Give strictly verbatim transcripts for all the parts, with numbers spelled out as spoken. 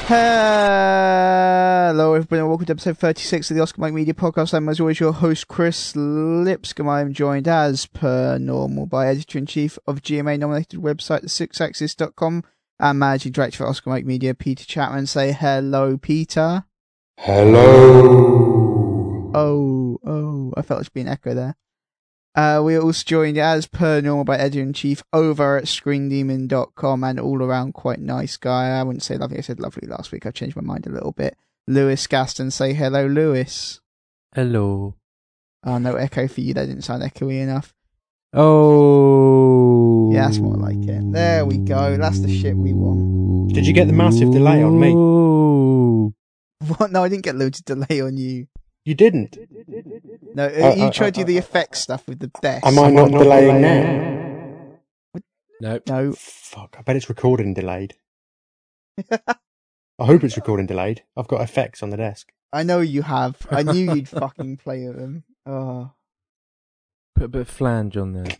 Hello everybody and welcome to episode thirty-six of the Oscar Mike Media Podcast. I'm as always your host Chris Lipscomb. I'm joined as per normal by Editor-in-Chief of G M A nominated website the six axis dot com and Managing Director for Oscar Mike Media, Peter Chapman. Say hello, Peter. Hello. Oh, oh, I felt it should be an echo there. Uh, we are also joined as per normal by Editor-in-Chief over at screen demon dot com and all around quite nice guy. I wouldn't say lovely, I said lovely last week. I've changed my mind a little bit. Lewis Gaston, say hello, Lewis. Hello. Oh, no echo for you. That didn't sound echoey enough. Oh. Yeah, that's more like it. There we go. That's the shit we want. Did you get the massive delay on me? What? No, I didn't get loads of delay on you. You didn't? No, Uh, you uh, tried to uh, do the uh, effects stuff with the desk. Am I not delaying now? Nope. No. Fuck, I bet it's recording delayed. I hope it's recording delayed. I've got effects on the desk. I know you have. I knew you'd fucking play with them. Oh. Put a bit of flange on there.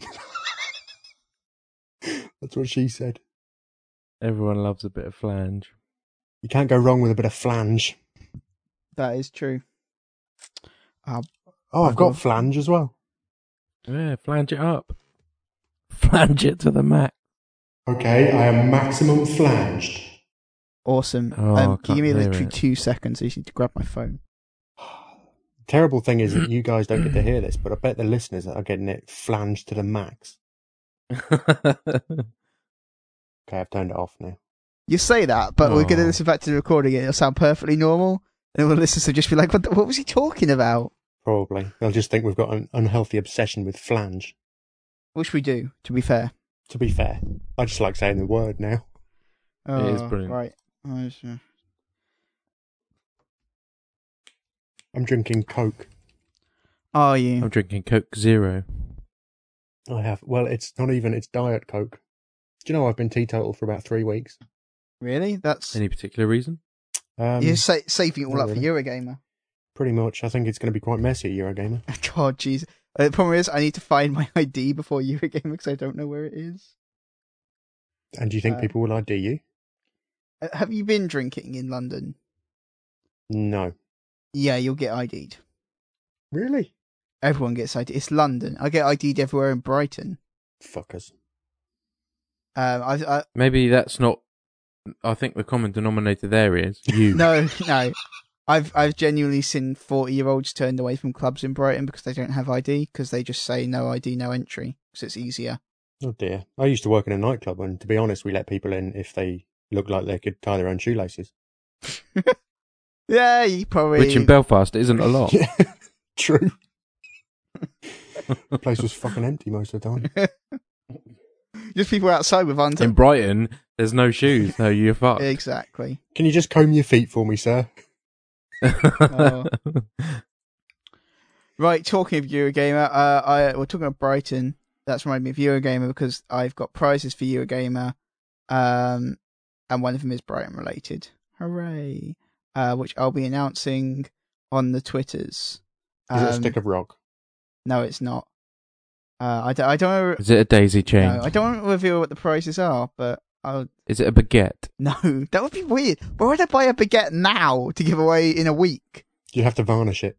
That's what she said. Everyone loves a bit of flange. You can't go wrong with a bit of flange. That is true. Uh, Oh, I've got flange as well. Yeah, flange it up. Flange it to the max. Okay, I am maximum flanged. awesome. Oh, um, I can you give me can't hear literally it. two seconds? I just need to grab my phone. Terrible thing is that you guys don't get to hear this, but I bet the listeners are getting it flanged to the max. Okay, I've turned it off now. You say that, but we're going to Oh. listen back to the recording and it'll sound perfectly normal. And we'll listen to just be like, what, the, what was he talking about? Probably. They'll just think we've got an unhealthy obsession with flange. Which we do, to be fair. To be fair, I just like saying the word now. Oh, It is brilliant. Right. Oh, it's, uh, I'm drinking Coke. Are you? I'm drinking Coke Zero. I have. Well, it's not even. It's Diet Coke. Do you know I've been teetotal for about three weeks? Really? That's... Any particular reason? Um, You're sa- saving it all not up for Eurogamer. Pretty much. I think it's going to be quite messy at Eurogamer. God, jeez. Uh, the problem is, I need to find my I D before Eurogamer because I don't know where it is. And do you think Uh, people will I D you? Uh, have you been drinking in London? No. Yeah, you'll get I D'd. Really? Everyone gets I D'd. It's London. I get I D'd everywhere in Brighton. Fuckers. Um, I, I Maybe that's not... I think the common denominator there is you. no, no. I've I've genuinely seen forty-year-olds turned away from clubs in Brighton because they don't have I D because they just say no I D, no entry because it's easier. Oh dear. I used to work in a nightclub, and to be honest, we let people in if they looked like they could tie their own shoelaces. Yeah, you probably. Which in Belfast isn't a lot. Yeah, true. The place was fucking empty most of the time. Just people outside with under. In Brighton, there's no shoes, so you're fucked. Exactly. Can you just comb your feet for me, sir? Oh. Right, talking of Eurogamer, uh, I we're talking about Brighton. That's reminded me of Eurogamer because I've got prizes for Eurogamer, um, and one of them is Brighton related. Hooray! Uh, which I'll be announcing on the Twitters. Is it a Um, stick of rock? No, it's not. Uh, I don't. I don't. Is it a daisy chain? No, I don't want to reveal what the prizes are, but I'll. Is it a baguette? No, that would be weird. Why would I buy a baguette now to give away in a week? You have to varnish it.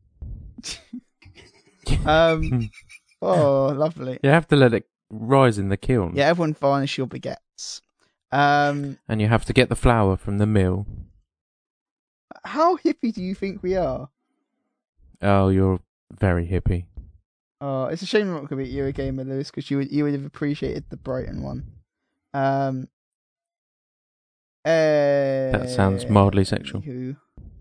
Um. Oh, lovely. You have to let it rise in the kiln. Yeah, everyone varnish your baguettes. Um, And you have to get the flour from the mill. how hippie do you think we are? Oh, you're very hippie. Oh, it's a shame we're not going to be at Eurogamer, Lewis, because you would you would have appreciated the Brighton one. Um, That sounds mildly sexual. anywho.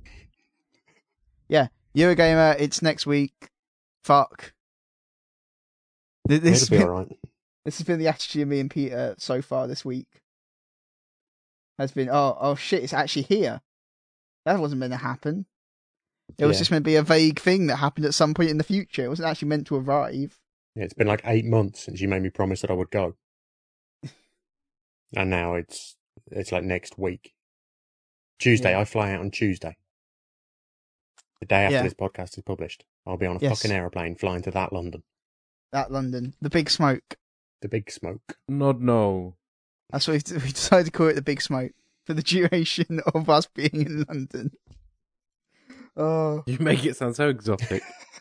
Yeah, Eurogamer. It's next week. Fuck. Th- This has It'll be been, alright. this has been the attitude of me and Peter so far this week. Has been oh oh shit! It's actually here. That wasn't meant to happen. It was Yeah. just meant to be a vague thing that happened at some point in the future. It wasn't actually meant to arrive. Yeah, it's been like eight months since you made me promise that I would go. And now it's it's like next week. Tuesday, Yeah. I fly out on Tuesday. The day after Yeah. this podcast is published. I'll be on a Yes. fucking aeroplane flying to that London. That London, the Big Smoke. The big smoke. Not no. That's what we we decided to call it, the Big Smoke. for the duration of us being in London. Oh, You make it sound so exotic.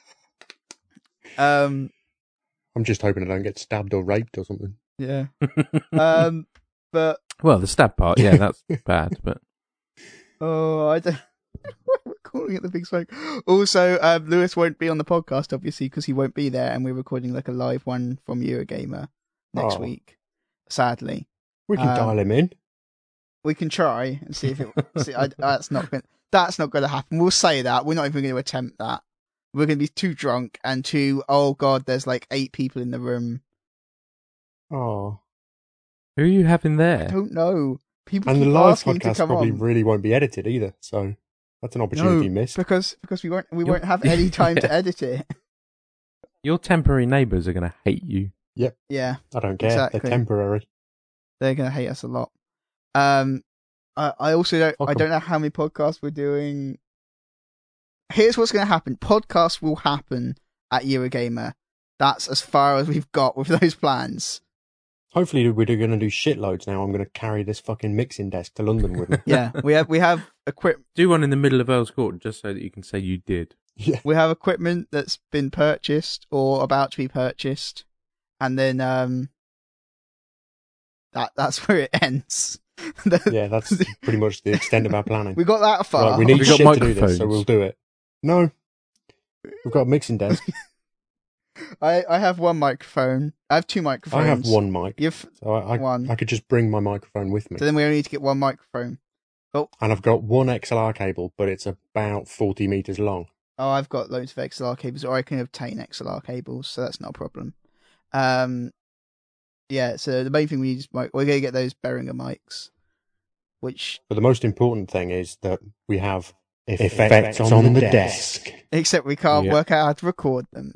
um, I'm just hoping I don't get stabbed or raped or something. yeah. Um, but Well, the stab part, yeah, that's bad, but oh, I don't. We're calling it the big smoke. Also, um, Lewis won't be on the podcast, obviously, because he won't be there, and we're recording like a live one from Eurogamer next Oh. week. Sadly, We can Um, dial him in. we can try and see if it. see, I, that's not going. That's not going to happen. We'll say that. We're not even going to attempt that. We're going to be too drunk and too. Oh God, there's like eight people in the room. Oh. who are you having I there? don't know. People And the keep live asking to podcast come probably on. really won't be edited either, so that's an opportunity No, missed. because because we won't we You're- won't have any time to Yeah. edit it. Your temporary neighbours are going to hate you. Yeah, I don't care. Exactly. They're temporary. they're gonna hate us a lot. Um, I I also don't Fuck I 'em. don't know how many podcasts we're doing. Here's what's gonna happen: podcasts will happen at Eurogamer. That's as far as we've got with those plans. Hopefully we're going to do shitloads now. I'm going to carry this fucking mixing desk to London with me. Yeah, we have we have equip Do one in the middle of Earl's Court just so that you can say you did. Yeah. we have equipment that's been purchased or about to be purchased, and then um, that that's where it ends. The- Yeah, that's pretty much the extent of our planning. we got that far. Right, we need Have you shit got to do this, so microphones? we'll do it. No. We've got a mixing desk. I I have one microphone. I have two microphones. I have one mic. You've So I, I, one. I could just bring my microphone with me. So then we only need to get one microphone. And I've got one X L R cable, but it's about forty meters long. Oh, I've got loads of X L R cables, or I can obtain X L R cables, so that's not a problem. Um, yeah. So the main thing we need is mic. We're gonna get those Behringer mics, which But the most important thing is that we have effects, Effects on, on the, the desk. except we can't Yeah. work out how to record them.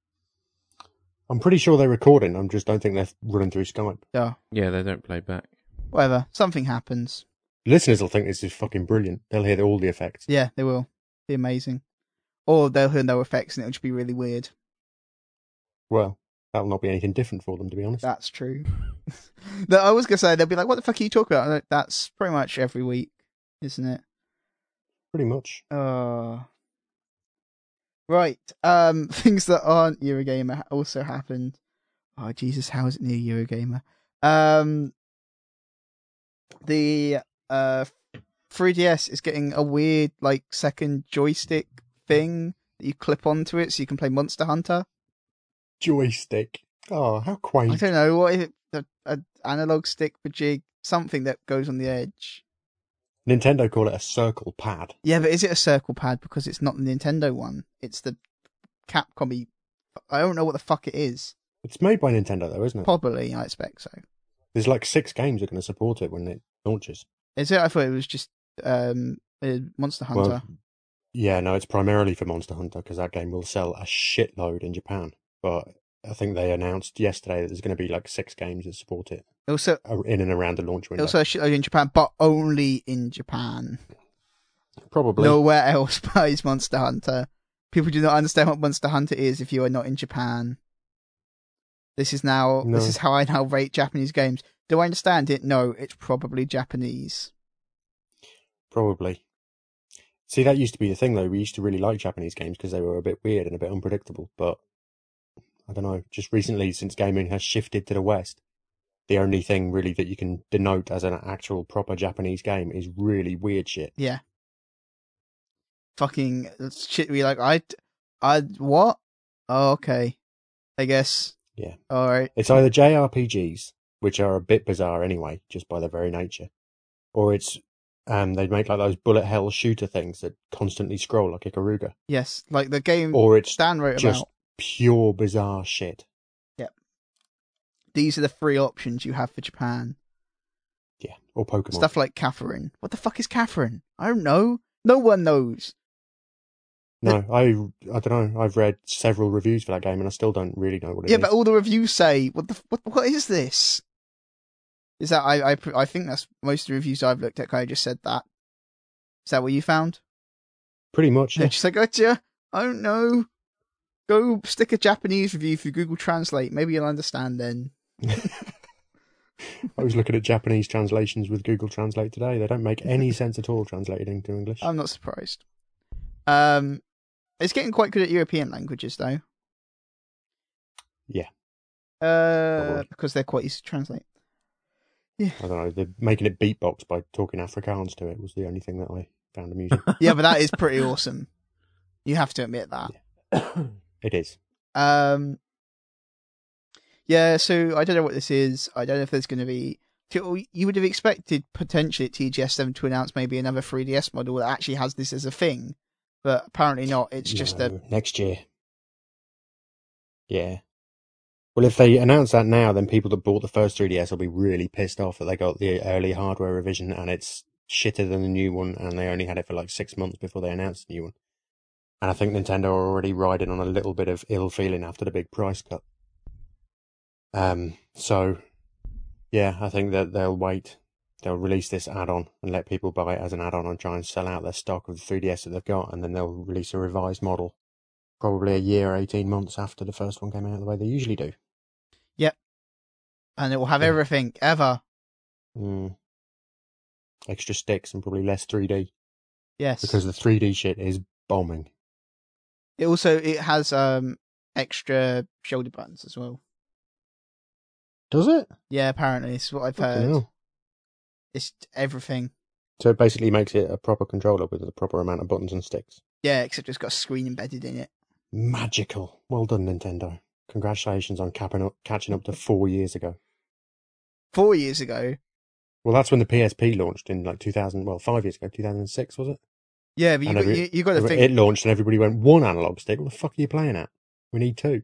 I'm pretty sure they're recording. I just don't think they're running through Skype. Yeah. Yeah, they don't play back. Whatever. Something happens. Listeners will think this is fucking brilliant. They'll hear all the effects. Yeah, they will. Be amazing. Or they'll hear no effects and it'll just be really weird. Well, that'll not be anything different for them, to be honest. That's true. No, I was gonna say they'll be like, "What the fuck are you talking about?" I'm like, that's pretty much every week, isn't it? Pretty much. Uh, right. Um, things that aren't Eurogamer also happened. Oh Jesus, how is it near Eurogamer? Um, the uh three D S is getting a weird like second joystick thing that you clip onto it so you can play Monster Hunter. Joystick. Oh, how quaint. I don't know what is it, a, a analog stick for jig, something that goes on the edge. Nintendo call it a circle pad. Yeah, but is it a circle pad because it's not the Nintendo one? It's the Capcom. I don't know what the fuck it is. It's made by Nintendo, though, isn't it? Probably, I expect so. There's like six games that are going to support it when it launches. Is it? I thought it was just um, uh, Monster Hunter. Well, yeah, no, it's primarily for Monster Hunter because that game will sell a shitload in Japan. But I think they announced yesterday that there's going to be like six games that support it also, uh, in and around the launch window. also a shitload in Japan, but only in Japan. Probably. Nowhere else buys Monster Hunter. People do not understand what Monster Hunter is if you are not in Japan. This is now. No. This is how I now rate Japanese games. Do I understand it? No, it's probably Japanese. Probably. See, that used to be the thing, though. We used to really like Japanese games because they were a bit weird and a bit unpredictable. But I don't know. Just recently, since gaming has shifted to the West, the only thing really that you can denote as an actual proper Japanese game is really weird shit. Yeah. Fucking shit. We like I, I what? Oh, okay. I guess. Yeah. All right. It's either J R P Gs, which are a bit bizarre anyway, just by their very nature, or it's um they make like those bullet hell shooter things that constantly scroll like Ikaruga, Yes, like the game or it's Stan wrote just about. pure bizarre shit. These are the three options you have for Japan. Yeah, or Pokemon. Stuff like Catherine. What the fuck is Catherine? I don't know. No one knows. No, I I don't know. I've read several reviews for that game, and I still don't really know what it Yeah, is. but all the reviews say, "What the what? What is this?" Is that I I I think that's most of the reviews I've looked at. Kind of just said that. Is that what you found? Pretty much. They're Yeah. just like, gotcha. I don't know. Go stick a Japanese review through Google Translate. Maybe you'll understand then. I was looking at Japanese translations with Google Translate today. They don't make any sense at all translated into English. I'm not surprised. Um, it's getting quite good at European languages, though. Yeah. Uh, Probably. because they're quite easy to translate. I don't know. They're making it beatbox by talking Afrikaans to it was the only thing that I found amusing. Yeah, but that is pretty awesome. You have to admit that. Yeah. It is. Um, yeah, so I don't know what this is. I don't know if there's going to be... You would have expected potentially at T G S seven to announce maybe another three D S model that actually has this as a thing, but apparently not. It's just no, a... next year. Yeah. Well, if they announce that now, then people that bought the first three D S will be really pissed off that they got the early hardware revision and it's shitter than the new one, and they only had it for like six months before they announced the new one. And I think Nintendo are already riding on a little bit of ill feeling after the big price cut. Um, so, yeah, I think that they'll wait. They'll release this add-on and let people buy it as an add-on and try and sell out their stock of the three D S that they've got, and then they'll release a revised model probably a year, eighteen months after the first one came out, the way they usually do. Yep. And it will have Yeah. everything, ever. Mm. Extra sticks and probably less three D. Yes. Because the three D shit is bombing. It also it has um extra shoulder buttons as well. Does it? Yeah, apparently. This is what I've Fucking heard. hell. It's everything. So it basically makes it a proper controller with the proper amount of buttons and sticks. Yeah, except it's got a screen embedded in it. Magical. Well done, Nintendo. Congratulations on capping up, catching up to four years ago. Four years ago. Well, that's when the P S P launched in like two thousand, well, five years ago, two thousand six, was it? Yeah, but you, And got, every- you, you got to think... It launched and everybody went, one analog stick? What the fuck are you playing at? We need two.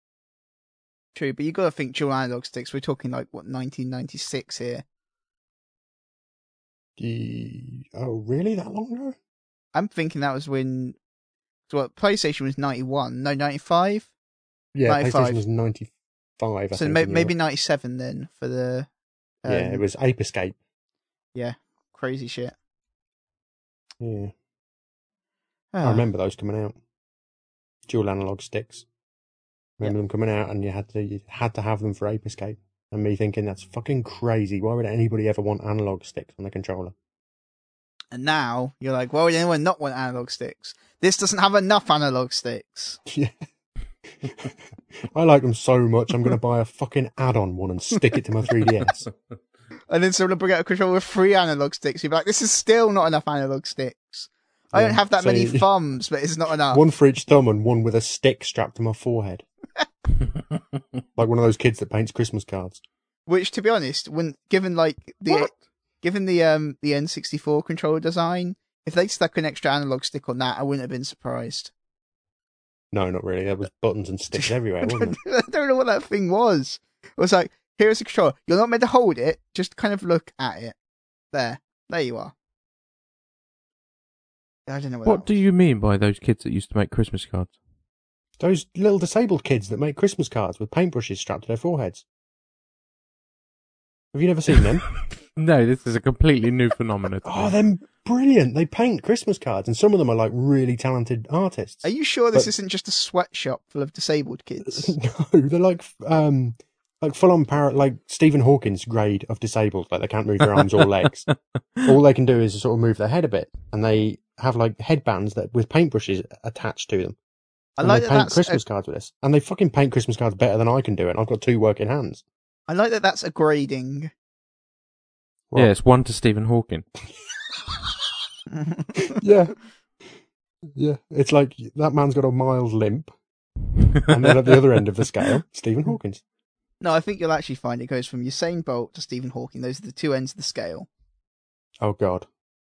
True, but you got to think dual analog sticks. We're talking like, what, nineteen ninety-six here. The... Oh, really? That long ago? I'm thinking that was when... So what, PlayStation was ninety-one? No, ninety-five? Yeah, ninety-five. PlayStation was ninety-five, I So think. may, in maybe Europe. ninety-seven then for the... Um, Yeah, it was Ape Escape. Yeah, crazy shit. Yeah. Ah. I remember those coming out. Dual analog sticks. Remember them coming out, and you had to you had to have them for Ape Escape. And me thinking that's fucking crazy. Why would anybody ever want analog sticks on the controller? And now you're like, why would anyone not want analog sticks? This doesn't have enough analog sticks. Yeah. I like them so much. I'm going to buy a fucking add-on one and stick it to my three D S. And then someone will bring out a controller with three analog sticks. You'll be like, this is still not enough analog sticks. I Yeah, don't have that so many you- thumbs, but it's not enough. One for each thumb and one with a stick strapped to my forehead. Like one of those kids that paints Christmas cards. Which, to be honest, when given like the What? given the um the N sixty-four controller design, if they stuck an extra analog stick on that, I wouldn't have been surprised. No, not really. There was buttons and sticks everywhere, I wasn't don't, I don't know what that thing was. It was like, here's a controller. You're not meant to hold it. Just kind of look at it. There, there you are. I don't know what. What that do was. you mean by those kids that used to make Christmas cards? Those little disabled kids that make Christmas cards with paintbrushes strapped to their foreheads. Have you never seen them? No, this is a completely new phenomenon. to Oh, me. they're brilliant. They paint Christmas cards, and some of them are like really talented artists. Are you sure this But- isn't just a sweatshop full of disabled kids? No, they're like um like full on parrot, like Stephen Hawking's grade of disabled. Like they can't move their arms or legs. All they can do is sort of move their head a bit, and they have like headbands that with paintbrushes attached to them. I And like they that paint that's Christmas a, cards with this, and they fucking paint Christmas cards better than I can do it. And I've got two working hands. I like that that's a grading. Well, Yeah, it's one to Stephen Hawking. yeah, yeah. It's like that man's got a mild limp, and then at the other end of the scale, Stephen Hawkins. No, I think you'll actually find it goes from Usain Bolt to Stephen Hawking. Those are the two ends of the scale. Oh God,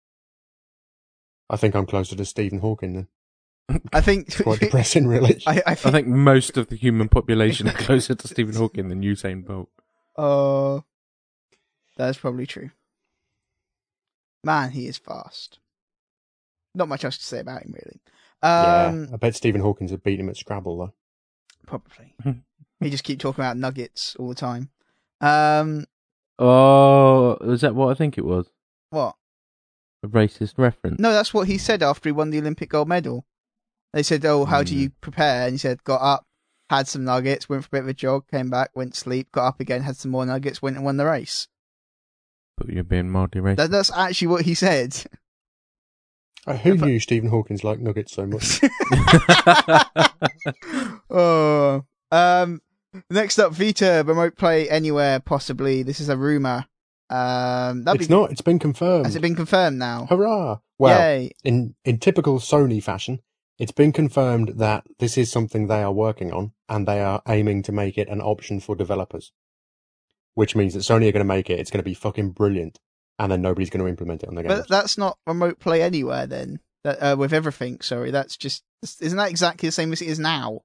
I think I'm closer to Stephen Hawking then. I think. Quite depressing, really. I, I I think. think most of the human population are closer to Stephen Hawking than Usain Bolt. Uh, that's probably true. Man, he is fast. Not much else to say about him, really. Um, yeah, I bet Stephen Hawkins would beat him at Scrabble though. Probably. He just keep talking about nuggets all the time. Um, Oh, is that what I think it was? what? A racist reference? No, that's what he said after he won the Olympic gold medal. They said, "Oh, how do you prepare?" And he said, "Got up, had some nuggets, went for a bit of a jog, came back, went to sleep, got up again, had some more nuggets, went and won the race." But you're being mildly racist. That, that's actually what he said. Uh, who knew Stephen Hawking's liked nuggets so much? Oh, um, next up, Vita remote play anywhere. Possibly, this is a rumor. Um, It's be, not. It's been confirmed. Has it been confirmed now? Hurrah! Well, Yay. in in typical Sony fashion, it's been confirmed that this is something they are working on, and they are aiming to make it an option for developers. Which means that Sony are going to make it. It's going to be fucking brilliant, and then nobody's going to implement it on their games. But that's not remote play anywhere then. That, uh, with everything, sorry, that's just isn't that exactly the same as it is now?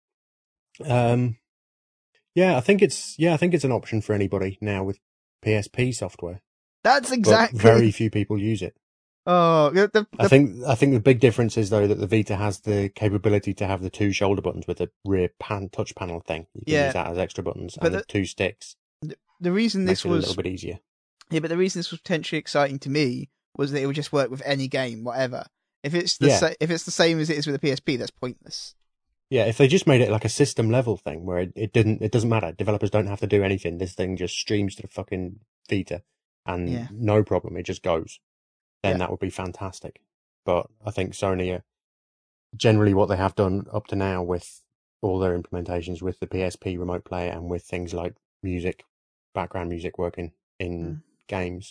Um, yeah, I think it's yeah, I think it's an option for anybody now with P S P software. That's exactly. But very few people use it. Oh, the, the, I think I think the big difference is though that the Vita has the capability to have the two shoulder buttons with the rear pan touch panel thing. You can Yeah. use that as extra buttons, But and the, the- two sticks the, the reason makes this it a was little bit easier. yeah, but the reason this was potentially exciting to me was that it would just work with any game, whatever. If it's the Yeah. sa- if it's the same as it is with the P S P, that's pointless. Yeah, if they just made it like a system level thing where it, it didn't, it doesn't matter. Developers don't have to do anything. This thing just streams to the fucking Vita, and Yeah. no problem, it just goes. Then Yeah. that would be fantastic. But I think Sony, are generally what they have done up to now with all their implementations with the P S P remote play and with things like music, background music working in Mm. games,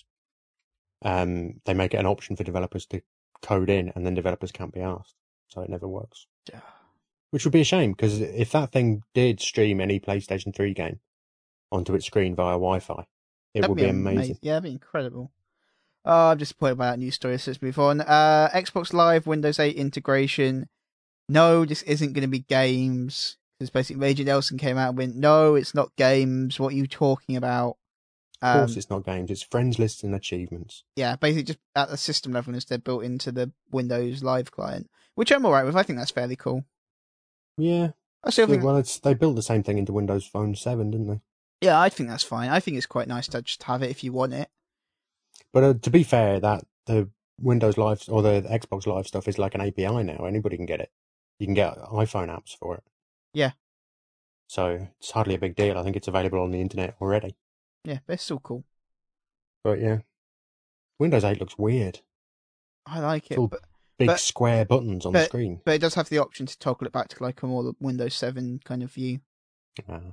um, they make it an option for developers to code in, and then developers can't be asked, so it never works. Which would be a shame, because if that thing did stream any PlayStation three game onto its screen via Wi-Fi, it That'd would be amazing. ama- Yeah, that'd be incredible. Oh, I'm disappointed by that news story, so let's move on. Uh, Xbox Live, Windows eight integration. No, this isn't going to be games. Because basically Major Nelson came out and went, no, it's not games. What are you talking about? Of course Um, it's not games, it's friends lists and achievements. Yeah, basically just at the system level instead built into the Windows Live client, which I'm alright with. I think that's fairly cool. Yeah. I still So, think, well, it's they built the same thing into Windows Phone seven, didn't they? yeah, I think that's fine. I think it's quite nice to just have it if you want it. But uh, to be fair, that the Windows Live or the Xbox Live stuff is like an A P I now. Anybody can get it. You can get iPhone apps for it. Yeah. So it's hardly a big deal. I think it's available on the internet already. Yeah, but it's still cool. But yeah, Windows eight looks weird. I like it, It's all but big but- square buttons on the screen. but it does have the option to toggle it back to like a more Windows seven kind of view. Uh,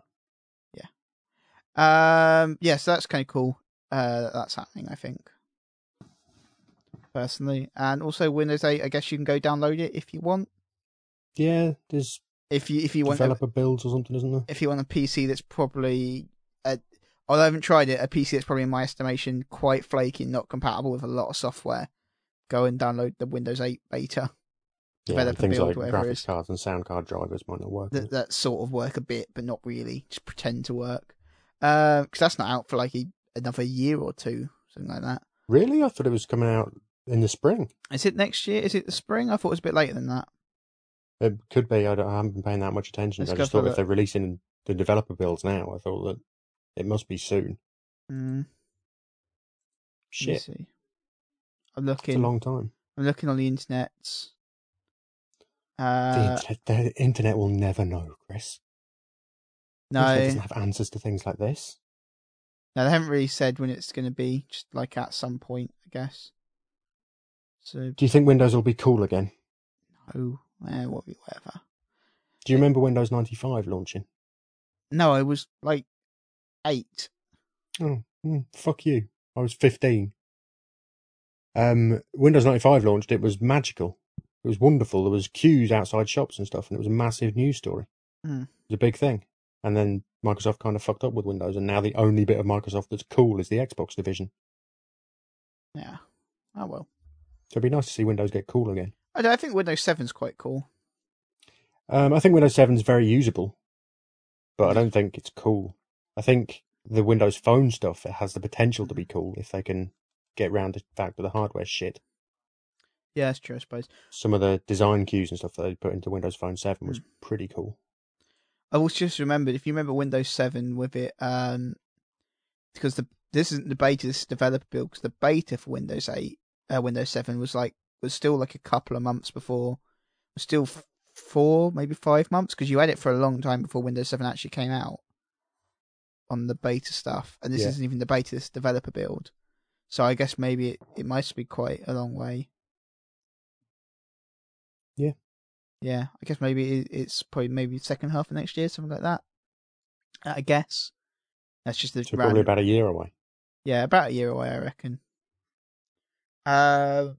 Um, yeah, so that's kind of cool. Uh, that's happening, I think, personally, and also Windows eight. I guess you can go download it if you want. yeah, there's If you if you want a, developer builds or something, isn't there? if you want a P C that's probably, a, although I haven't tried it, a P C that's probably in my estimation quite flaky, not compatible with a lot of software. Go and download the Windows eight beta. Yeah, Developer things build, like whatever it is. graphics cards and sound card drivers might not work. That that sort of work a bit, but not really. Just pretend to work. Because that's not out for like a, another year or two, something like that. Really? I thought it was coming out in the spring. Is it next year? Is it the spring? I thought it was a bit later than that. It could be. I, don't, I haven't been paying that much attention. Let's I go just for thought the- if they're releasing the developer builds now, I thought that it must be soon. Mm, let me Shit, see. I'm it's a looking. long time. I'm looking on the internet. The, Uh, internet, the internet will never know, Chris. The internet no, doesn't have answers to things like this. no, they haven't really said when it's going to be. Just like at some point, I guess. So Do you think Windows will be cool again? no, eh, what- whatever. Do you remember Windows ninety-five launching? No, I was like eight. Oh, mm, fuck you. I was fifteen. Um, Windows ninety-five launched. It was magical. It was wonderful. There was queues outside shops and stuff, and it was a massive news story. Hmm. It was a big thing. And then Microsoft kind of fucked up with Windows, and now the only bit of Microsoft that's cool is the Xbox division. Yeah. Oh well. So it'd be nice to see Windows get cool again. I, I think Windows seven's quite cool. Um, I think Windows seven is very usable, but I don't think it's cool. I think the Windows Phone stuff, it has the potential to be cool if they can get round to the fact that the hardware's shit. Yeah, that's true, I suppose. Some of the design cues and stuff that they put into Windows Phone seven was pretty cool. I was just remembered, if you remember Windows seven with it, um, because the this isn't the beta, this is developer build, because the beta for Windows eight, uh, Windows seven was like, was still like a couple of months before, was still f- four, maybe five months, because you had it for a long time before Windows seven actually came out on the beta stuff, and this Yeah. isn't even the beta, this is developer build. So I guess maybe it, it must be quite a long way. Yeah. Yeah, I guess maybe it, it's probably maybe second half of next year, something like that. I guess. That's just the So random... probably about a year away. Yeah, about a year away, I reckon. Uh,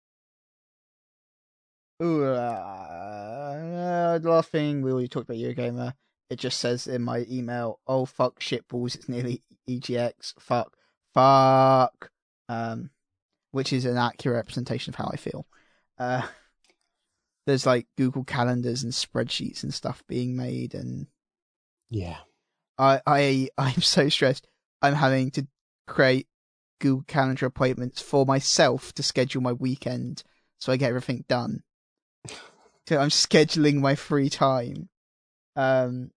ooh, uh, the last thing, we already talked about Eurogamer. It just says in my email, oh, fuck, shitballs, it's nearly E G X. Fuck. Fuck. Um, which is an accurate representation of how I feel. Uh, there's like Google calendars and spreadsheets and stuff being made, and Yeah. I, I, I'm so stressed. I'm having to create Google Calendar appointments for myself to schedule my weekend so I get everything done. So I'm scheduling my free time. Um,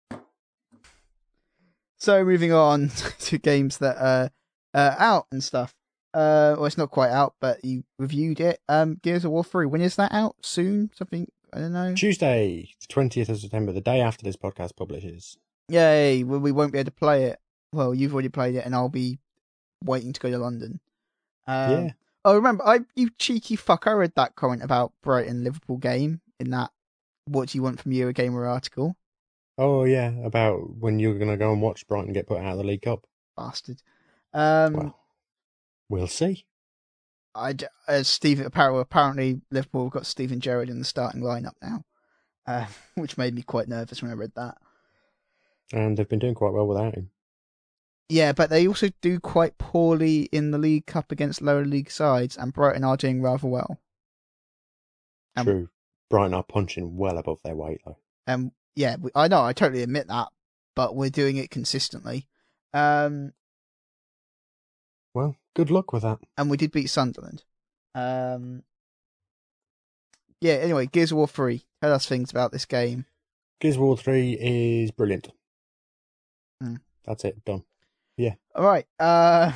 so moving on to games that are uh, out and stuff. Uh, well, it's not quite out, but you reviewed it. Um, Gears of War three. When is that out? Soon? Something? I don't know. Tuesday, twentieth of September, the day after this podcast publishes. Yay! Well, we won't be able to play it. Well, you've already played it, and I'll be waiting to go to London. Um, Yeah. Oh, remember, I you cheeky fuck! I read that comment about Brighton Liverpool game in that "What do you want from Eurogamer" article. Oh, yeah, about when you're going to go and watch Brighton get put out of the League Cup. Bastard. Um, Well, we'll see. I as Steve apparently, apparently Liverpool have got Steven Gerrard in the starting lineup now, uh, which made me quite nervous when I read that. And they've been doing quite well without him. Yeah, but they also do quite poorly in the League Cup against lower league sides, and Brighton are doing rather well. Um, True. Brighton are punching well above their weight, though. Um, yeah, we, I know, I totally admit that, but we're doing it consistently. Um, Well, good luck with that. and we did beat Sunderland. Um, yeah, anyway, Gears of War three. Tell us things about this game. Gears of War three is brilliant. Hmm. That's it, done. Yeah. All right. Uh,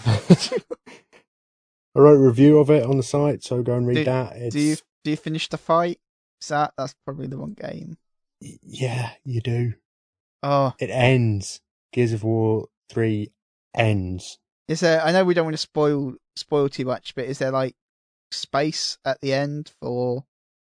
I wrote a review of it on the site, so go and read do, that. It's... do you do you finish the fight? Is that that's probably the one game. Yeah, you do. Oh, It ends. Gears of War three ends. is there? I know we don't want to spoil spoil too much, but is there like space at the end for?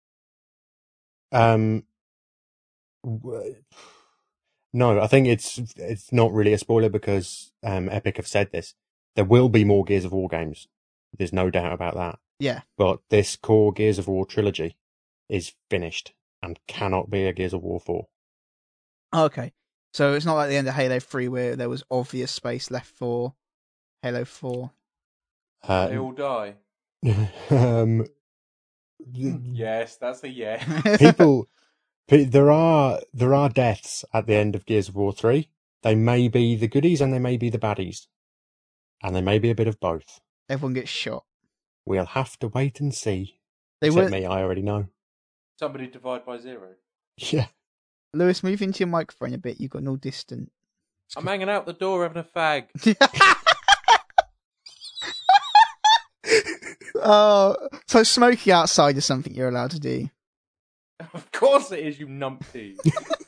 Um, w- no, I think it's it's not really a spoiler because um, Epic have said this. There will be more Gears of War games. There's no doubt about that. Yeah. But this core Gears of War trilogy is finished and cannot be a Gears of War four. Okay. So it's not like the end of Halo three where there was obvious space left for Halo four. Uh, They all die. um, Yes, that's a yes. people, pe- there are there are deaths at the end of Gears of War three. They may be the goodies and they may be the baddies, and they may be a bit of both. Everyone gets shot. We'll have to wait and see. They Except were me, I already know. Somebody divide by zero. Yeah. Lewis, move into your microphone a bit. You've got no distance. I'm hanging out the door having a fag. Oh, so smoking outside is something you're allowed to do. Of course it is, you numpty.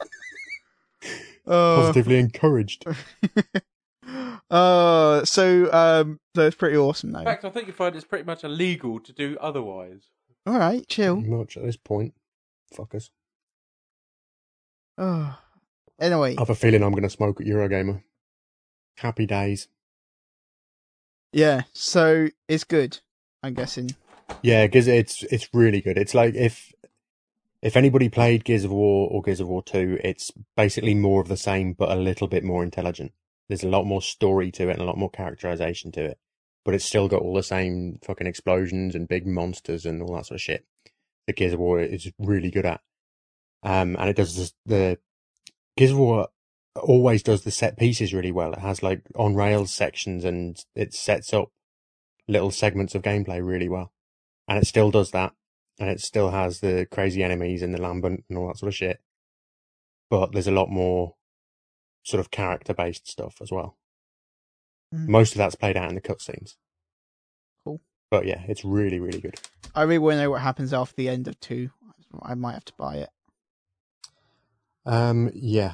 Oh, Positively encouraged. oh, so um, so it's pretty awesome though. In fact, I think you find it's pretty much illegal to do otherwise. All right, chill. Much at this point. Fuckers. Oh, anyway, I have a feeling I'm going to smoke at Eurogamer. Happy days. yeah. So it's good. I'm guessing. Yeah, because it's it's really good. It's like if if anybody played Gears of War or Gears of War two, it's basically more of the same, but a little bit more intelligent. There's a lot more story to it and a lot more characterization to it, but it's still got all the same fucking explosions and big monsters and all that sort of shit that Gears of War is really good at. Um, and it does this, the Gears of War always does the set pieces really well. It has like on rails sections and it sets up little segments of gameplay really well. And it still does that. And it still has the crazy enemies and the lambent and all that sort of shit. But there's a lot more sort of character based stuff as well. Mm. Most of that's played out in the cutscenes. Cool. But yeah, it's really, really good. I really want to know what happens after the end of two. I might have to buy it Um, yeah,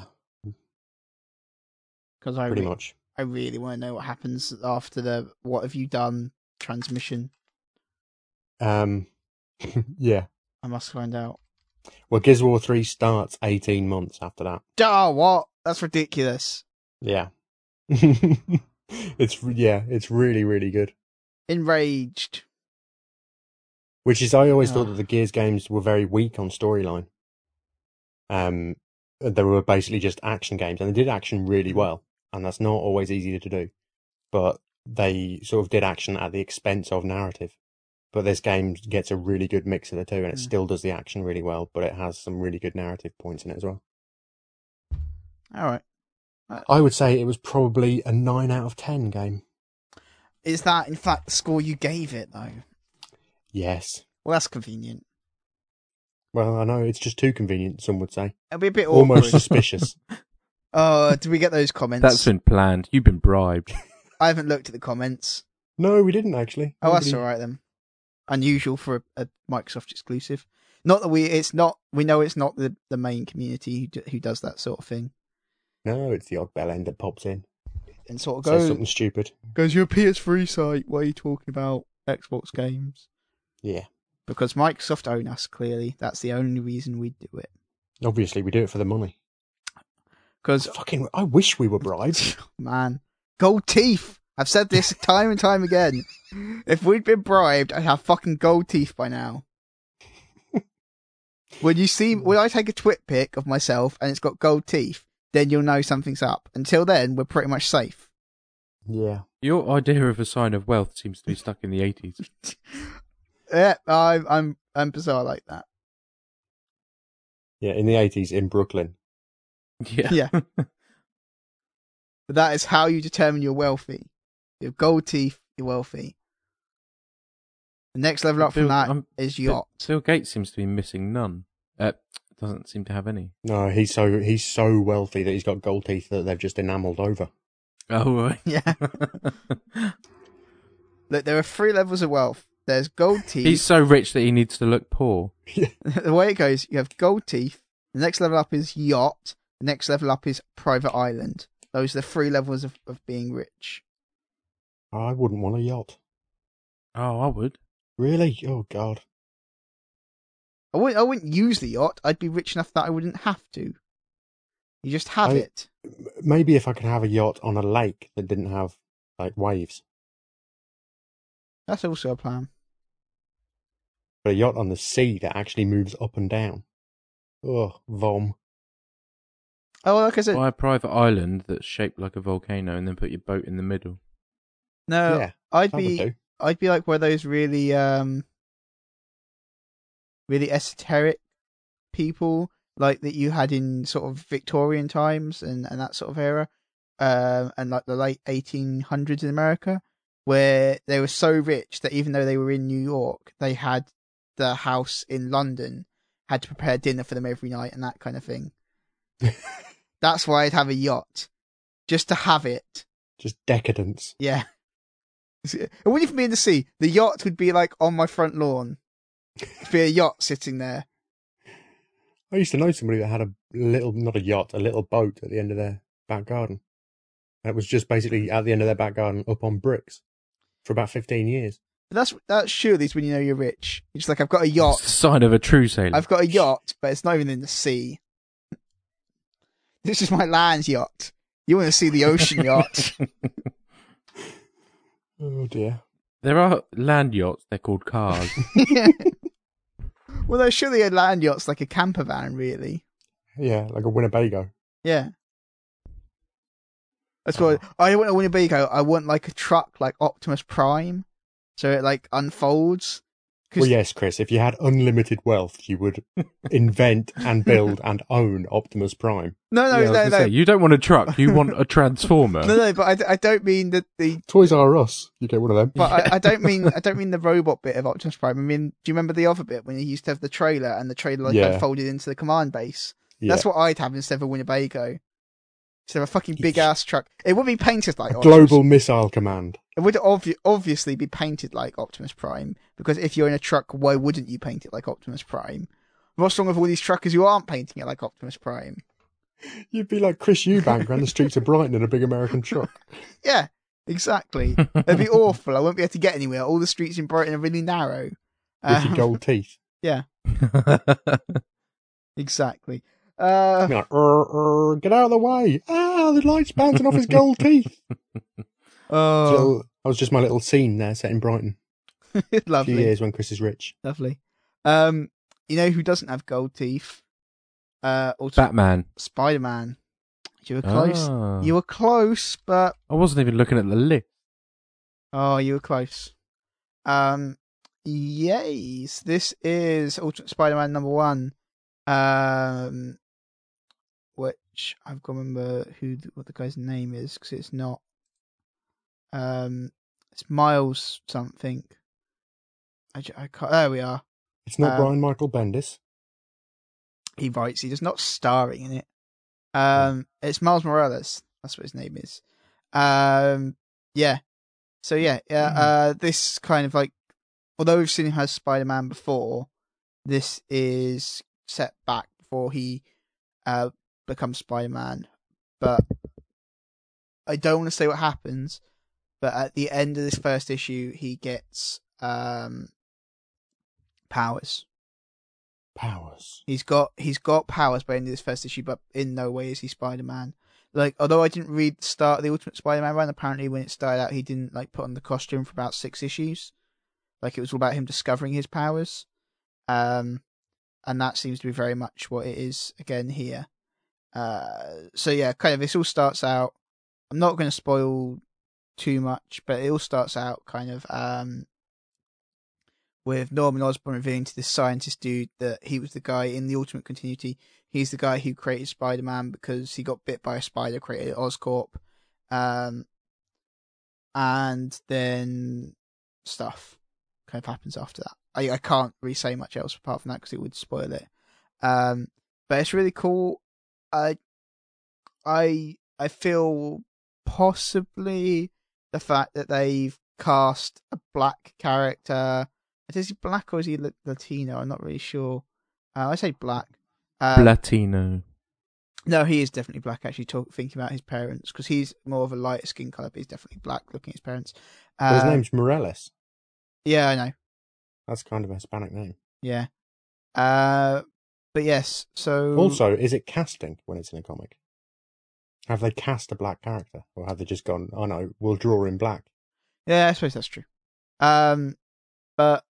because I pretty re- much. I really want to know what happens after the what have you done transmission? Um, yeah. I must find out. Well, Gears of War three starts eighteen months after that. Oh, what? That's ridiculous. Yeah. it's yeah, it's really, really good. Enraged. Which is, I always Oh. thought that the Gears games were very weak on storyline. Um, they were basically just action games, and they did action really well, and that's not always easy to do. But they sort of did action at the expense of narrative. But this game gets a really good mix of the two, and it Mm. still does the action really well, but it has some really good narrative points in it as well. All right. I would say it was probably a nine out of ten game. Is that, in fact, the score you gave it, though? Yes. Well, that's convenient. Well, I know, it's just too convenient, some would say. It'll be a bit Almost awkward. suspicious. Oh, did we get those comments? That's been planned. You've been bribed. I haven't looked at the comments. No, we didn't actually. Oh, that's Nobody- all right then. Unusual for a, a Microsoft exclusive. Not that we, it's not. We know it's not the, the main community who, do, who does that sort of thing No, it's the odd bell end that pops in. and sort of Says goes, something stupid. goes, "You're a P S three site. Why are you talking about Xbox games?" Yeah. Because Microsoft own us. Clearly, that's the only reason we do it. Obviously, we do it for the money. Because Fucking, I wish we were bribed. man, gold teeth. I've said this time and time again. If we'd been bribed, I'd have fucking gold teeth by now. When you see, when I take a twit pic of myself and it's got gold teeth, then you'll know something's up. Until then, we're pretty much safe. Yeah. Your idea of a sign of wealth seems to be stuck in the eighties. Yeah, I'm, I'm, I'm bizarre like that. Yeah, in the eighties in Brooklyn. Yeah. Yeah. But that is how you determine you're wealthy. You have gold teeth, you're wealthy. The next level up from Bill- that um, is Bill- yacht. Bill Gates seems to be missing none. Uh, doesn't seem to have any. No, he's so he's so wealthy that he's got gold teeth that they've just enamelled over. Oh, right. Yeah. Look, there are three levels of wealth. There's gold teeth. He's so rich that he needs to look poor. The way it goes, you have gold teeth. The next level up is yacht. The next level up is private island. Those are the three levels of, of being rich. I wouldn't want a yacht. Oh, I would. Really? Oh, God. I wouldn't, I wouldn't use the yacht. I'd be rich enough that I wouldn't have to. You just have I- it. Maybe if I could have a yacht on a lake that didn't have, like, waves. That's also a plan. But a yacht on the sea that actually moves up and down. Oh, vom. Oh, like I said, Buy a private island that's shaped like a volcano and then put your boat in the middle. no, yeah, I'd that would be, do. I'd be like one of those really, um, really esoteric people, like that you had in sort of Victorian times and, and that sort of era, um, and like the late eighteen hundreds in America, where they were so rich that even though they were in New York, they had the house in London, had to prepare dinner for them every night and that kind of thing. That's why I'd have a yacht, just to have it. Just decadence. Yeah. It wouldn't even be in the sea. The yacht would be like on my front lawn. It'd be a yacht sitting there. I used to know somebody that had a little, not a yacht, a little boat at the end of their back garden. That was just basically at the end of their back garden up on bricks for about fifteen years. But that's that's surely when you know you're rich. You're just like, I've got a It's yacht. the sign of a true sailor. I've got a yacht, but it's not even in the sea. This is my land yacht. You want to see the ocean yacht? Oh, dear. There are land yachts. They're called cars. Yeah. Well, there's surely a land yacht's like a camper van, really. Yeah, like a Winnebago. Yeah. That's what I don't want a Winnebago. I want like a truck, like Optimus Prime, so it like unfolds. 'Cause- Well, yes, Chris, if you had unlimited wealth, you would invent and build and own Optimus Prime. No, no, Yeah, I was no, gonna no, say, you don't want a truck. You want a transformer. no, no. But I, I don't mean that the. Toys R Us, you get one of them. But I, I don't mean I don't mean the robot bit of Optimus Prime. I mean, do you remember the other bit when you used to have the trailer and the trailer like Yeah. unfolded into the command base? Yeah. That's what I'd have instead of a Winnebago. Instead of a fucking big ass truck. It would be painted like A Optimus. global missile command. It would obvi- obviously be painted like Optimus Prime, because if you're in a truck, why wouldn't you paint it like Optimus Prime? What's wrong with all these truckers who aren't painting it like Optimus Prime? You'd be like Chris Eubank around the streets of Brighton in a big American truck. Yeah, Exactly. It'd be awful. I won't be able to get anywhere. All the streets in Brighton are really narrow. With your Um, gold teeth. yeah, exactly. Uh, You're like, "Urr, urr, get out of the way. Ah, the light's bouncing off his gold teeth. oh, Little, that was just my little scene there set in Brighton. A few lovely, years when Chris is rich. lovely. Um, you know who doesn't have gold teeth? Uh, also Batman. Spider-Man. You were close. Ah. You were close, but I wasn't even looking at the list. oh, you were close. Um, yes, this is Ultimate Spider-Man number one. Um, which I've got to remember who the, what the guy's name is because it's not. Um, it's Miles something. I, j- I can't. There we are. It's not Um, Brian Michael Bendis. He writes. He does not starring in it. Um, it's Miles Morales. That's what his name is. Um, yeah. So yeah, yeah. Uh, this kind of like, although we've seen him as Spider-Man before, this is set back before he uh becomes Spider-Man. But I don't want to say what happens. But at the end of this first issue, he gets um powers. Powers. He's got he's got powers by the end of this first issue, but in no way is he Spider-Man. Like, although I didn't read the start of the Ultimate Spider-Man run, apparently when it started out, he didn't like put on the costume for about six issues. Like, it was all about him discovering his powers, um, and that seems to be very much what it is again here. Uh, so yeah, kind of this all starts out. I'm not going to spoil too much, but it all starts out kind of um. with Norman Osborn revealing to this scientist dude that he was the guy in the Ultimate Continuity. He's the guy who created Spider-Man because he got bit by a spider, created Oscorp. Um, and then stuff kind of happens after that. I, I can't really say much else apart from that because it would spoil it. Um, but it's really cool. I, I, I feel possibly the fact that they've cast a black character. Is he black or is he Latino? I'm not really sure. Uh, I say black. Um, Latino. No, he is definitely black. Actually, talk, thinking about his parents because he's more of a lighter skin color, but he's definitely black. Looking at his parents. But his Uh, name's Morales. Yeah, I know. That's kind of a Hispanic name. Yeah. Uh, but yes. So Also, is it casting when it's in a comic? Have they cast a black character, or have they just gone, "Oh no, we'll draw in black"? yeah, I suppose that's true. Um, but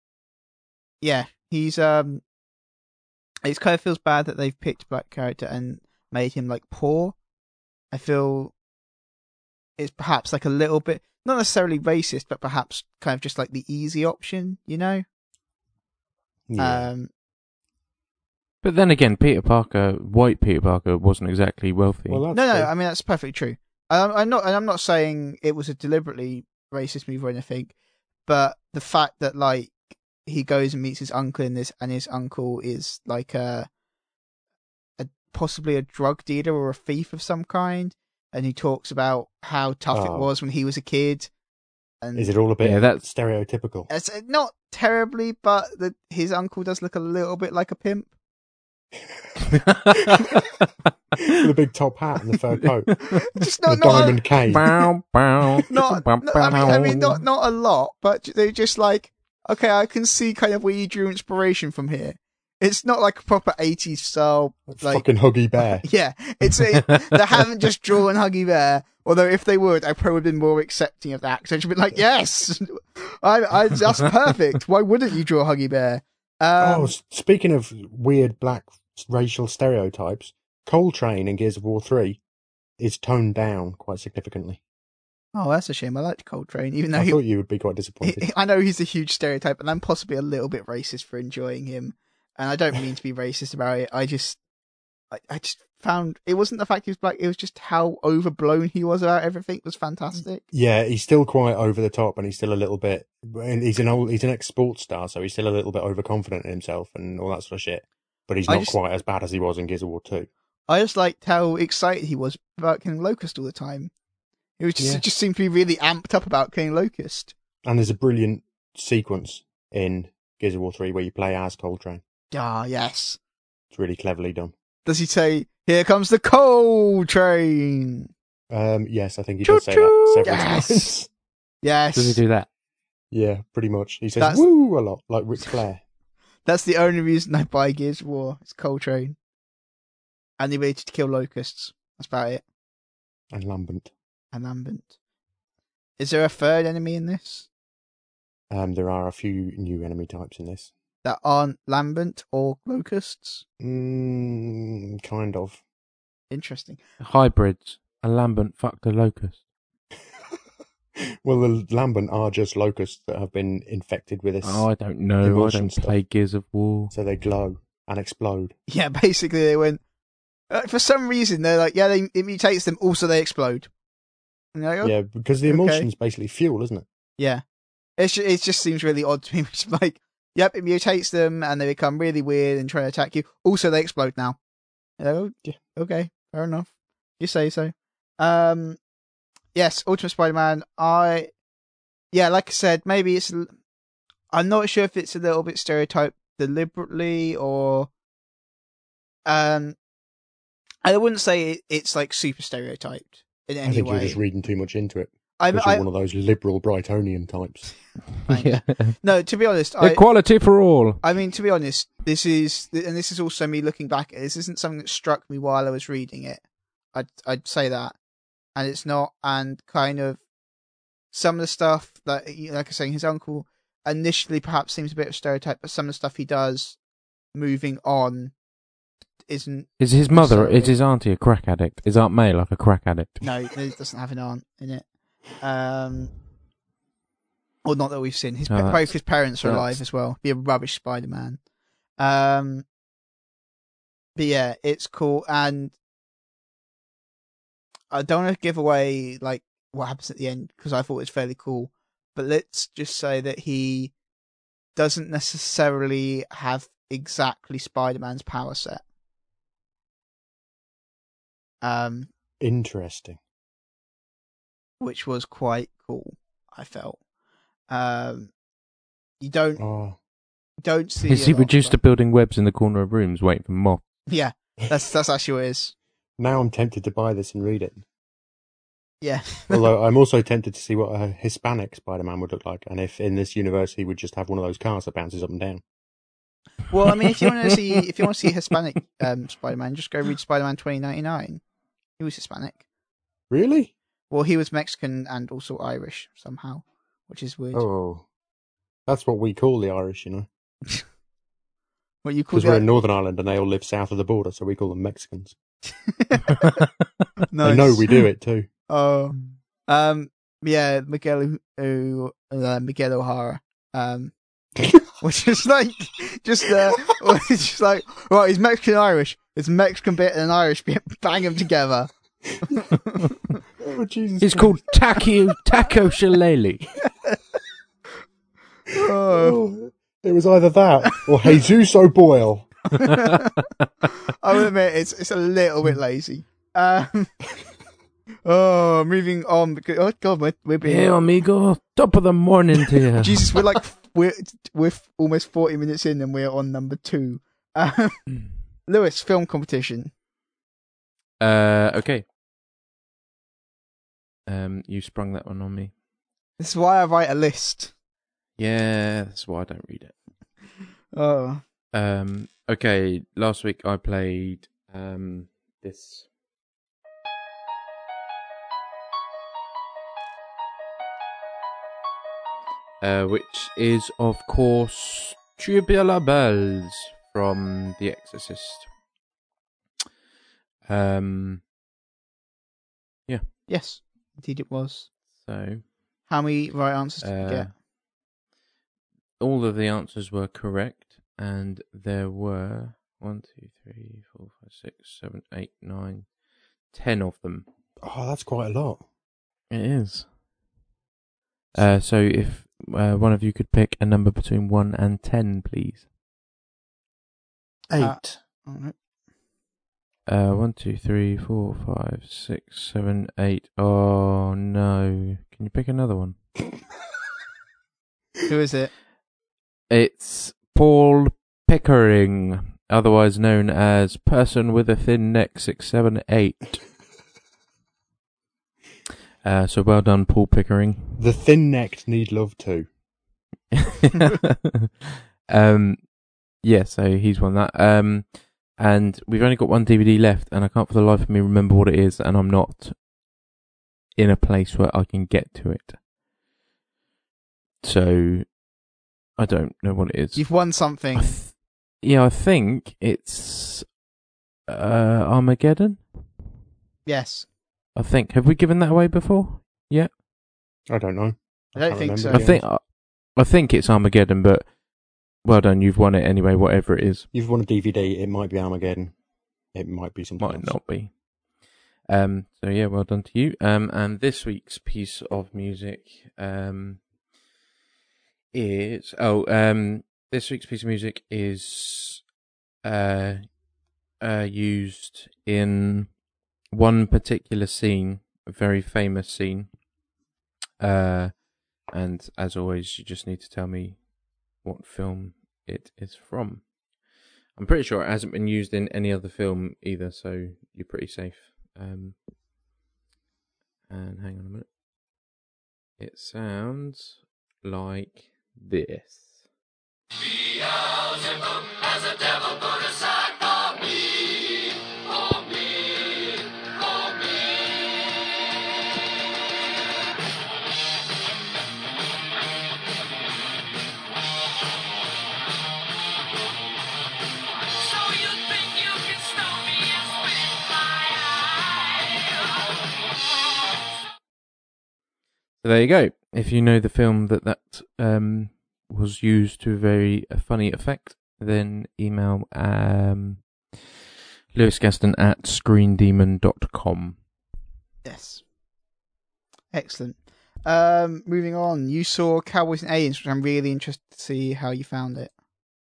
yeah, he's um, it kind of feels bad that they've picked a black character and made him like poor. I feel it's perhaps like a little bit, not necessarily racist, but perhaps kind of just like the easy option, you know? Yeah. Um, But then again, Peter Parker, white Peter Parker, wasn't exactly wealthy. well, that's no, no, true. I mean that's perfectly true. I'm, I'm not, and I'm not saying it was a deliberately racist move or anything, but the fact that like he goes and meets his uncle in this, and his uncle is like a, a possibly a drug dealer or a thief of some kind, and he talks about how tough it Oh. was when he was a kid. And Is it all a bit Yeah, that's- stereotypical? It's not terribly, but the, his uncle does look a little bit like a pimp. With a big top hat and the fur coat, Just and not, a not, diamond cane. Bow, bow, not, bow, not I, mean, I mean, bow. not not a lot, but they're just like, okay, I can see kind of where you drew inspiration from here. It's not like a proper eighties style, like, Fucking Huggy Bear. yeah, it's a, they haven't just drawn Huggy Bear. Although if they would, I probably would have been more accepting of that. Because I'd just been like, yes, I, I, that's perfect. Why wouldn't you draw Huggy Bear? Um, oh, s- speaking of weird black racial stereotypes, Coltrane in Gears of War three is toned down quite significantly. oh, that's a shame. I liked Coltrane, even though I he, thought you would be quite disappointed. he, I know he's a huge stereotype, and I'm possibly a little bit racist for enjoying him. And I don't mean to be racist about it. I just, I, I just found it wasn't the fact he was black; it was just how overblown he was about everything was fantastic. Yeah, he's still quite over the top, and he's still a little bit. And he's an old, he's an ex-sports star, so he's still a little bit overconfident in himself and all that sort of shit. But he's I not just- quite as bad as he was in Gears of War two. I just liked how excited he was about killing Locust all the time. It was just, Yeah. it just seemed to be really amped up about killing Locust. And there's a brilliant sequence in Gears of War three where you play as Coltrane. Ah, yes. It's really cleverly done. Does he say, "Here comes the coal train"? Um, yes, I think he does say that Choo-choo! several Yes. times. Yes. Does he do that? Yeah, pretty much. He says That's- "woo" a lot, like Ric Flair. That's the only reason I buy Gears of War. It's Coltrane. And the ability to kill locusts. That's about it. And Lambent. And Lambent. Is there a third enemy in this Um, there are a few new enemy types in this. that aren't Lambent or locusts? Mm, kind of. Interesting. Hybrids. A lambent fucked a locust. Well, the Lambent are just locusts that have been infected with this, Oh, I don't know. I Convulsion don't stuff. play Gears of War. so they glow and explode. Yeah, basically they went. Uh, for some reason, they're like, yeah, they, it mutates them, also they explode. And you're like, oh, Yeah, because the okay. emulsion's basically fuel, isn't it? Yeah. It's ju- it just seems really odd to me. It's like, yep, it mutates them and they become really weird and try to attack you. Also, they explode now. You're like, oh, Yeah. okay, fair enough. You say so. Um, yes, Ultimate Spider-Man. I, yeah, like I said, maybe it's. l- I'm not sure if it's a little bit stereotyped deliberately or. Um, I wouldn't say it, it's like super stereotyped in I any think way. you're just reading too much into it. I, Because you're I, one of those liberal Brightonian types. Thanks. Yeah. no, to be honest, I, Equality for all. I mean, to be honest, this is, and this is also me looking back at it, this isn't something that struck me while I was reading it. I'd, I'd say that. And it's not, and kind of some of the stuff that, like I was saying, his uncle initially perhaps seems a bit of a stereotype, but some of the stuff he does moving on isn't, Is his mother, Sorry. is his auntie a crack addict? Is Aunt May like a crack addict? no, it doesn't have an aunt in it. Um, or not that we've seen. His, Oh, pa- that's- both his parents are that's- alive as well. Be a rubbish Spider-Man. Um, but yeah, it's cool, and I don't want to give away like what happens at the end because I thought it was fairly cool. But let's just say that he doesn't necessarily have exactly Spider-Man's power set. Um, Interesting. which was quite cool, I felt. Um, you don't Oh, don't see. Is a he lot of reduced to that. building webs in the corner of rooms waiting for moth? Yeah, that's that's actually what it is. now I'm tempted to buy this and read it. Yeah. Although I'm also tempted to see what a Hispanic Spider-Man would look like, and if in this universe he would just have one of those cars that bounces up and down. Well, I mean, if you want to see if you want to see Hispanic um, Spider-Man, just go read Spider-Man twenty ninety-nine. He was Hispanic. Really? Well, he was Mexican and also Irish somehow, which is weird. Oh, that's what we call the Irish, you know. What you call Because we're that? in Northern Ireland and they all live south of the border, so we call them Mexicans. Nice. They know we do it too. Oh, um, yeah, Miguel, uh, uh, Miguel O'Hara, um, which is like just uh, it's just like right, he's Mexican Irish. It's a Mexican bit and an Irish bit. Bang them together. Oh, Jesus. It's called Taco Taco Shillelagh. Oh. Oh, it was either that or Jesus O'Boyle. I will admit it's it's a little bit lazy. Um, oh, moving on because oh god, we're we're being Hey, amigo. Top of the morning to you. Jesus, we're like we're we're almost forty minutes in and we're on number two. Um, Lewis, film competition. Uh, okay. Um, you sprung that one on me. This is why I write a list. Yeah, that's why I don't read it. Oh, Um, okay. Last week I played um this. Uh, which is of course Tubular Bells from The Exorcist. Um, yes, indeed it was. so How many right answers did you uh, get? all of the answers were correct, and there were one, two, three, four, five, six, seven, eight, nine, ten of them. Oh, that's quite a lot. It is. Uh, so if uh, one of you could pick a number between one and ten, please. Eight. Uh, All right. Uh, one, two, three, four, five, six, seven, eight. Oh no! Can you pick another one? Who is it? It's Paul Pickering, otherwise known as Person with a Thin Neck six seven eight. Uh, so well done, Paul Pickering. The thin-necked need love too. um, yeah, so he's won that. Um, and we've only got one D V D left, and I can't for the life of me remember what it is, and I'm not in a place where I can get to it. So I don't know what it is. You've won something. I th- yeah, I think it's uh, Armageddon. Yes. I think. Have we given that away before? Yeah. I don't know. I don't can't think so. remember, I think I, I think it's Armageddon, but well done, you've won it anyway, whatever it is. You've won a D V D. It might be Armageddon. It might be something Might else. not be. Um, so yeah, well done to you. Um, and this week's piece of music um, is oh um, this week's piece of music is uh, uh, used in one particular scene, a very famous scene. Uh, and as always, you just need to tell me what film it is from. I'm pretty sure it hasn't been used in any other film either, so you're pretty safe. Um, and hang on a minute. It sounds like this. Beelzebub has a devil put aside for me, for me, for me. So you think you can stop me and spit my eye? So there you go. If you know the film that that um, was used to a very uh, funny effect, then email um, Lewis Gaston at screendemon dot com. Yes. Excellent. Um, moving on, you saw Cowboys and Aliens, which I'm really interested to see how you found it.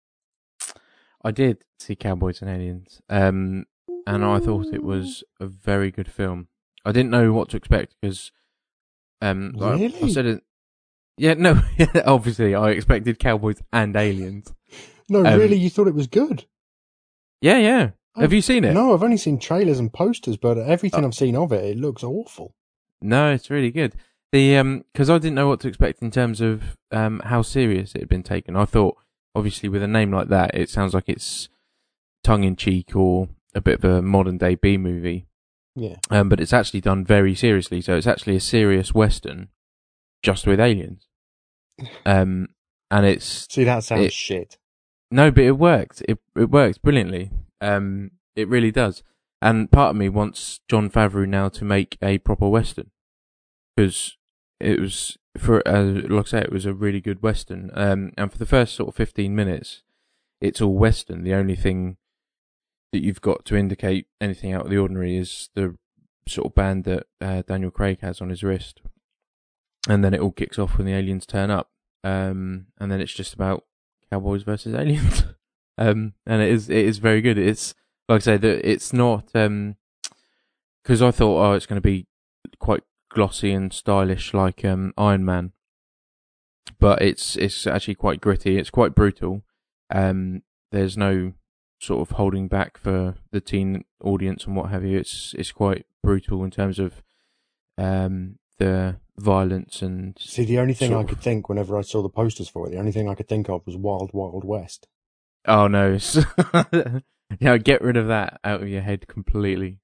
I did see Cowboys and Aliens, um, and I thought it was a very good film. I didn't know what to expect because, um, like I, I Really? said it. Yeah, no, obviously I expected Cowboys and Aliens. No, Um, really, you thought it was good? Yeah, yeah. Have you seen it? No, I've only seen trailers and posters, but everything Oh. I've seen of it, it looks awful. No, it's really good. The um, because I didn't know what to expect in terms of um how serious it had been taken. I thought, obviously, with a name like that, it sounds like it's tongue in cheek or a bit of a modern day B movie. Yeah. Um, but it's actually done very seriously. So it's actually a serious Western, just with aliens. Um, and it's See, that sounds It- shit. no, but it worked. It it works brilliantly. Um, it really does. And part of me wants Jon Favreau now to make a proper Western, because it was for uh, like I say, it was a really good Western. Um, and for the first sort of fifteen minutes, it's all Western. The only thing that you've got to indicate anything out of the ordinary is the sort of band that uh, Daniel Craig has on his wrist, and then it all kicks off when the aliens turn up. Um, and then it's just about Cowboys versus aliens. um, and it is it is very good. It's like I say that it's not um, because I thought oh it's going to be quite glossy and stylish like um Iron Man, but it's it's actually quite gritty. It's quite brutal. Um, there's no sort of holding back for the teen audience and what have you. It's it's quite brutal in terms of um the violence and See, the only thing sort I of- could think whenever I saw the posters for it, the only thing I could think of was Wild Wild West. oh no, it's yeah, get rid of that out of your head completely.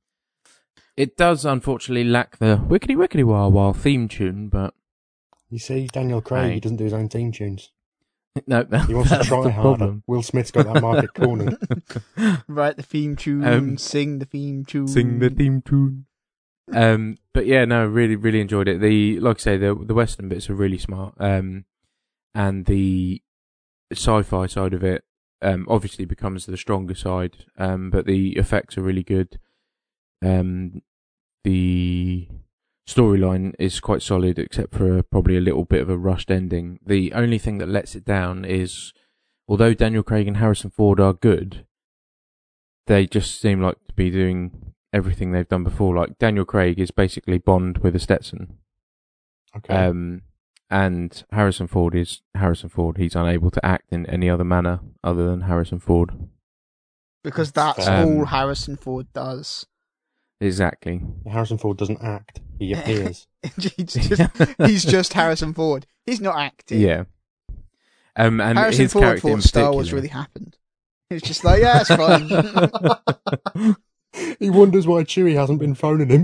It does unfortunately lack the wickety wickety wah wah theme tune, but You see, Daniel Craig, Aye. he doesn't do his own theme tunes. no, He wants to that's try the harder. problem. Will Smith's got that market cornered. Write the theme tune, Um, sing the theme tune. Sing the theme tune. Um, but yeah, no, really, really enjoyed it. The like I say, the the Western bits are really smart. Um, and the sci-fi side of it, um, obviously becomes the stronger side. Um, but the effects are really good. Um, the storyline is quite solid, except for a, probably a little bit of a rushed ending. The only thing that lets it down is, although Daniel Craig and Harrison Ford are good, they just seem like to be doing everything they've done before. Like Daniel Craig is basically Bond with a Stetson, Okay. um, and Harrison Ford is Harrison Ford. He's unable to act in any other manner other than Harrison Ford. Because that's Um, all Harrison Ford does. exactly. Harrison Ford doesn't act; he appears. he's, just, he's just Harrison Ford. He's not acting. Yeah. Um, and Harrison his Ford character in thought Star Wars particular- really happened. It's just like, yeah, it's fine. He wonders why Chewie hasn't been phoning him.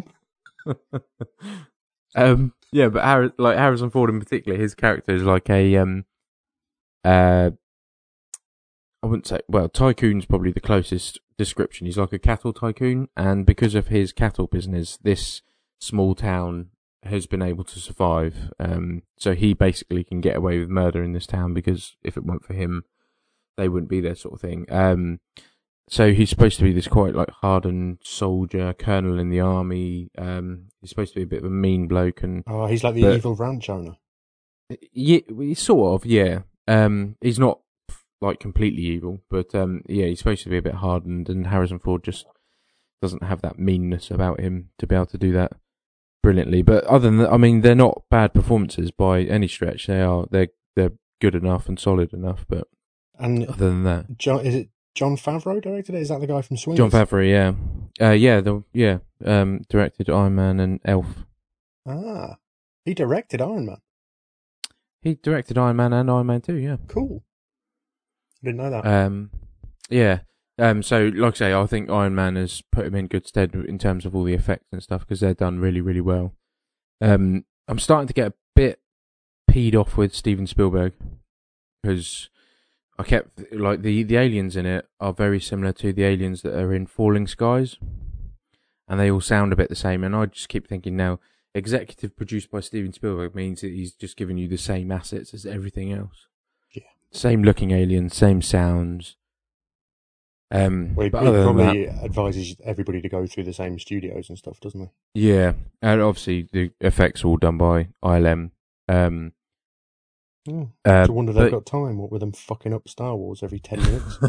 um, yeah, but Har- like Harrison Ford in particular, his character is like a um, uh, I wouldn't say well, tycoon's probably the closest description. He's like a cattle tycoon, and because of his cattle business, this small town has been able to survive. Um, so he basically can get away with murder in this town because if it weren't for him, they wouldn't be there, sort of thing. Um, so he's supposed to be this quite like hardened soldier, colonel in the army. Um, he's supposed to be a bit of a mean bloke, and Oh, he's like the But- evil ranch owner. yeah, sort of, yeah. Um, he's not like completely evil, but um, yeah, he's supposed to be a bit hardened, and Harrison Ford just doesn't have that meanness about him to be able to do that brilliantly. But other than that, I mean, they're not bad performances by any stretch. They are. They're they're good enough and solid enough. But And other than that, John, is it John Favreau directed it? Is that the guy from Swingers? John Favreau, yeah, uh, yeah, the yeah, um, directed Iron Man and Elf. Ah, he directed Iron Man. He directed Iron Man and Iron Man two, yeah. Cool. I didn't know that. Um, yeah. Um, so, like I say, I think Iron Man has put him in good stead in terms of all the effects and stuff because they're done really, really well. Um, I'm starting to get a bit peed off with Steven Spielberg because I kept like the the aliens in it are very similar to the aliens that are in Falling Skies, and they all sound a bit the same. And I just keep thinking now, executive produced by Steven Spielberg means that he's just giving you the same assets as everything else. Yeah. Same looking aliens, same sounds. Um, Well, he, but he other than probably that, advises everybody to go through the same studios and stuff, doesn't he? yeah, and obviously the effects are all done by I L M. Um, Oh, uh, it's a wonder they've but- got time. What with them fucking up Star Wars every ten minutes?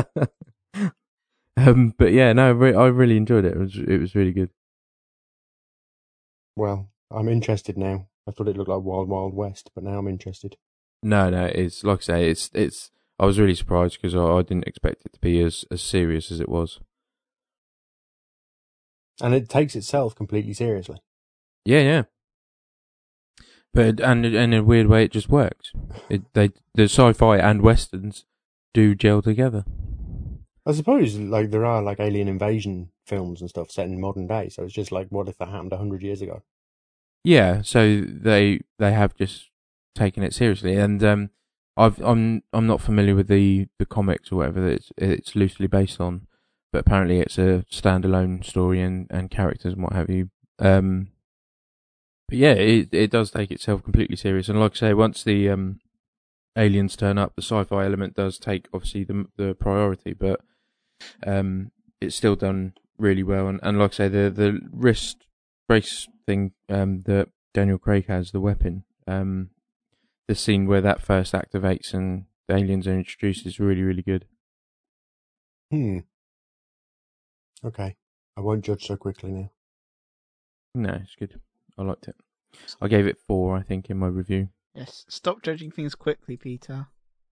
um, but yeah, no, re- I really enjoyed it. It was it was really good. Well, I'm interested now. I thought it looked like Wild Wild West, but now I'm interested. No, no, it's like I say, it's it's. I was really surprised because I, I didn't expect it to be as as serious as it was. And it takes itself completely seriously. Yeah, yeah. But and in a weird way, it just works. It they the sci-fi and westerns do gel together. I suppose like there are like alien invasion films and stuff set in modern day, so it's just like, what if that happened a hundred years ago? Yeah, so they they have just taken it seriously, and um, I've I'm I'm not familiar with the, the comics or whatever that it's it's loosely based on, but apparently it's a standalone story and, and characters and what have you. Um, but yeah, it it does take itself completely serious, and like I say, once the um aliens turn up, the sci-fi element does take obviously the the priority, but um, it's still done really well, and, and like I say, the the wrist brace thing um, that Daniel Craig has, the weapon, um, the scene where that first activates and the aliens are introduced is really, really good. Hmm. Okay. I won't judge so quickly now. No, it's good. I liked it. I gave it four, I think, in my review. Yes, stop judging things quickly, Peter.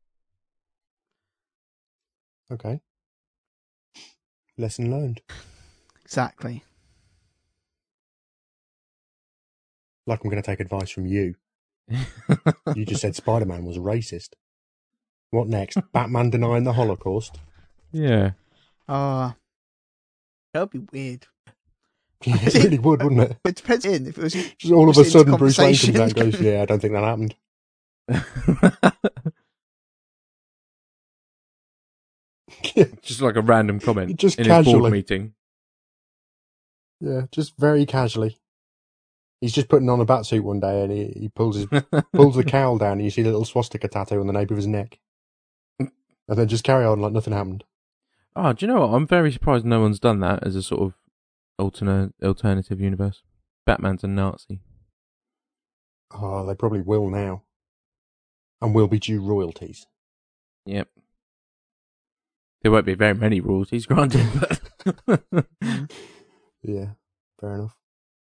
Okay. Lesson learned. Exactly. Like I'm going to take advice from you. You just said Spider-Man was a racist. What next? Batman denying the Holocaust? Yeah. Ah, that would be weird. Yeah, it really would, wouldn't it? It depends in if it was Just all of a Just into sudden Bruce Wayne comes out and conversation. goes, yeah, I don't think that happened. Just like a random comment Just in his board casually. meeting. Yeah, just very casually. He's just putting on a bat suit one day and he, he pulls his pulls the cowl down and you see a little swastika tattoo on the nape of his neck. And then just carry on like nothing happened. Oh, do you know what? I'm very surprised no one's done that as a sort of alternate alternative universe. Batman's a Nazi. Oh, they probably will now. And will be due royalties. Yep. There won't be very many royalties granted, but Yeah, fair enough.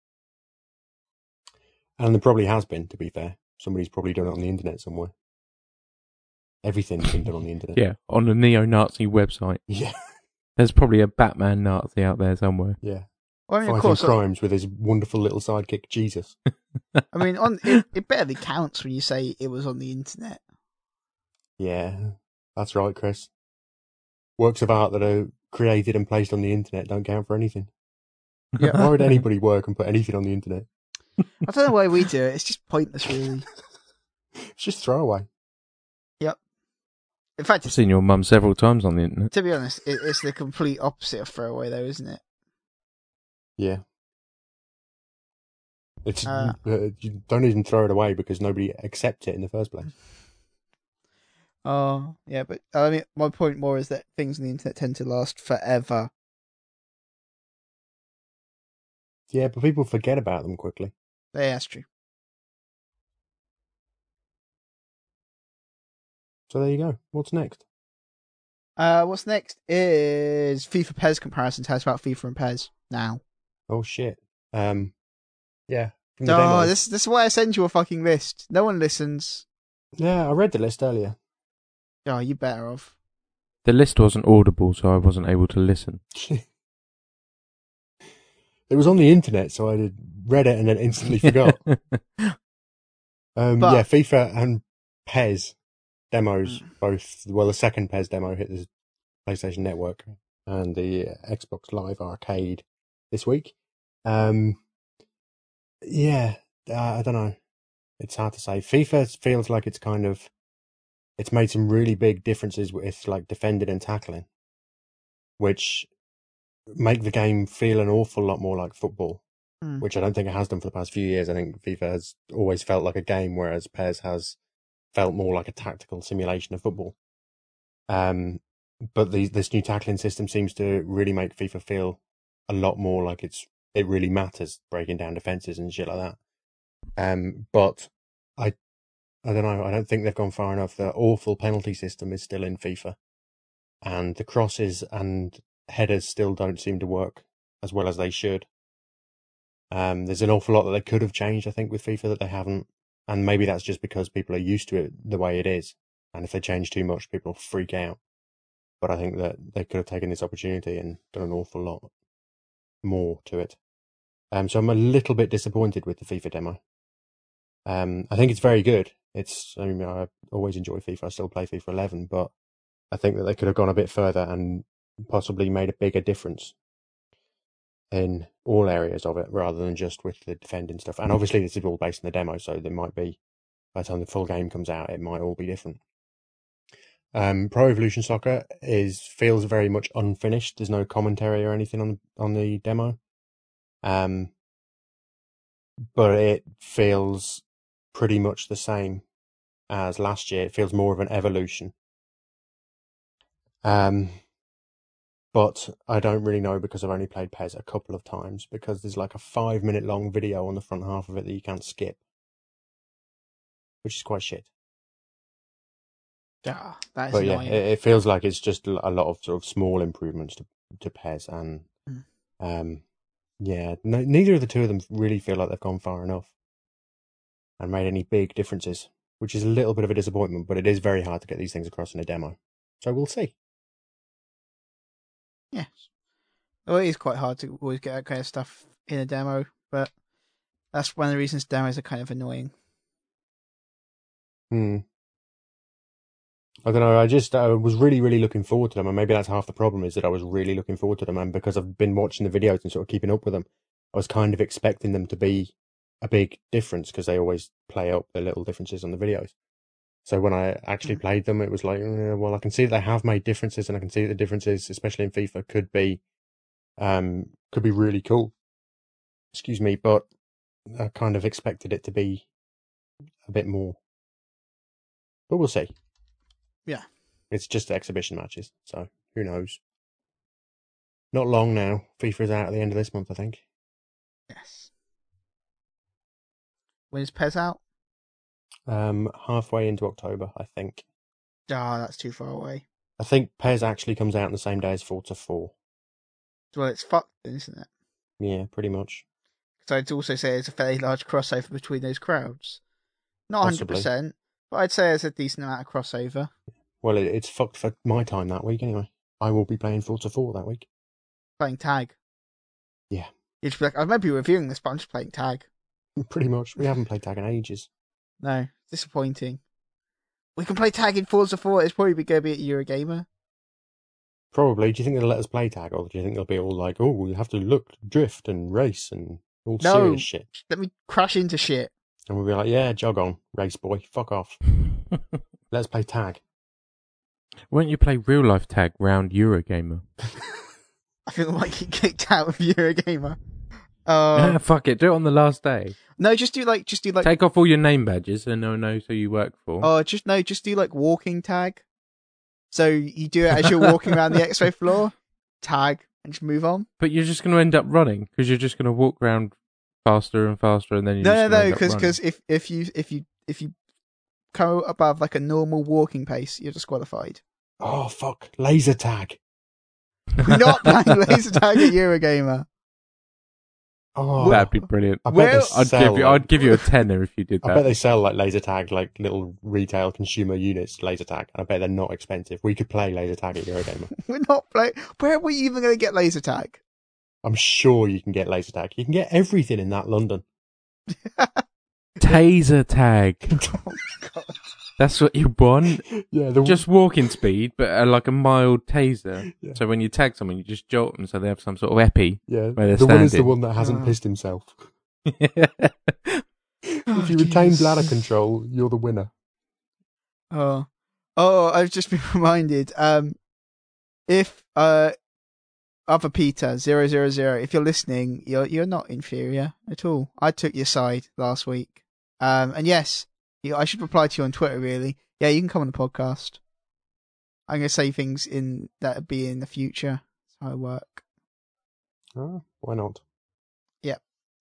And there probably has been, to be fair. Somebody's probably done it on the internet somewhere. Everything's been done on the internet. yeah, on the neo-Nazi website. Yeah. There's probably a Batman Nazi out there somewhere. Yeah. Well, I mean, of fighting course. uh, crimes with his wonderful little sidekick Jesus. I mean, on it, it barely counts when you say it was on the internet. Yeah, that's right, Chris. Works of art that are created and placed on the internet don't count for anything. Yeah. Why would anybody work and put anything on the internet? I don't know why we do it. It's just pointless, really. It's just throwaway. Yep. In fact, I've it's, seen your mum several times on the internet. to be honest, it, it's the complete opposite of throwaway, though, isn't it? Yeah. It's Uh, uh, you don't even throw it away because nobody accepts it in the first place. Oh, yeah, but I mean, my point more is that things on the internet tend to last forever. Yeah, but people forget about them quickly. Yeah, that's true. So there you go. What's next? Uh, what's next is FIFA Pez comparison. Tell us about FIFA and Pez now. Oh shit. Um, yeah. From the Oh, demo. this this is why I send you a fucking list. No one listens. Yeah, I read the list earlier. Oh, you better off. The list wasn't audible, so I wasn't able to listen. It was on the internet, so I read it and then instantly forgot. Um, But- yeah, FIFA and Pez demos, Mm. both. Well, the second Pez demo hit the PlayStation Network and the Xbox Live Arcade this week. Um, yeah, uh, I don't know. It's hard to say. FIFA feels like it's kind of it's made some really big differences with like defending and tackling, which make the game feel an awful lot more like football. Mm. Which I don't think it has done for the past few years. I think FIFA has always felt like a game, whereas PES has felt more like a tactical simulation of football. Um, but the, this new tackling system seems to really make FIFA feel a lot more like it's it really matters, breaking down defenses and shit like that. Um, but I I don't know. I don't think they've gone far enough. The awful penalty system is still in FIFA, and the crosses and headers still don't seem to work as well as they should. Um, there's an awful lot that they could have changed, I think, with FIFA that they haven't. And maybe that's just because people are used to it the way it is. And if they change too much, people will freak out. But I think that they could have taken this opportunity and done an awful lot more to it. Um, so I'm a little bit disappointed with the FIFA demo. Um, I think it's very good. It's, I mean, I always enjoy FIFA. I still play FIFA eleven, but I think that they could have gone a bit further and possibly made a bigger difference in all areas of it rather than just with the defending stuff. And obviously this is all based on the demo, so there might be, by the time the full game comes out, it might all be different. Um, Pro Evolution Soccer is feels very much unfinished. There's no commentary or anything on on the demo. Um, but it feels pretty much the same as last year. It feels more of an evolution. Um, But I don't really know because I've only played PES a couple of times, because there's like a five minute long video on the front half of it that you can't skip, which is quite shit. Ah, that is But yeah, annoying. it, it feels like it's just a lot of sort of small improvements to, to PES, and Mm. um, yeah, no, neither of the two of them really feel like they've gone far enough and made any big differences, which is a little bit of a disappointment, but it is very hard to get these things across in a demo. So we'll see. Yes. Well, it is quite hard to always get that kind of stuff in a demo, but that's one of the reasons demos are kind of annoying. Hmm. I don't know. I just I was really, really looking forward to them, and maybe that's half the problem is that I was really looking forward to them, and because I've been watching the videos and sort of keeping up with them, I was kind of expecting them to be a big difference because they always play up the little differences on the videos. So when I actually Mm. played them, it was like, eh, well, I can see that they have made differences, and I can see that the differences, especially in FIFA, could be, um, could be really cool. Excuse me, but I kind of expected it to be a bit more. But we'll see. Yeah. It's just exhibition matches, so who knows? Not long now. FIFA's out at the end of this month, I think. Yes. When is Pez out? Um, halfway into October, I think. Ah, that's too far away. I think PES actually comes out on the same day as Forza four. Well, it's fucked, then, isn't it? Yeah, pretty much. So I'd also say there's a fairly large crossover between those crowds. Not one hundred Possibly. percent, but I'd say there's a decent amount of crossover. Well, it, it's fucked for my time that week anyway. I will be playing Forza four that week. Playing tag. Yeah. You'd just be like, I remember you reviewing this, but I'm just playing tag. Pretty much. We haven't played tag in ages. No, disappointing. We can play tag in Forza four. It's probably going to be at Eurogamer. Probably. Do you think they'll let us play tag, or do you think they'll be all like, "Oh, we have to look, drift, and race, and all No. serious shit"? Let me crash into shit. And we'll be like, "Yeah, jog on, race boy, fuck off. Let's play tag." Won't you play real life tag round Eurogamer? I think I might get kicked out of Eurogamer. Yeah, Uh, fuck it, do it on the last day. no, just do like, just do like, Take off all your name badges and no knows who you work for. oh, just no, just do like walking tag. So you do it as you're walking around the X-ray floor, tag, and just move on. But you're just going to end up running because you're just going to walk around faster and faster, and then you're No, just no, gonna no, end up because running. because if if you if you if you come above like a normal walking pace, you're disqualified. Oh fuck, laser tag. We're not playing laser tag at Eurogamer. Oh, That'd be brilliant. I bet Well, they I'd sell, give you, like- I'd give you a tenner if you did I bet that. they sell like laser tag, like little retail consumer units, laser tag. And I bet they're not expensive. We could play laser tag at Eurogamer. We're not playing. Where are we even going to get laser tag? I'm sure you can get laser tag. You can get everything in that London. Taser tag. Oh, God. That's what you want. Yeah, the Just walking speed, but uh, like a mild taser. Yeah. So when you tag someone, you just jolt them so they have some sort of epi. yeah, where they're the winner's the standing. one that hasn't Oh. pissed himself. Oh, If you retain Jesus. bladder control, you're the winner. Oh, oh! I've just been reminded. Um, if uh, other Peter zero zero zero, if you're listening, you're you're not inferior at all. I took your side last week. Um, and yes, you, I should reply to you on Twitter. Really, yeah, you can come on the podcast. I'm gonna say things in that be in the future. That's how I work. Oh, why not? Yep.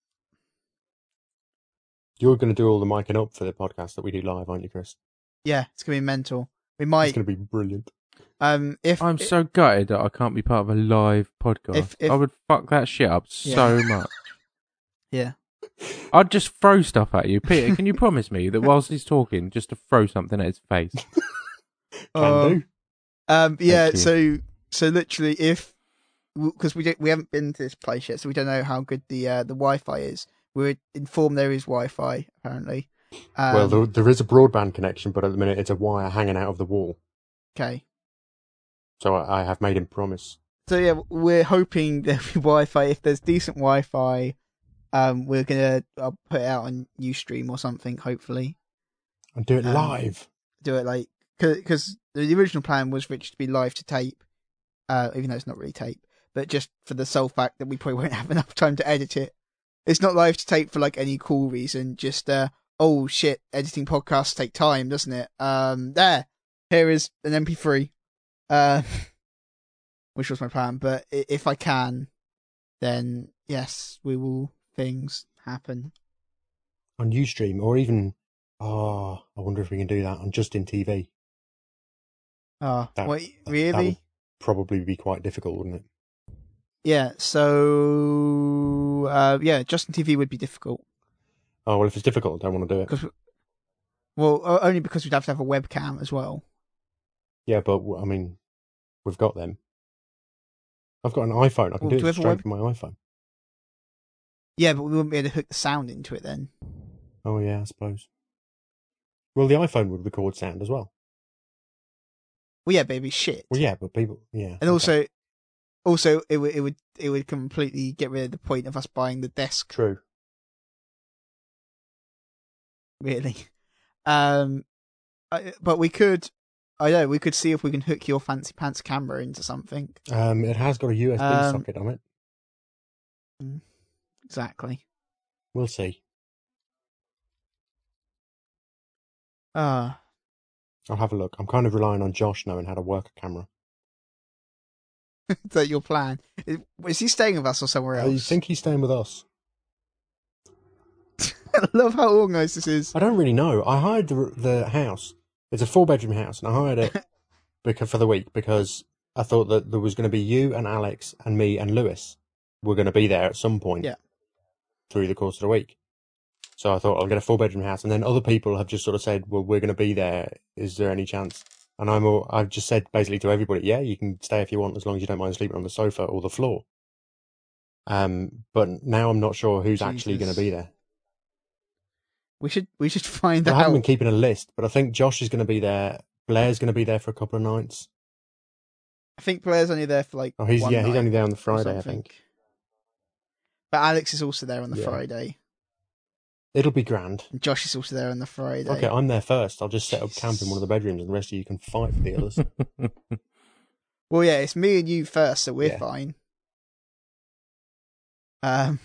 You're going to do all the micing up for the podcast that we do live, aren't you, Chris? Yeah, it's gonna be mental. We It's might. going to be brilliant. Um, if I'm so gutted that I can't be part of a live podcast. If- if- I would fuck that shit up so much. yeah. I'd just throw stuff at you. Peter, can you promise me that whilst he's talking, just to throw something at his face? Can Uh, do. Um, yeah, you. so so literally, if because we don't, we haven't been to this place yet, so we don't know how good the uh, the Wi-Fi is. We're informed there is Wi-Fi apparently. Um, Well, there, there is a broadband connection, but at the minute it's a wire hanging out of the wall. okay. So I, I have made him promise. So yeah, we're hoping there'll be Wi-Fi. If there's decent Wi-Fi, um, we're gonna I'll put it out on Ustream or something. Hopefully, And do it Um, live. do it like because the original plan was for it to be live to tape, uh, even though it's not really tape, but just for the sole fact that we probably won't have enough time to edit it. It's not live to tape for like any cool reason. Just uh, oh shit, editing podcasts take time, doesn't it? Um, there, here is an M P three, uh, which was my plan. But i- if I can, then yes, we will. Things happen. On Ustream, or even, oh, I wonder if we can do that on Justin T V. Oh, That- wait, that- really? that would probably be quite difficult, wouldn't it? Yeah. So, uh, yeah, Justin T V would be difficult. Oh, well, if it's difficult, I don't want to do it. Because, well, o- only because we'd have to have a webcam as well. Yeah, but, I mean, we've got them. I've got an iPhone. I can Well, do do we it have a straight web- from my iPhone. Yeah, but we wouldn't be able to hook the sound into it then. Oh, yeah, I suppose. Well, the iPhone would record sound as well. Well, yeah, but it'd be shit. Well, yeah, but people, yeah. And okay. also, also it would it would it would completely get rid of the point of us buying the desk. True. Really, um, I, but we could. I know we could see if we can hook your fancy pants camera into something. Um, it has got a U S B Um, socket on it. Exactly. We'll see. Ah, I'll have a look. I'm kind of relying on Josh knowing how to work a camera. is that your plan? Is, is he staying with us or somewhere I else? think he's staying with us. I love how organised this is. I don't really know. I hired the the house. It's a four bedroom house, and I hired it because for the week because I thought that there was going to be you and Alex and me and Lewis were going to be there at some point Yeah. through the course of the week. So I thought I'll get a four bedroom house, and then other people have just sort of said, "Well, we're going to be there. Is there any chance?" And I'm all, I've just said basically to everybody, "Yeah, you can stay if you want, as long as you don't mind sleeping on the sofa or the floor." Um, but now I'm not sure who's actually going Jesus. to be there. We should we should find But I haven't been out. keeping a list, but I think Josh is going to be there. Blair's going to be there for a couple of nights. I think Blair's only there for like Oh, he's one yeah, he's night only there on the or Friday, I something. think. But Alex is also there on the Yeah. Friday. It'll be grand. And Josh is also there on the Friday. Okay, I'm there first. I'll just set up Jesus. camp in one of the bedrooms, and the rest of you can fight for the others. Well, yeah, it's me and you first, so we're Yeah. fine. Um,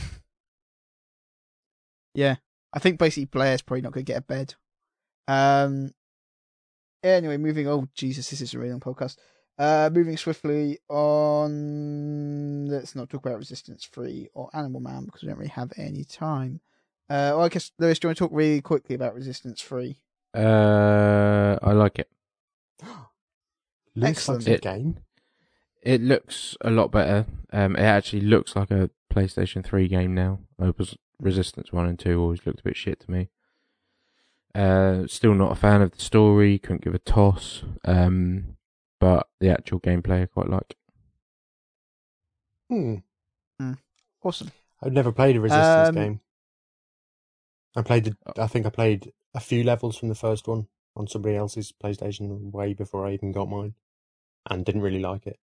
yeah, I think basically Blair's probably not going to get a bed. Um, anyway, moving. Oh, Jesus, this is a really long podcast. Uh, moving swiftly on. Let's not talk about Resistance three or Animal Man because we don't really have any time. Uh, well, I guess Lewis, do you want to talk really quickly about Resistance three? Uh, I like it. Looks Excellent. like a It- game. It looks a lot better. Um, it actually looks like a PlayStation three game now. Opus Resistance one and two always looked a bit shit to me. Uh, still not a fan of the story. Couldn't give a toss. Um, but the actual gameplay I quite like. Hmm. Awesome. I've never played a Resistance Um, game. I played. The, I think I played a few levels from the first one on somebody else's PlayStation way before I even got mine, and didn't really like it.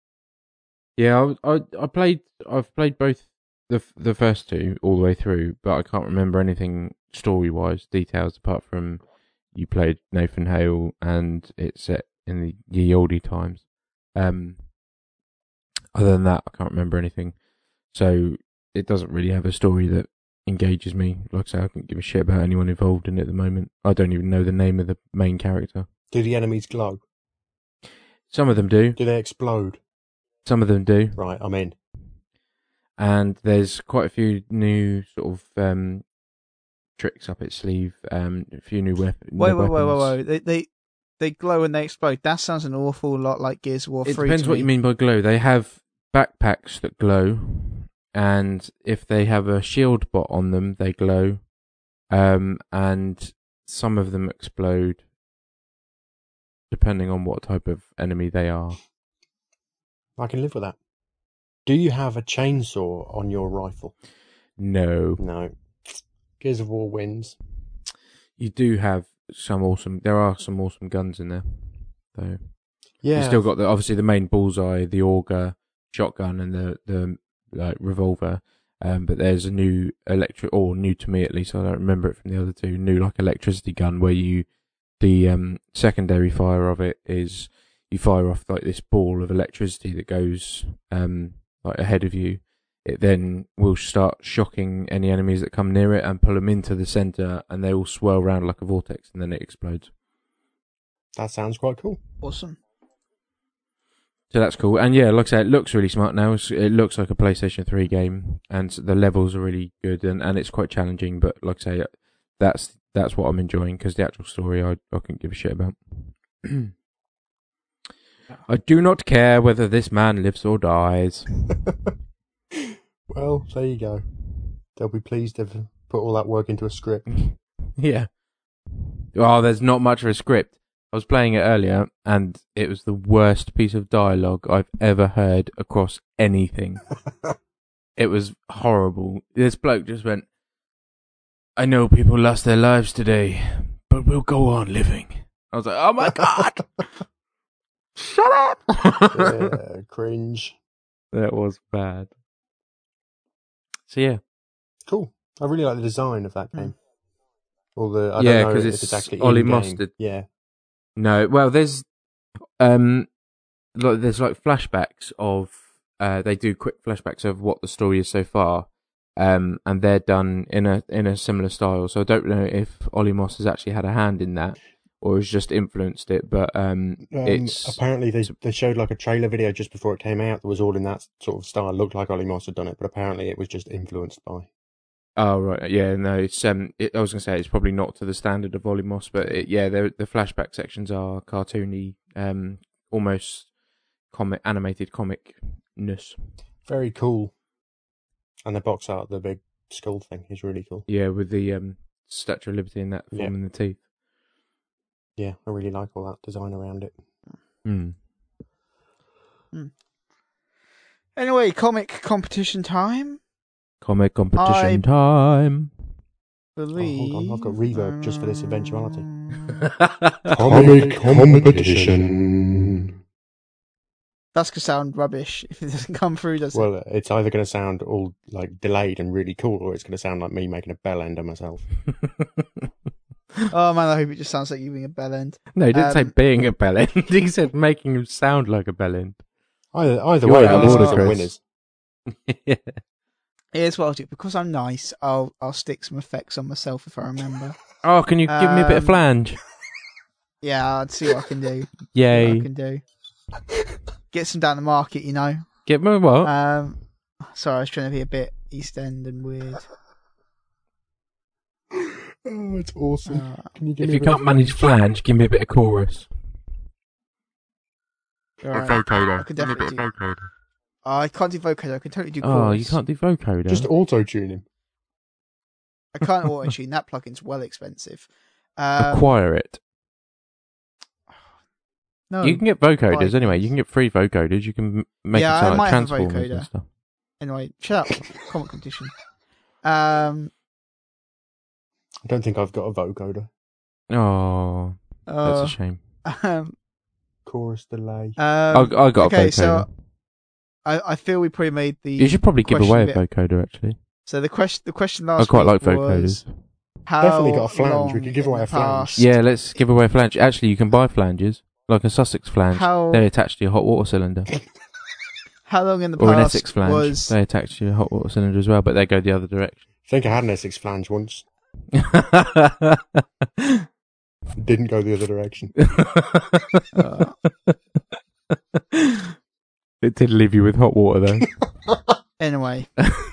Yeah, I, I I played. I've played both the the first two all the way through, but I can't remember anything story wise, details apart from you played Nathan Hale and it's set in the ye olde times. Um, other than that, I can't remember anything. So it doesn't really have a story that engages me. Like I say, I couldn't give a shit about anyone involved in it at the moment. I don't even know the name of the main character. Do the enemies glow? Some of them do. Do they explode? Some of them do. Right, I'm in. And there's quite a few new sort of um, tricks up its sleeve. Um, a few new, wep- new Wait, wait, weapons. wait, wait, wait. They, they they glow and they explode. That sounds an awful lot like Gears of War It three. depends to what me. you mean by glow. They have backpacks that glow, and if they have a shield bot on them, they glow. Um, and some of them explode, depending on what type of enemy they are. I can live with that. Do you have a chainsaw on your rifle? No, No. Gears of War wins. you do have some awesome. There are some awesome guns in there, though. Yeah. You still got the obviously the main bullseye, the auger, shotgun, and the the like revolver. Um, but there's a new electric, or new to me at least. I don't remember it from the other two. New like electricity gun where you, the um secondary fire of it is you fire off like this ball of electricity that goes um like ahead of you. It then will start shocking any enemies that come near it and pull them into the center, and they all swirl around like a vortex, and then it explodes. That sounds quite cool. Awesome. So that's cool. And yeah, like I say, it looks really smart now. It's, it looks like a PlayStation three game, and the levels are really good, and, and it's quite challenging. But like I say, that's that's what I'm enjoying, because the actual story I, I couldn't give a shit about. I do not care whether this man lives or dies. Well, there you go. They'll be pleased they've put all that work into a script. Yeah. Oh, there's not much of a script. I was playing it earlier, and it was the worst piece of dialogue I've ever heard across anything. It was horrible. This bloke just went, I know people lost their lives today, but we'll go on living. I was like, oh my God! Shut up! Yeah, cringe. That was bad. So yeah. Cool. I really like the design of that game. Or the I Yeah, don't know 'cause if it's it's actually Ollie in-game. Mustard. Yeah. No, well, there's um, like there's like flashbacks of uh, they do quick flashbacks of what the story is so far, um, and they're done in a in a similar style. So I don't know if Ollie Moss has actually had a hand in that or has just influenced it, but um, Um, it's apparently they they showed like a trailer video just before it came out that was all in that sort of style. Looked like Ollie Moss had done it, but apparently it was just influenced by. oh right, yeah, no, it's um, it, I was gonna say it's probably not to the standard of Ollie Moss, but it, yeah, the the flashback sections are cartoony, um, almost comic animated comicness. Very cool. And the box art, the big skull thing, is really cool. Yeah, with the um, Statue of Liberty and that Yeah. forming the teeth. Yeah, I really like all that design around it. Hmm. Anyway, comic competition time. Comic competition I- time. Believe. Oh, hold on, I've got reverb just for this eventuality. um, Comic competition. That's gonna sound rubbish if it doesn't come through, does it? Well, it's either going to sound all like delayed and really cool, or it's going to sound like me making a bell end of myself. Oh man, I hope it just sounds like you being a bell end. No, he didn't say Um, being a bellend. He said making him sound like a bellend. Either, either You're way, out of the order, listeners are Chris. winners. Yeah. Here's what I'll do. Because I'm nice, I'll I'll stick some effects on myself if I remember. Oh, can you give me a bit of Um, flange? Yeah, I'd see what I can do. See what I Yay. can do. Get some down the market, you know. Get me what? Um, sorry, I was trying to be a bit East End and weird. Oh, it's awesome. Uh, Can you give If me you a bit can't of- manage flange, give me a bit of chorus. alright. vocoder. I could definitely do. vocoder. Oh, I can't do vocoder. I can totally do Oh, chorus. you can't do vocoder. Just auto tune him? I can't auto tune. That plugin's well expensive. Um, acquire it. no. You can get vocoders like- anyway. You can get free vocoders. You can m- make Yeah, it I sound might like have a transformers vocoder. and stuff. Anyway, shut up. Comic competition. Um. I don't think I've got a vocoder. Oh, that's uh, a shame. Um. Chorus delay. um I, I got okay, a vocoder. so I, I feel we probably made the. you should probably give question away a bit- vocoder, actually. So the question, the question I last quite like week was vocoders. how Definitely got a flange. long We could give in away the a flange. past- Yeah, let's give away a flange. Actually, you can buy flanges, like a Sussex flange. How They're attached to your hot water cylinder. how long in the Or an past Essex flange. was They attach to your hot water cylinder as well, but they go the other direction. I think I had an Essex flange once. Didn't go the other direction. uh, It did leave you with hot water, though. anyway?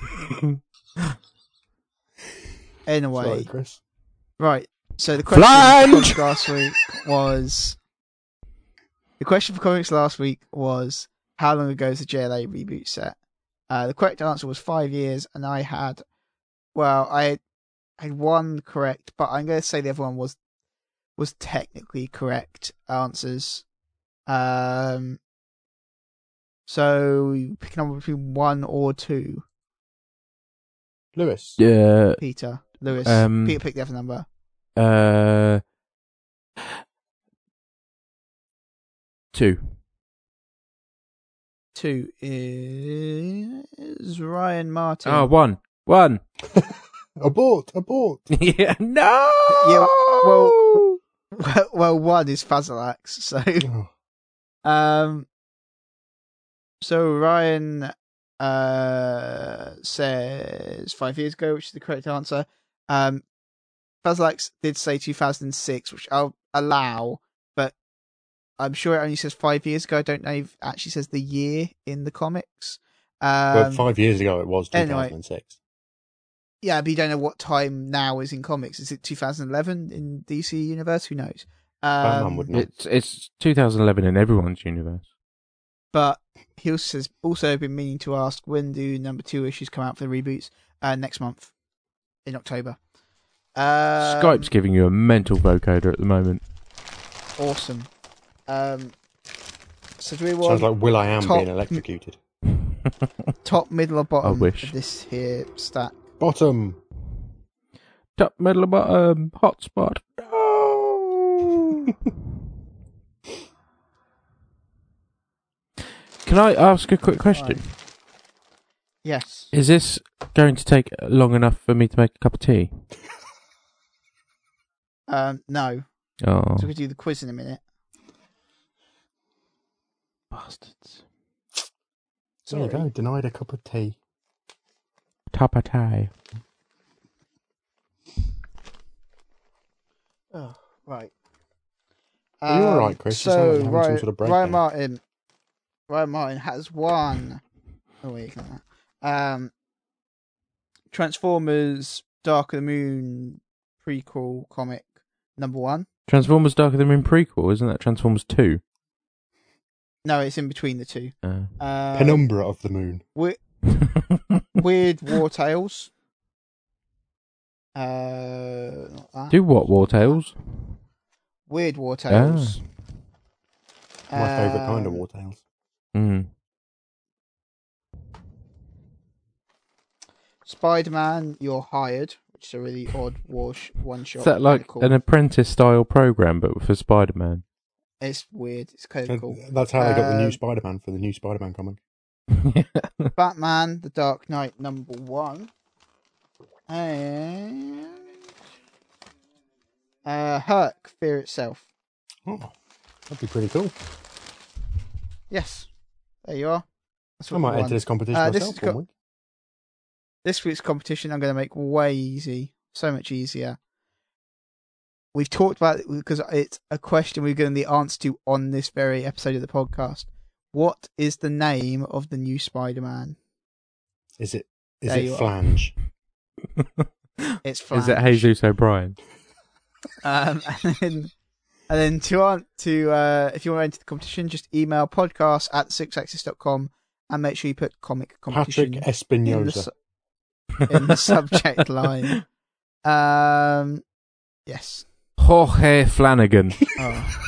Anyway, Sorry, Chris. right. So the question Flange! for comics last week was the question for comics last week was how long ago is the J L A reboot set? Uh, the correct answer was five years, and I had well, I had, I had one correct, but I'm going to say the other one was was technically correct answers. Um, so you pick a number between one or two. Lewis. Yeah. Peter, Lewis, Um, Peter, pick the other number. Uh, two. Two is Ryan Martin. Oh, one. One. Abort! Abort! Yeah. No. Yeah, well- well, well, one is Fazalax. So, Oh, um, so Ryan uh says five years ago, which is the correct answer. Um, Fazalax did say two thousand six, which I'll allow, but I'm sure it only says five years ago. I don't know if it actually says the year in the comics. Um, but five years ago it was anyway. two thousand six. Yeah, but you don't know what time now is in comics. Is it two thousand eleven in D C Universe? Who knows? Batman Um, would know. It's it's two thousand eleven in everyone's universe. but he also has also been meaning to ask when do number two issues come out for the reboots? Uh, next month, in October. Um, Skype's giving you a mental vocoder at the moment. awesome. Um, so do we want Sounds like Will I Am top- being electrocuted. top, middle, or bottom I wish. of this here stack? Bottom. Top, middle, bottom, hotspot. No. Can I ask a quick question? Yes. Is this going to take long enough for me to make a cup of tea? Um, no. Oh, So we'll do the quiz in a minute. bastards. There you Sorry. go. Denied a cup of tea. Top of tie. Oh, right. Are you Um, alright, Chris? You sound So, like you're having some Ryan, sort of Ryan breakdown. Martin, Ryan Martin has won. Oh wait, can I- um, Transformers: Dark of the Moon prequel comic number one. Transformers Dark of the Moon prequel, isn't that Transformers two? No, it's in between the two. Uh. Um, Penumbra of the Moon. we- Weird War Tales. Uh, not that. Do what, War Tales? Weird War Tales. My favourite kind of Um, War Tales. Mm. Spider-Man, You're Hired, which is a really odd war sh- one-shot. Is that like cool. an apprentice-style program, but for Spider-Man? It's weird. It's kind of cool. That's how they got the Uh, new Spider-Man for the new Spider-Man comic. Batman, The Dark Knight, number one. And... Uh, Herc, Fear Itself. Oh, that'd be pretty cool. Yes. There you are. That's I what might we enter won. this competition Uh, this myself has one got- week. This week's competition I'm going to make way easy. So much easier. We've talked about it because it's a question we're getting the answer to on this very episode of the podcast. What is the name of the new Spider-Man? Is it? Is There it you are. Flange? It's Flange. Is it Jesus O'Brien? Um, and then, and then to an- to uh, if you want to enter the competition, just email podcast at six axis dot com and make sure you put comic competition Patrick in the, Espinosa. su- in the subject line. Um, yes. Jorge Flanagan. Oh.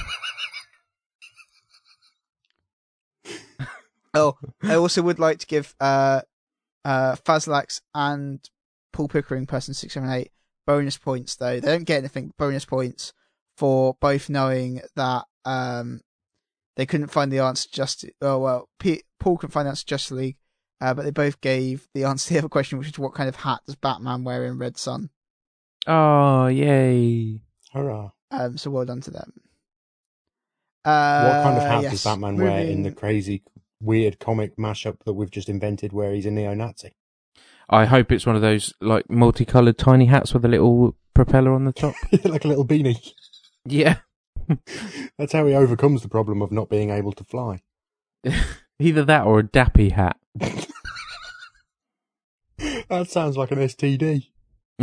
oh, I also would like to give uh, uh, Fazlax and Paul Pickering, person six seven eight, bonus points though. They don't get anything. Bonus points for both knowing that um, they couldn't find the answer just. Oh well, P- Paul couldn't find the answer to Justice League, uh, but they both gave the answer to the other question, which is what kind of hat does Batman wear in Red Sun? Oh, yay. Hurrah! Um, so well done to them. Uh, What kind of hat yes, does Batman wear in the moving- crazy, weird comic mashup that we've just invented, where he's a neo-Nazi? I hope it's one of those like multicoloured tiny hats with a little propeller on the top. Like a little beanie. Yeah. That's how he overcomes the problem of not being able to fly. Either that or a dappy hat. That sounds like an S T D.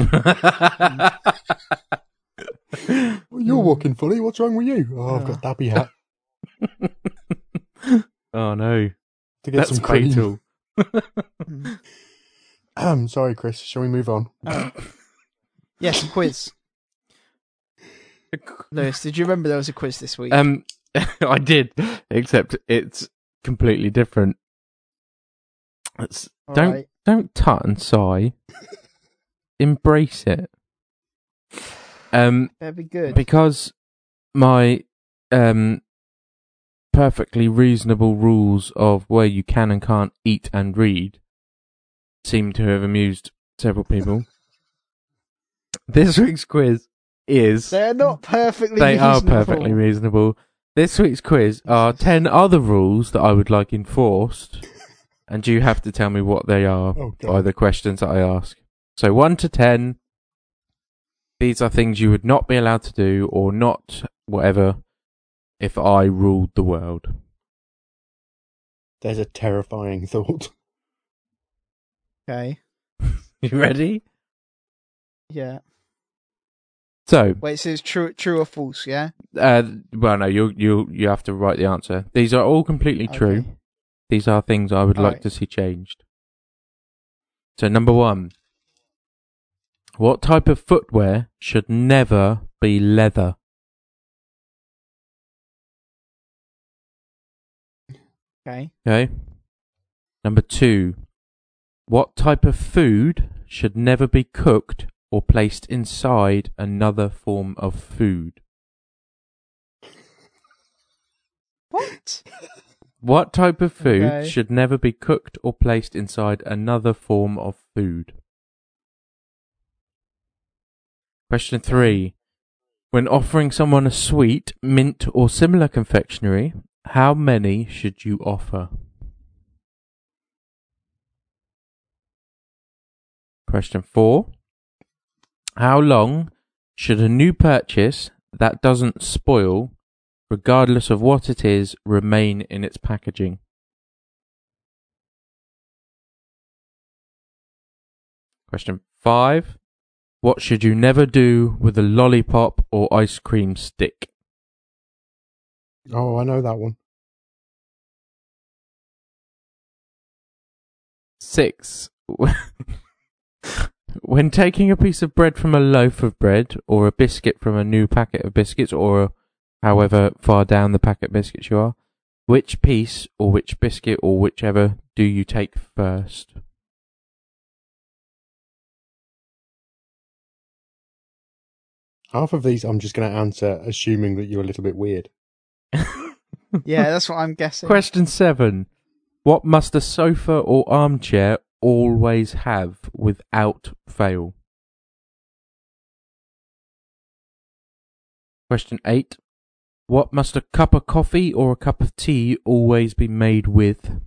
Well, you're walking funny. What's wrong with you? Oh, I've got dappy hat. Oh no. To get That's some cream. fatal. Mm. Um, sorry, Chris. Shall we move on? Oh. Yes, a quiz. Lewis, did you remember there was a quiz this week? Um, I did, except it's completely different. It's, All don't right. don't tut and sigh. Embrace it. Um, That'd be good. because my um perfectly reasonable rules of where you can and can't eat and read seem to have amused several people. This week's quiz is They're not perfectly they are reasonable. perfectly reasonable. This week's quiz are ten other rules that I would like enforced, and you have to tell me what they are Oh, by God. the questions that I ask. So one to ten, these are things you would not be allowed to do or not whatever if I ruled the world. There's a terrifying thought. Okay. You ready? Yeah. So, Wait, so it's true, true or false? Yeah. uh, well, no, you you you have to write the answer. These are all completely true. Okay. These are things I would like Alright. to see changed. So, number one. What type of footwear should never be leather? Okay. Okay. Number two. What type of food should never be cooked or placed inside another form of food? What? What type of food Okay. should never be cooked or placed inside another form of food? Question three. When offering someone a sweet, mint, or similar confectionery, how many should you offer? Question four. How long should a new purchase that doesn't spoil, regardless of what it is, remain in its packaging? Question five. What should you never do with a lollipop or ice cream stick? Oh, I know that one. Six. When taking a piece of bread from a loaf of bread or a biscuit from a new packet of biscuits, or however far down the packet of biscuits you are, which piece or which biscuit or whichever do you take first? Half of these I'm just going to answer assuming that you're a little bit weird. Yeah, that's what I'm guessing. Question seven. What must a sofa or armchair always have without fail? Question eight. What must a cup of coffee or a cup of tea always be made with?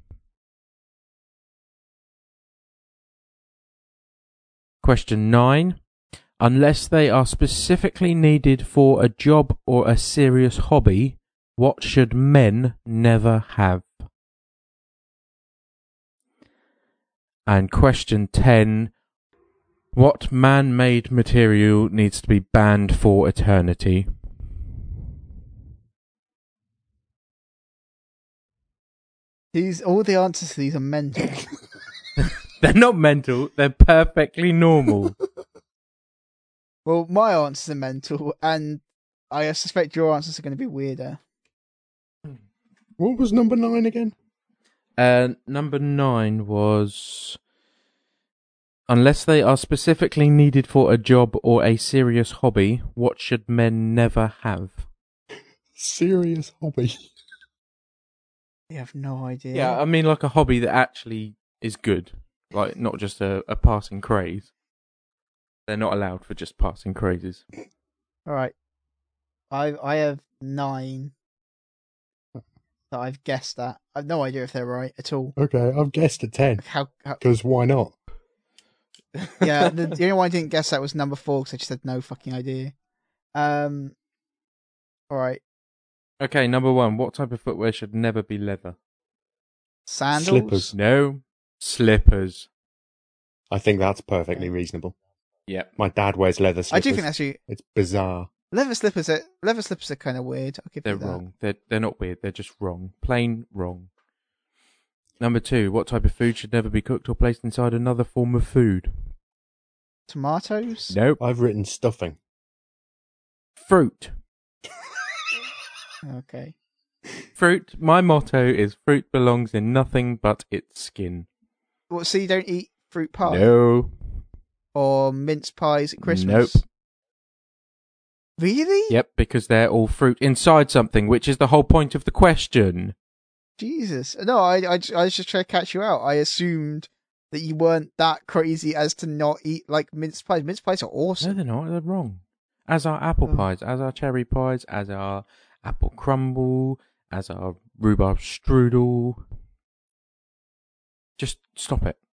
Question nine. Unless they are specifically needed for a job or a serious hobby, what should men never have? And question ten. What man-made material needs to be banned for eternity? These all the answers to these are mental. They're not mental, they're perfectly normal. Well, my answers are mental, and I suspect your answers are going to be weirder. What was number nine again? Uh, number nine was... Unless they are specifically needed for a job or a serious hobby, what should men never have? Serious hobby. You have no idea. Yeah, I mean like a hobby that actually is good. Like, not just a, a passing craze. They're not allowed for just passing crazes. All right. I I have nine that I've guessed at. I've no idea if they're right at all. Okay, I've guessed at ten. How? how Because why not? yeah, the, the only one I didn't guess that was number four because I just had no fucking idea. Um. All right. Okay, number one. What type of footwear should never be leather? Sandals. Slippers. No. Slippers. I think that's perfectly reasonable. Yep. My dad wears leather slippers. I do think actually It's bizarre. leather slippers are leather slippers are kind of weird. I'll give They're you that. wrong. They're, they're not weird. They're just wrong. Plain wrong. Number two. What type of food should never be cooked or placed inside another form of food? Tomatoes. Nope. I've written stuffing. Fruit. Okay. Fruit. My motto is fruit belongs in nothing but its skin. Well, so you don't eat fruit pie No. or mince pies at Christmas? Nope. Really? Yep, because they're all fruit inside something, which is the whole point of the question. Jesus. No, I, I, I was just trying to catch you out. I assumed that you weren't that crazy as to not eat like mince pies. Mince pies are No, awesome. they're not. They're wrong. As are apple Oh. pies, as are cherry pies, as are apple crumble, as are rhubarb strudel. Just stop it.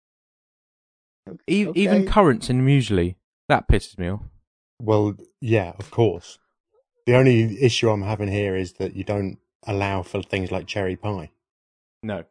E- Okay. Even currants in muesli. That pisses me off. Well, yeah, of course. The only issue I'm having here is that you don't allow for things like cherry pie. No.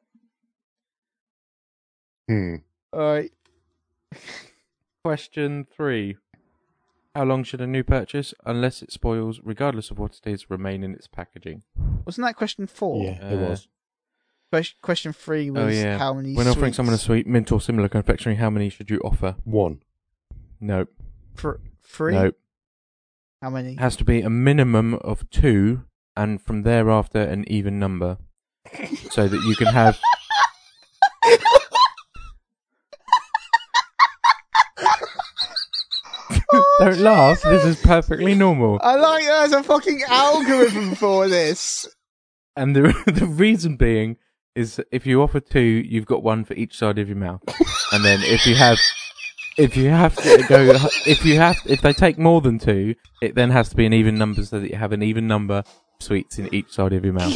Hmm. All right. Question three. How long should a new purchase, unless it spoils, regardless of what it is, remain in its packaging? Wasn't that question four? Yeah, it Uh, was. Question, question three was Oh, yeah. how many When offering sweets? someone a sweet, mint or similar confectionery, how many should you offer? One. Nope. Fr- three? Nope. How many? It has to be a minimum of two, and from thereafter an even number, so that you can have. Don't laugh. This is perfectly normal. I like there's a fucking algorithm for this. And the the reason being is if you offer two, you've got one for each side of your mouth. And then if you have if you have to go if you have if they take more than two, it then has to be an even number so that you have an even number of sweets in each side of your mouth.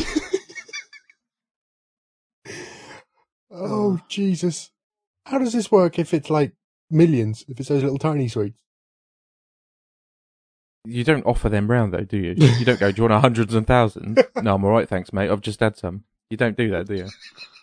Oh, Jesus. How does this work if it's like millions, if it's those little tiny sweets? You don't offer them round though, do you? You don't go, do you want hundreds and thousands? No, I'm alright, thanks, mate. I've just had some. You don't do that, do you?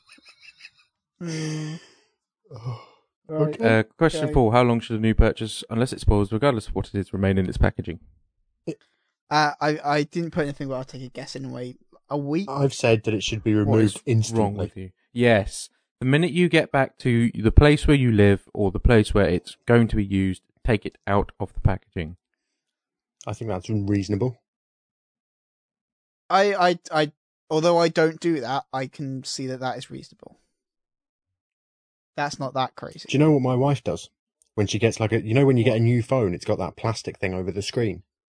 Mm, Oh, right. okay. Uh, question Okay. four. How long should a new purchase, unless it spoils, regardless of what it is, remain in its packaging? Uh, I I didn't put anything, but I'll take a guess anyway. A week? I've said that it should be What removed is instantly. wrong with you? Yes. The minute you get back to the place where you live or the place where it's going to be used, take it out of the packaging. I think that's reasonable. I, I, I, although I don't do that, I can see that that is reasonable. That's not that crazy. Do you know what my wife does? When she gets like a, you know when you get a new phone, it's got that plastic thing over the screen.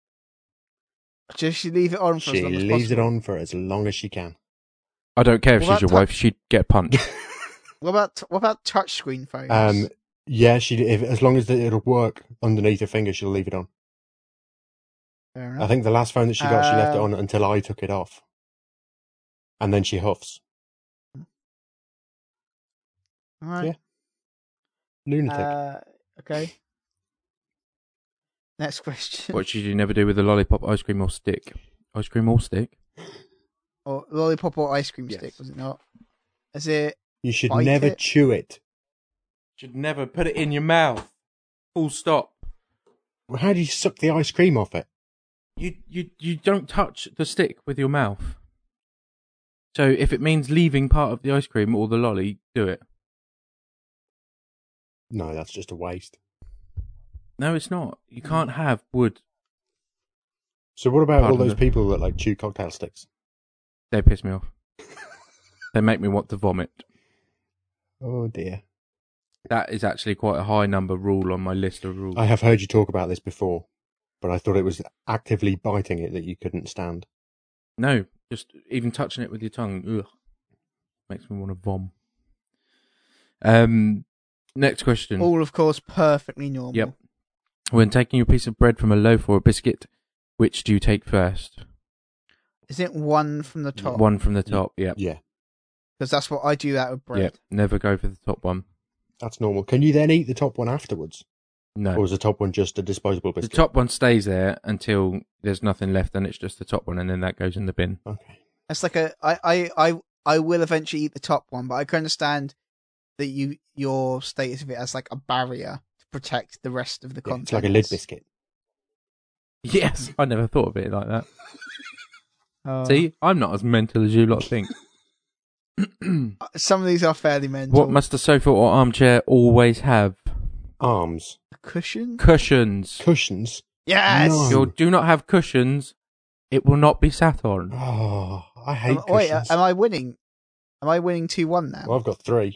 Just you leave it on for as She long as leaves it possible. on for as long as she can. I don't care if What she's your about wife. She'd get punched. What about what about touchscreen phones? Um, yeah, she if, as long as it'll work underneath her finger, she'll leave it on. Fair I enough. think the last phone that she got, she left it Um, on until I took it off, and then she huffs. All right. Yeah. Lunatic. Uh, okay. Next question. What should you never do with a lollipop, ice cream, or stick? Ice cream or stick? Or lollipop or ice cream Yes. stick? Was it not? Is it? You should bite never it? chew it. Should never put it in your mouth. Full stop. How do you suck the ice cream off it? You you you don't touch the stick with your mouth. So if it means leaving part of the ice cream or the lolly, do it. No, that's just a waste. No, it's not. You can't have wood. So what about Pardon all those the- people that like chew cocktail sticks? They piss me off. They make me want to vomit. Oh dear. That is actually quite a high number rule on my list of rules. I have heard you talk about this before, but I thought it was actively biting it that you couldn't stand. No, just even touching it with your tongue, ugh, makes me want to vom. Um, next question. All, of course, perfectly normal. Yep. When taking a piece of bread from a loaf or a biscuit, which do you take first? Is it one from the top? One from the top, yeah. Yeah, Because that's what I do that with bread. Yep, never go for the top one. that's normal. Can you then eat the top one afterwards? No. Or is the top one just a disposable The biscuit? top one stays there until there's nothing left and it's just the top one, and then that goes in the bin. Okay. It's like a I, I, I, I will eventually eat the top one, but I can understand that you your status of it as like a barrier to protect the rest of the Yeah, contents. it's like a lid biscuit. Yes, I never thought of it like that. Oh. See, I'm not as mental as you lot think. Some of these are fairly mental. What must a sofa or armchair always have? Arms. A cushion? Cushions. Cushions. Yes. No. If you do not have cushions, it will not be sat on. Oh, I hate Am, wait, uh, cushions. am I winning? Am I winning two one now? Well, I've got three.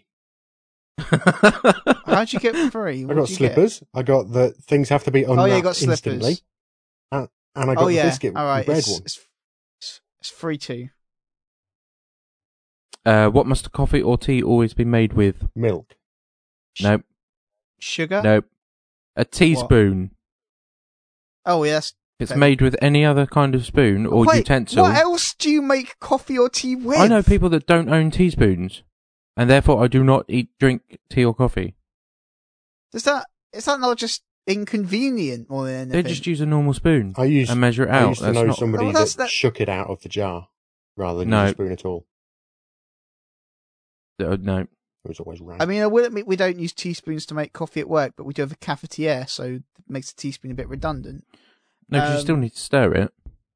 How'd you get three? I What got did you get? slippers. I got the things have to be unwrapped Oh yeah, you got instantly. slippers. And, and I got Oh the yeah. biscuit, All right. the bread It's, one. it's, it's, it's three two. uh, what must a coffee or tea always be made with? Milk. Nope. Sugar? Nope. A teaspoon. Oh yes. If it's Okay. made with any other kind of spoon or Wait, utensil. what else do you make coffee or tea with? I know people that don't own teaspoons, and therefore I do not eat, drink tea or coffee. Does that is that not just inconvenient more than anything? They just use a normal spoon I used, and measure it I out. used to That's know not... somebody Oh, that's that that- shook it out of the jar rather than No. use a spoon at all. Uh, no. It was always round. I mean, I will admit we don't use teaspoons to make coffee at work, but we do have a cafetiere, so it makes the teaspoon a bit redundant. No, because you Um, still need to stir it.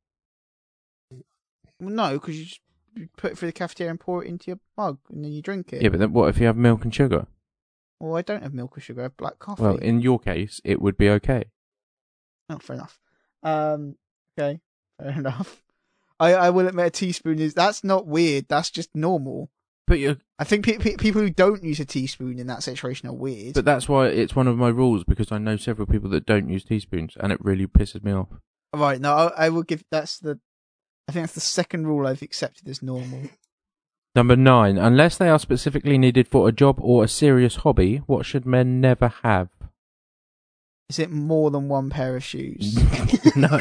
Well, no, because you just you put it through the cafetiere and pour it into your mug, and then you drink it. Yeah, but then what if you have milk and sugar? Well, I don't have milk or sugar. I have black coffee. Well, in your case, it would be okay. Oh, fair enough. Um, okay, fair enough. I, I will admit a teaspoon is that's not weird. That's just normal. But you, I think pe- pe- people who don't use a teaspoon in that situation are weird. but that's why it's one of my rules, because I know several people that don't use teaspoons, and it really pisses me off. Right, no, I, I will give. That's the. I think that's the second rule I've accepted as normal. Number nine. Unless they are specifically needed for a job or a serious hobby, what should men never have? Is it more than one pair of shoes? No.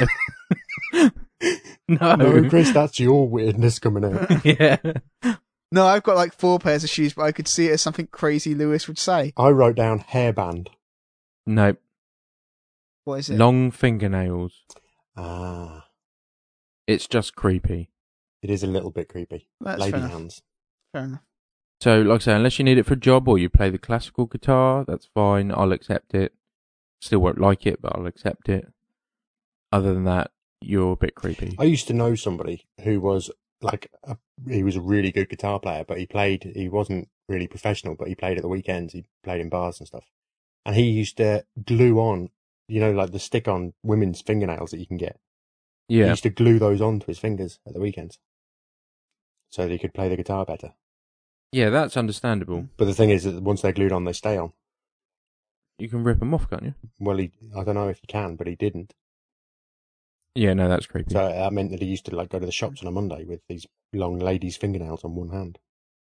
no. no, Chris, that's your weirdness coming out. Yeah. No, I've got like four pairs of shoes, but I could see it as something crazy Lewis would say. I wrote down hairband. No. What is it? Long fingernails. Ah, It's just creepy. it is a little bit creepy. That's Lady fair enough. hands. Fair enough. So, like I say, unless you need it for a job or you play the classical guitar, that's fine. I'll accept it. Still won't like it, but I'll accept it. Other than that, you're a bit creepy. I used to know somebody who was like, a, he was a really good guitar player, but he played, he wasn't really professional, but he played at the weekends. He played in bars and stuff. And he used to glue on, you know, like the stick on women's fingernails that you can get. He Yeah. used to glue those onto his fingers at the weekends so that he could play the guitar better. Yeah, that's understandable. But the thing is that once they're glued on, they stay on. You can rip them off, can't you? Well, he, I don't know if he can, but he didn't. Yeah, no, that's creepy. So that meant that he used to like go to the shops on a Monday with these long ladies' fingernails on one hand.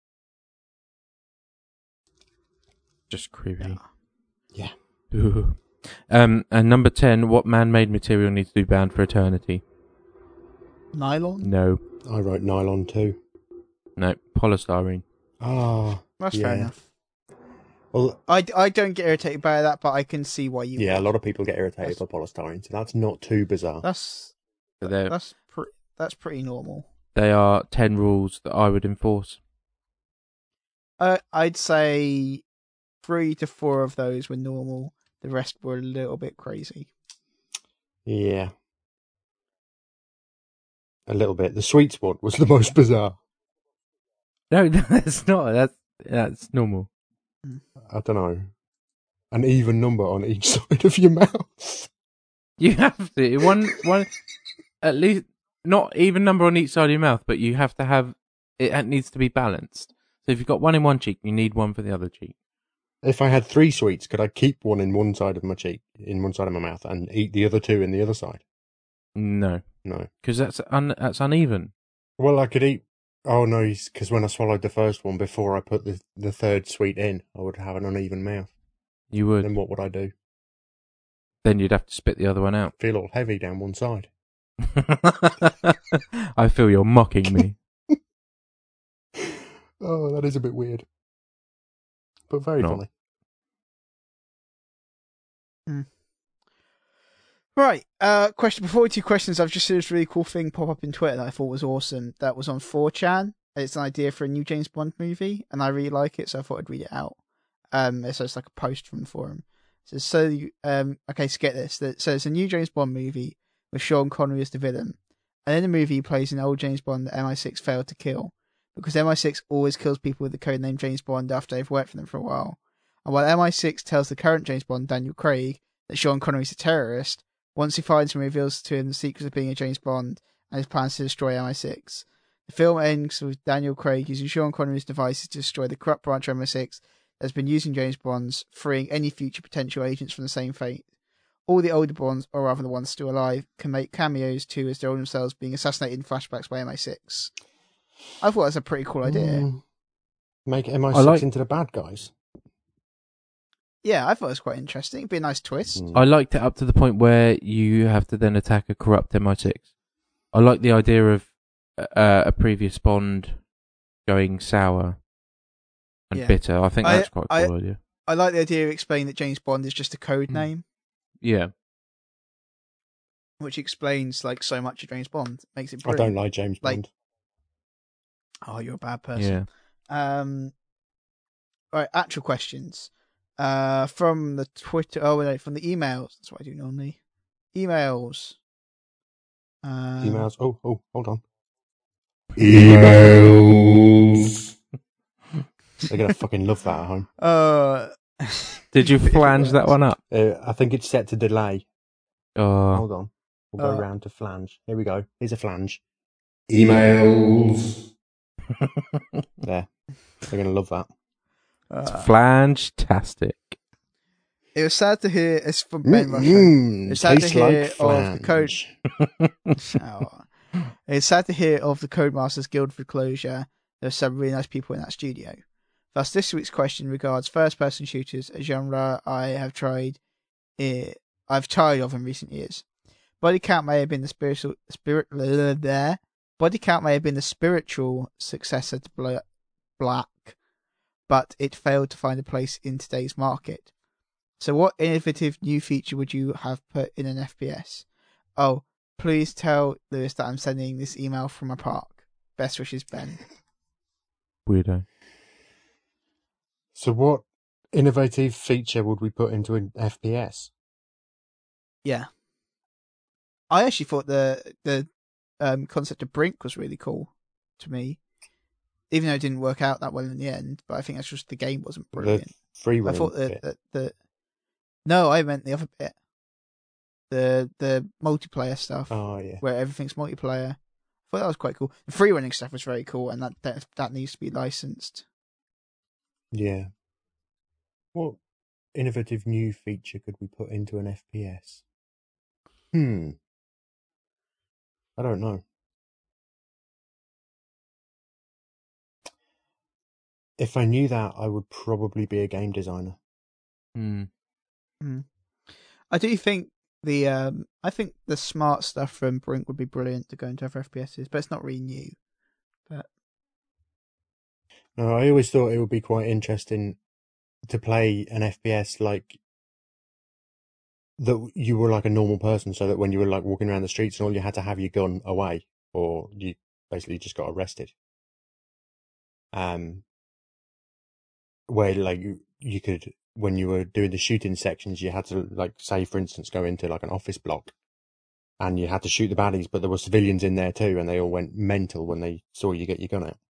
Just creepy. Yeah. Ooh. Um, and number ten, what man-made material needs to be banned for eternity? Nylon? No, I wrote nylon too. no, polystyrene. Ah, That's yeah. fair enough. Well, I, I don't get irritated by that, but I can see why you yeah, a would. lot of people get irritated That's- by polystyrene, so that's not too bizarre. That's So they're- that's pre- that's pretty normal. They are ten rules that I would enforce. Uh, I'd say three to four of those were normal. The rest were a little bit crazy. Yeah. A little bit. The sweet spot was the most bizarre. No, that's not. That's that's normal. I don't know. An even number on each side of your mouth. You have to one one at least not even number on each side of your mouth, but you have to have it needs to be balanced. So if you've got one in one cheek, you need one for the other cheek. If I had three sweets, could I keep one in one side of my cheek, in one side of my mouth, and eat the other two in the other side? No, No. because that's un, that's uneven. Well, I could eat. Oh no, because when I swallowed the first one before I put the the third sweet in, I would have an uneven mouth. You would. Then what would I do? Then you'd have to spit the other one out. Feel all heavy down one side. I feel you're mocking me. Oh, that is a bit weird, but very No. funny. Right. Uh, question before we do questions, I've just seen this really cool thing pop up in Twitter that I thought was awesome. That was on four chan. It's an idea for a new James Bond movie, and I really like it, so I thought I'd read it out. Um, so it's like a post from the forum. It says, so you, um, okay, so get this. So it's a new James Bond movie with Sean Connery as the villain, and in the movie he plays an old James Bond that M I six failed to kill because M I six always kills people with the code name James Bond after they've worked for them for a while. And while M I six tells the current James Bond, Daniel Craig, that Sean Connery is a terrorist, once he finds him and reveals to him the secrets of being a James Bond and his plans to destroy M I six. The film ends with Daniel Craig using Sean Connery's devices to destroy the corrupt branch of M I six that has been using James Bonds, freeing any future potential agents from the same fate. All the older Bonds, or rather the ones still alive, can make cameos too as they own themselves being assassinated in flashbacks by M I six. I thought that was a pretty cool idea. Mm. Make M I six I like- into the bad guys. Yeah, I thought it was quite interesting. It'd be a nice twist. Mm. I liked it up to the point where you have to then attack a corrupt M I six. I like the idea of uh, a previous Bond going sour and Yeah. bitter. I think I- that's quite a I- cool idea. I like the idea of explaining that James Bond is just a code Mm. name, Yeah. which explains like so much of James Bond. Makes it I brilliant. don't like James Like- Bond. Oh, you're a bad person. Yeah. Um, all right, actual questions. Uh, from the Twitter. Oh, no, from the emails. That's what I do normally. Emails. Um, Emails. Oh, oh, hold on. Emails. They're gonna fucking love that at home. Uh, Did you flange that one up? Uh, I think it's set to delay. Oh, Hold on. We'll go Uh, round to flange. Here we go. Here's a flange. Emails. There. They're gonna love that. uh, flange-tastic. it was sad to hear. It's from Ben Rushing. Mm, It's sad to tastes hear like of the flange. Oh. It's sad to hear of the Codemasters Guildford closure. There's some really nice people in that studio. Thus, this week's question regards first-person shooters, a genre I have tried. It, I've tried of in recent years. Body count may have been the spiritual spirit there. Body count may have been the spiritual successor to Bla- Black, but it failed to find a place in today's market. So, what innovative new feature would you have put in an F P S? Oh, please tell Lewis that I'm sending this email from a park. Best wishes, Ben. Weirdo. So, what innovative feature would we put into an F P S? Yeah, I actually thought the the um, concept of Brink was really cool to me, even though it didn't work out that well in the end. But I think that's just the game wasn't brilliant. The free I running thought that bit. the, the no, I meant the other bit, the the multiplayer stuff Oh yeah. where everything's multiplayer. I thought that was quite cool. The free running stuff was very cool, and that that, that needs to be licensed. Yeah. What innovative new feature could we put into an F P S? Hmm. I don't know. If I knew that, I would probably be a game designer. Hmm. Mm. I do think the um, I think the smart stuff from Brink would be brilliant to go into other F P Ss, but it's not really new. But No, I always thought it would be quite interesting to play an F P S like that you were like a normal person, so that when you were like walking around the streets and all, you had to have your gun away, or you basically just got arrested. Um, where like you, you could, when you were doing the shooting sections, you had to, like, say for instance, go into like an office block, and you had to shoot the baddies, but there were civilians in there too, and they all went mental when they saw you get your gun out.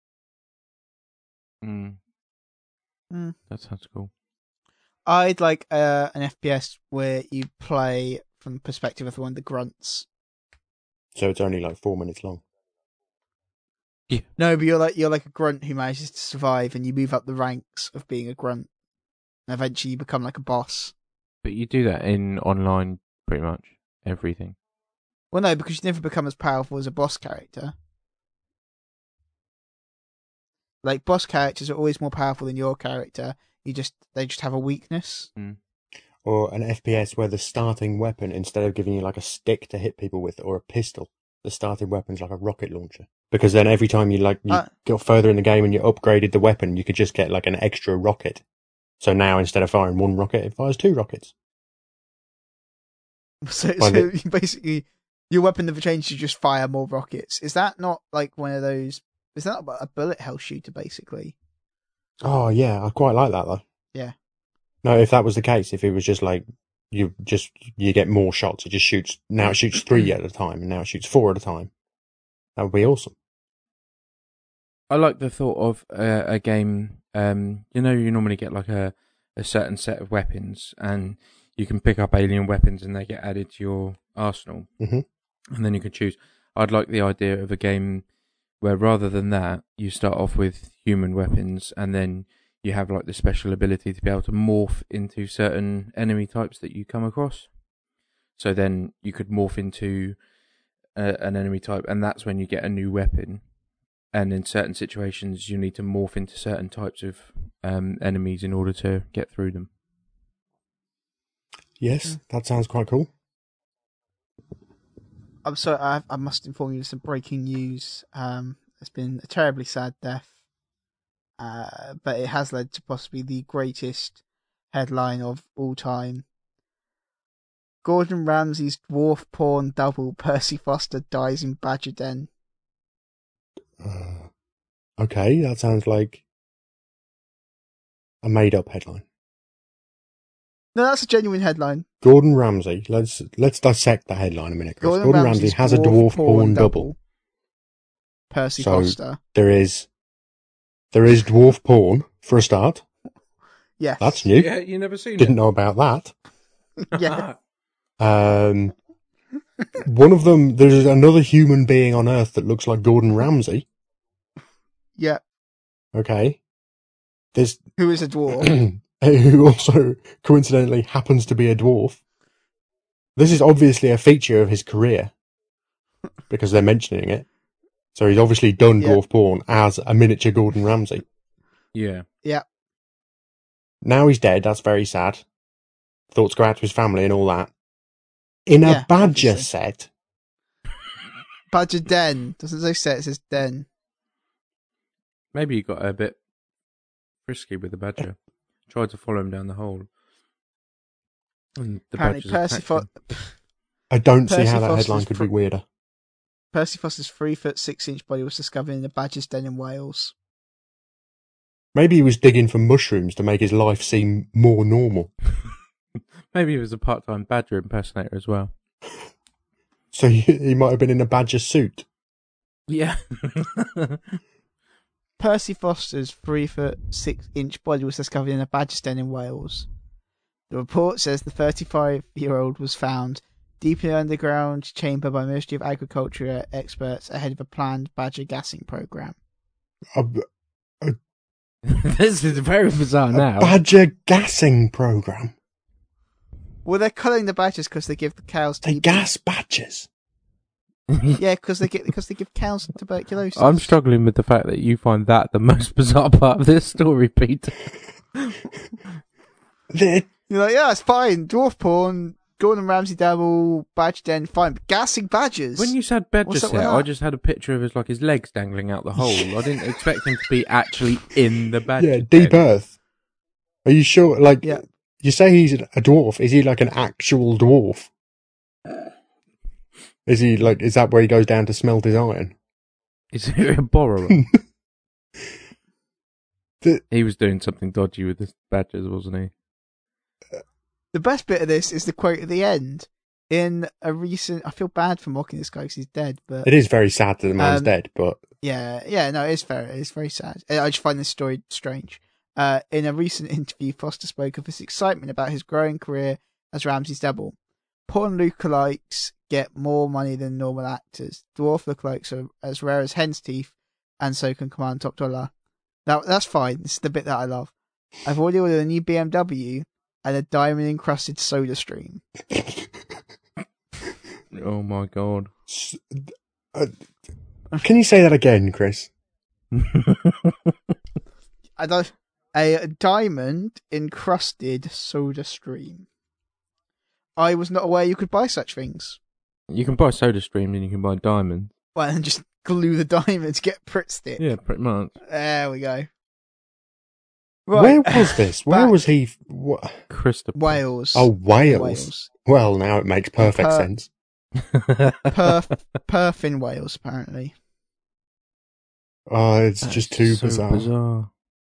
Hmm. Mm. That sounds cool. I'd like uh, an F P S where you play from the perspective of one of the grunts. So it's only like four minutes long. No, but you're like you're like a grunt who manages to survive, and you move up the ranks of being a grunt, and eventually you become like a boss. But you do that in online, pretty much everything. Well, no, because you never become as powerful as a boss character. Like, boss characters are always more powerful than your character. You just they just have a weakness. Mm. Or an F P S where the starting weapon, instead of giving you like a stick to hit people with or a pistol, the starting weapon's like a rocket launcher. Because then every time you like you Uh, got further in the game and you upgraded the weapon, you could just get like an extra rocket. So now instead of firing one rocket, it fires two rockets. So, Find so you basically, your weapon never changes. You just fire more rockets. Is that not like one of those? Is that a bullet hell shooter basically? Oh yeah, I quite like that though. Yeah. No, if that was the case, if it was just like you just you get more shots, it just shoots. Now it shoots three at a time, and now it shoots four at a time. That would be awesome. I like the thought of uh, a game. Um, you know, you normally get like a, a certain set of weapons, and you can pick up alien weapons, and they get added to your arsenal, Mm-hmm. and then you can choose. I'd like the idea of a game where rather than that, you start off with human weapons, and then you have like the special ability to be able to morph into certain enemy types that you come across. So then you could morph into a, an enemy type, and that's when you get a new weapon. And in certain situations, you need to morph into certain types of um, enemies in order to get through them. Yes, that sounds quite cool. I'm sorry, I, I must inform you of some breaking news. Um, it's been a terribly sad death, uh, but it has led to possibly the greatest headline of all time. Gordon Ramsay's dwarf porn double Percy Foster dies in Badger Den. Uh, okay, that sounds like a made-up headline. No, that's a genuine headline. Gordon Ramsay. Let's let's dissect the headline a minute, Chris. Gordon, Gordon Ramsay's Ramsay has a dwarf porn double. Percy So- Foster. There is there is dwarf porn for a start. Yes. That's new. Yeah, you never seen Didn't it. know about that. Yeah. Um, one of them, there's another human being on Earth that looks like Gordon Ramsay. Yeah. Okay. There's Who is a dwarf? who also coincidentally happens to be a dwarf. This is obviously a feature of his career because they're mentioning it. So he's obviously done Yeah. dwarf porn as a miniature Gordon Ramsay. Yeah. Yeah. Now he's dead. That's very sad. Thoughts go out to his family and all that. In a Yeah, badger obviously. set, Badger Den. Doesn't say set, it says Den. Maybe you got a bit frisky with the badger. Tried to follow him down the hole. And the Apparently, badger's Percy, attacked Fo- him. I don't see Percy how that Foster's headline could fr- be weirder. Percy Foster's three foot six inch body was discovered in a badger's den in Wales. Maybe he was digging for mushrooms to make his life seem more normal. Maybe he was a part-time badger impersonator as well. So he, he might have been in a badger suit. Yeah. Percy Foster's three foot six inch body was discovered in a badger's den in Wales. The report says the thirty-five year old was found deep in an underground chamber by Ministry of Agriculture experts ahead of a planned badger gassing program. A, This is very bizarre a now. badger gassing program. Well, they're culling the badgers because they give the cows They T B. gas badgers. Yeah, because they get because they give cows tuberculosis. I'm struggling with the fact that you find that the most bizarre part of this story, Peter. The- You're like, yeah, it's fine. Dwarf porn, Gordon Ramsay dabble, badge den, fine. But gassing badgers. When you said bed What's just up with set, I that? just had a picture of his like his legs dangling out the hole. I didn't expect him to be actually in the badger. yeah, deep den. earth. Are you sure? Like, Yeah. you say he's a dwarf. Is he like an actual dwarf? Is he like? Is that where he goes down to smelt his iron? Is he a borrower? The- He was doing something dodgy with the badgers, wasn't he? The best bit of this is the quote at the end. In a recent, I feel bad for mocking this guy because he's dead, but It is very sad that the man's Um, dead, but yeah, yeah, no, it's fair. It's very sad. I just find this story strange. Uh, in a recent interview, Foster spoke of his excitement about his growing career as Ramsay's double. Porn lookalikes get more money than normal actors. Dwarf lookalikes are as rare as hen's teeth, and so can command top dollar. Now that's fine. This is the bit that I love. I've already ordered a new B M W and a diamond encrusted soda stream. Oh my god. S- uh, can you say that again, Chris? I don't. A diamond encrusted soda stream. I was not aware you could buy such things. You can buy soda stream and you can buy diamonds. Well, and just glue the diamond to get Pritt stick. Yeah, pretty much. There we go. Where was this? Where Back- was he? What? Christopher. Wales. Oh, Wales. Wales. Well, now it makes perfect Per- sense. Perth, Perth in Wales, apparently. Oh, it's That's just too so bizarre. bizarre.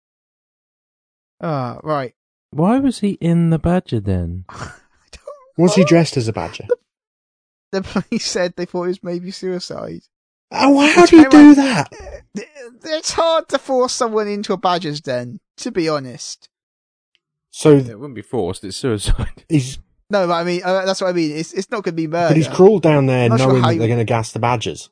Ah, right. Why was he in the badger then? I don't Was he know. dressed as a badger? The police said they thought it was maybe suicide. Oh, how Which do you I do went- that? It's hard to force someone into a badger's den, to be honest. So It wouldn't be forced, it's suicide. he's, No, but I mean, uh, that's what I mean. It's it's not going to be murder. but he's crawled down there I'm not sure knowing how that you- they're going to gas the badgers.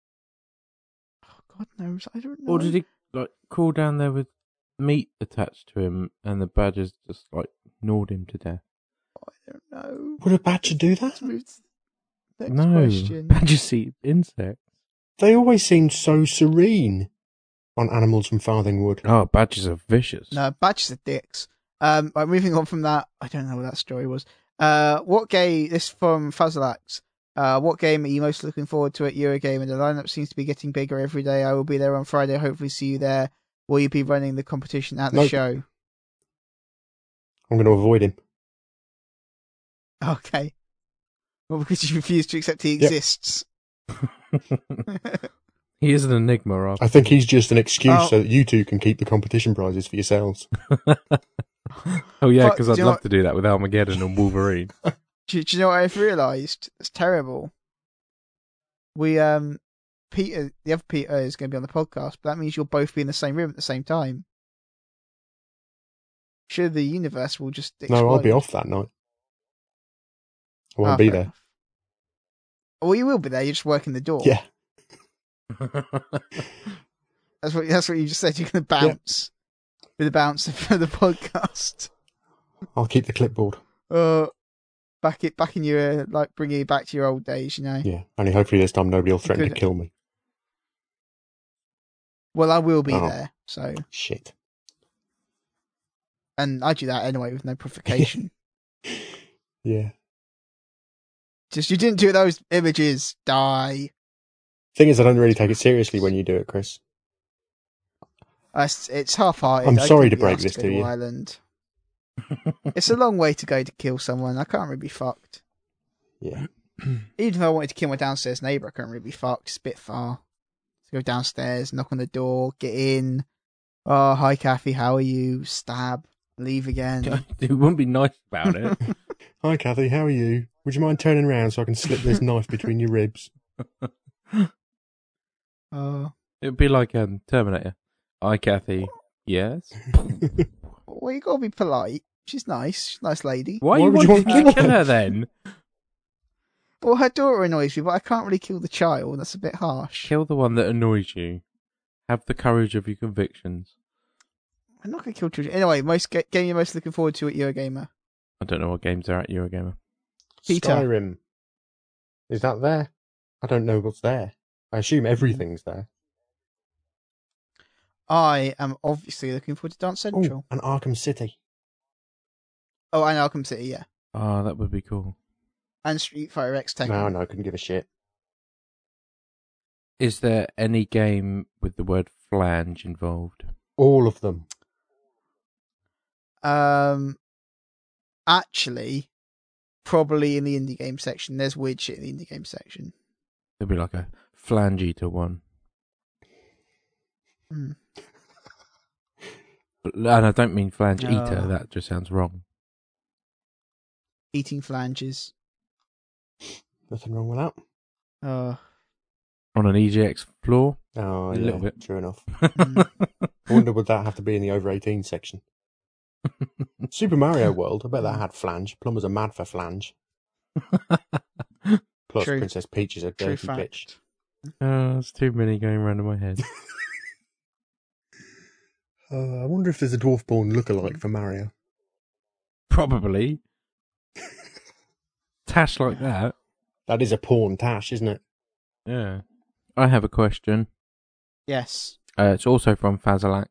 God knows, I don't know. Or did he like crawl down there with meat attached to him and the badgers just like gnawed him to death? I don't know. Would a badger do that? Let's move to the next No. question. Badgers eat insects. They always seemed so serene on Animals from Farthingwood. Oh, badgers are vicious. No, badgers are dicks. Um, right, moving on from that, I don't know what that story was. Uh, what game? This from Fuzzlax. Uh, what game are you most looking forward to at Eurogame? The lineup seems to be getting bigger every day. I will be there on Friday. Hopefully, see you there. Will you be running the competition at the Nope. show? I'm going to avoid him. Okay. Well, because you refuse to accept he Yep. exists. He is an enigma, after I think he's just an excuse Oh. so that you two can keep the competition prizes for yourselves. Oh yeah, Fuck, because do I'd you know love what- to do that with Armageddon and Wolverine. Do, do you know what I've realised? It's terrible. We, um, Peter, the other Peter is going to be on the podcast, but that means you'll both be in the same room at the same time. Sure, the universe will just explode. No, I'll be off that night. I won't Ah, be fair there. enough. Well, you will be there. You're just working the door. Yeah. That's what. That's what you just said. You're going to bounce. Be the bouncer for the podcast. I'll keep the clipboard. Uh, back it, back in your uh, like, bringing you back to your old days. You know. Yeah. Only hopefully this time nobody will threaten Good. to kill me. Well, I will be Oh. there. So, Shit. and I do that anyway with no provocation. Yeah. Just you didn't do those images. Die. Thing is, I don't really take it seriously when you do it, Chris. Uh, It's, it's half-hearted. I'm I sorry couldn't to break be this asked to go you. Ireland. It's a long way to go to kill someone. I can't really be fucked. Yeah. Even if I wanted to kill my downstairs neighbour, I can't really be fucked. It's a bit far. To go downstairs, knock on the door, get in. Oh, hi, Kathy. How are you? Stab. Leave again. It wouldn't be nice about it. Hi, Kathy. How are you? Would you mind turning around so I can slip this knife between your ribs? Oh, It'd be like um, Terminator. Hi, Kathy. Yes. well, you gotta be polite. She's nice. She's a nice lady. Why, Why you would you want want to to kill kill her? her then? Well, her daughter annoys me, but I can't really kill the child. That's a bit harsh. Kill the one that annoys you. Have the courage of your convictions. I'm not gonna kill children. Anyway, most ga- game you're most looking forward to at Eurogamer? I don't know what games are at Eurogamer. Peter. Skyrim. Is that there? I don't know what's there. I assume everything's there. I am obviously looking forward to Dance Central. Oh, and Arkham City. Oh, and Arkham City, yeah. Oh, that would be cool. And Street Fighter X Tekken. No, no, I couldn't give a shit. Is there any game with the word flange involved? All of them. Um, actually, probably in the indie game section. There's weird shit in the indie game section. There'd be like a flange eater one. Hmm. But, and I don't mean flange No. eater. That just sounds wrong. Eating flanges. Nothing wrong with that. Oh. On an E G X floor? Oh, A yeah, little bit. true enough. Mm. I wonder would that have to be in the over eighteen section. Super Mario World, I bet that had flange. Plumbers are mad for flange. Plus, True. Princess Peach is a True dirty fact. bitch. Oh, there's too many going around in my head. Uh, I wonder if there's a Dwarfborn lookalike for Mario. Probably. Tash like that. That is a porn Tash, isn't it? Yeah. I have a question. Yes. Uh, it's also from Fazalax.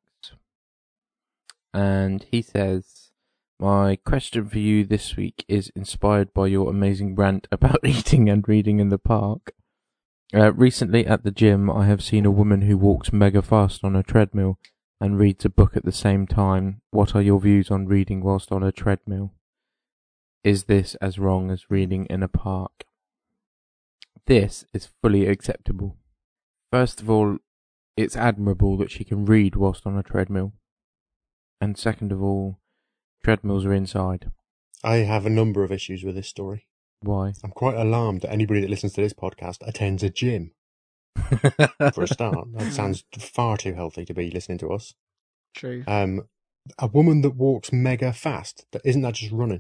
And he says, my question for you this week is inspired by your amazing rant about eating and reading in the park. Uh, recently at the gym, I have seen a woman who walks mega fast on a treadmill and reads a book at the same time. What are your views on reading whilst on a treadmill? Is this as wrong as reading in a park? This is fully acceptable. First of all, it's admirable that she can read whilst on a treadmill. And second of all, treadmills are inside. I have a number of issues with this story. Why? I'm quite alarmed that anybody that listens to this podcast attends a gym. For a start, that sounds far too healthy to be listening to us. True. Um, a woman that walks mega fast, that isn't that just running?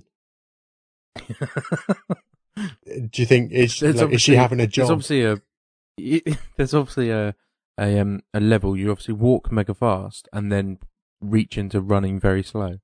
Do you think is, There's like, is she obviously- having a There's job? obviously a there's obviously a a um a level you obviously walk mega fast and then reach into running very slow.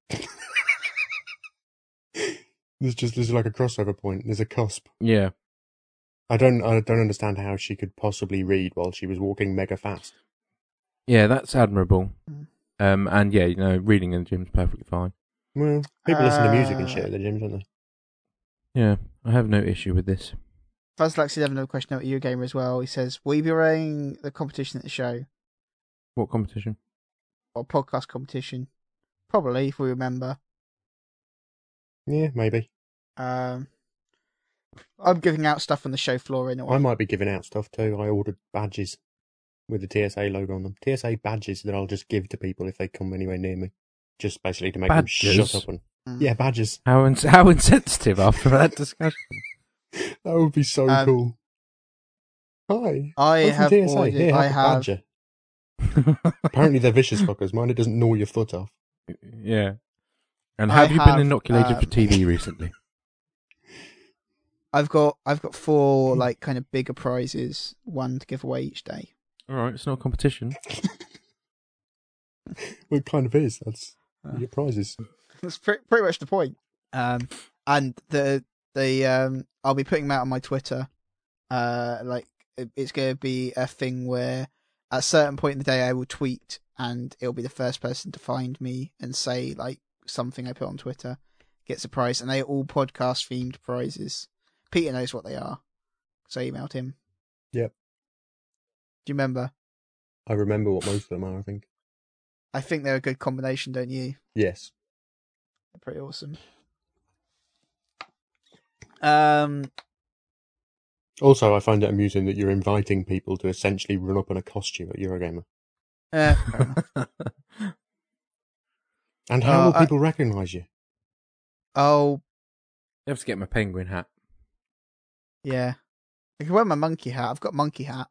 There's just there's like a crossover point. There's a cusp. Yeah. I don't I don't understand how she could possibly read while she was walking mega fast. Yeah, that's admirable. Mm. Um and yeah, you know, reading in the gym's perfectly fine. Well, people listen to music and Uh, shit at the gym, don't they? Yeah, I have no issue with this. Fuzzlax did have another question out of Eurogamer as well. He says, will you be running the competition at the show? What competition? Or podcast competition? Probably, if we remember. Yeah, maybe. Um, I'm giving out stuff on the show floor anyway. I might be giving out stuff too. I ordered badges with the T S A logo on them. T S A badges that I'll just give to people if they come anywhere near me. Just basically to make them Badges? shut up and... Mm. Yeah, badges. How ins- how insensitive after that discussion. That would be so Um, cool. Hi. I I'm from have T S A. ordered, Here, I have a have, badger. Apparently they're vicious fuckers. Mine, it doesn't gnaw your foot off. Yeah. And I have you have, been inoculated for um, T V recently? I've got, I've got four, like, kind of bigger prizes, one to give away each day. All right, it's not a competition. Well, it kind of is. That's Uh. your prizes. That's pretty, pretty much the point. Um, and the, the, um, I'll be putting them out on my Twitter. Uh, like, it, it's going to be a thing where at a certain point in the day I will tweet and it'll be the first person to find me and say, like, something I put on Twitter gets a prize. And they are all podcast themed prizes. Peter knows what they are. So I emailed him. Yep. Do you remember? I remember what most of them are, I think. I think they're a good combination, don't you? Yes. They're pretty awesome. Um, Also, I find it amusing that you're inviting people to essentially run up in a costume at Eurogamer. uh, fair enough. And how Uh, will I- people recognise you? Oh, You have to get my penguin hat. yeah. I can wear my monkey hat. I've got a monkey hat.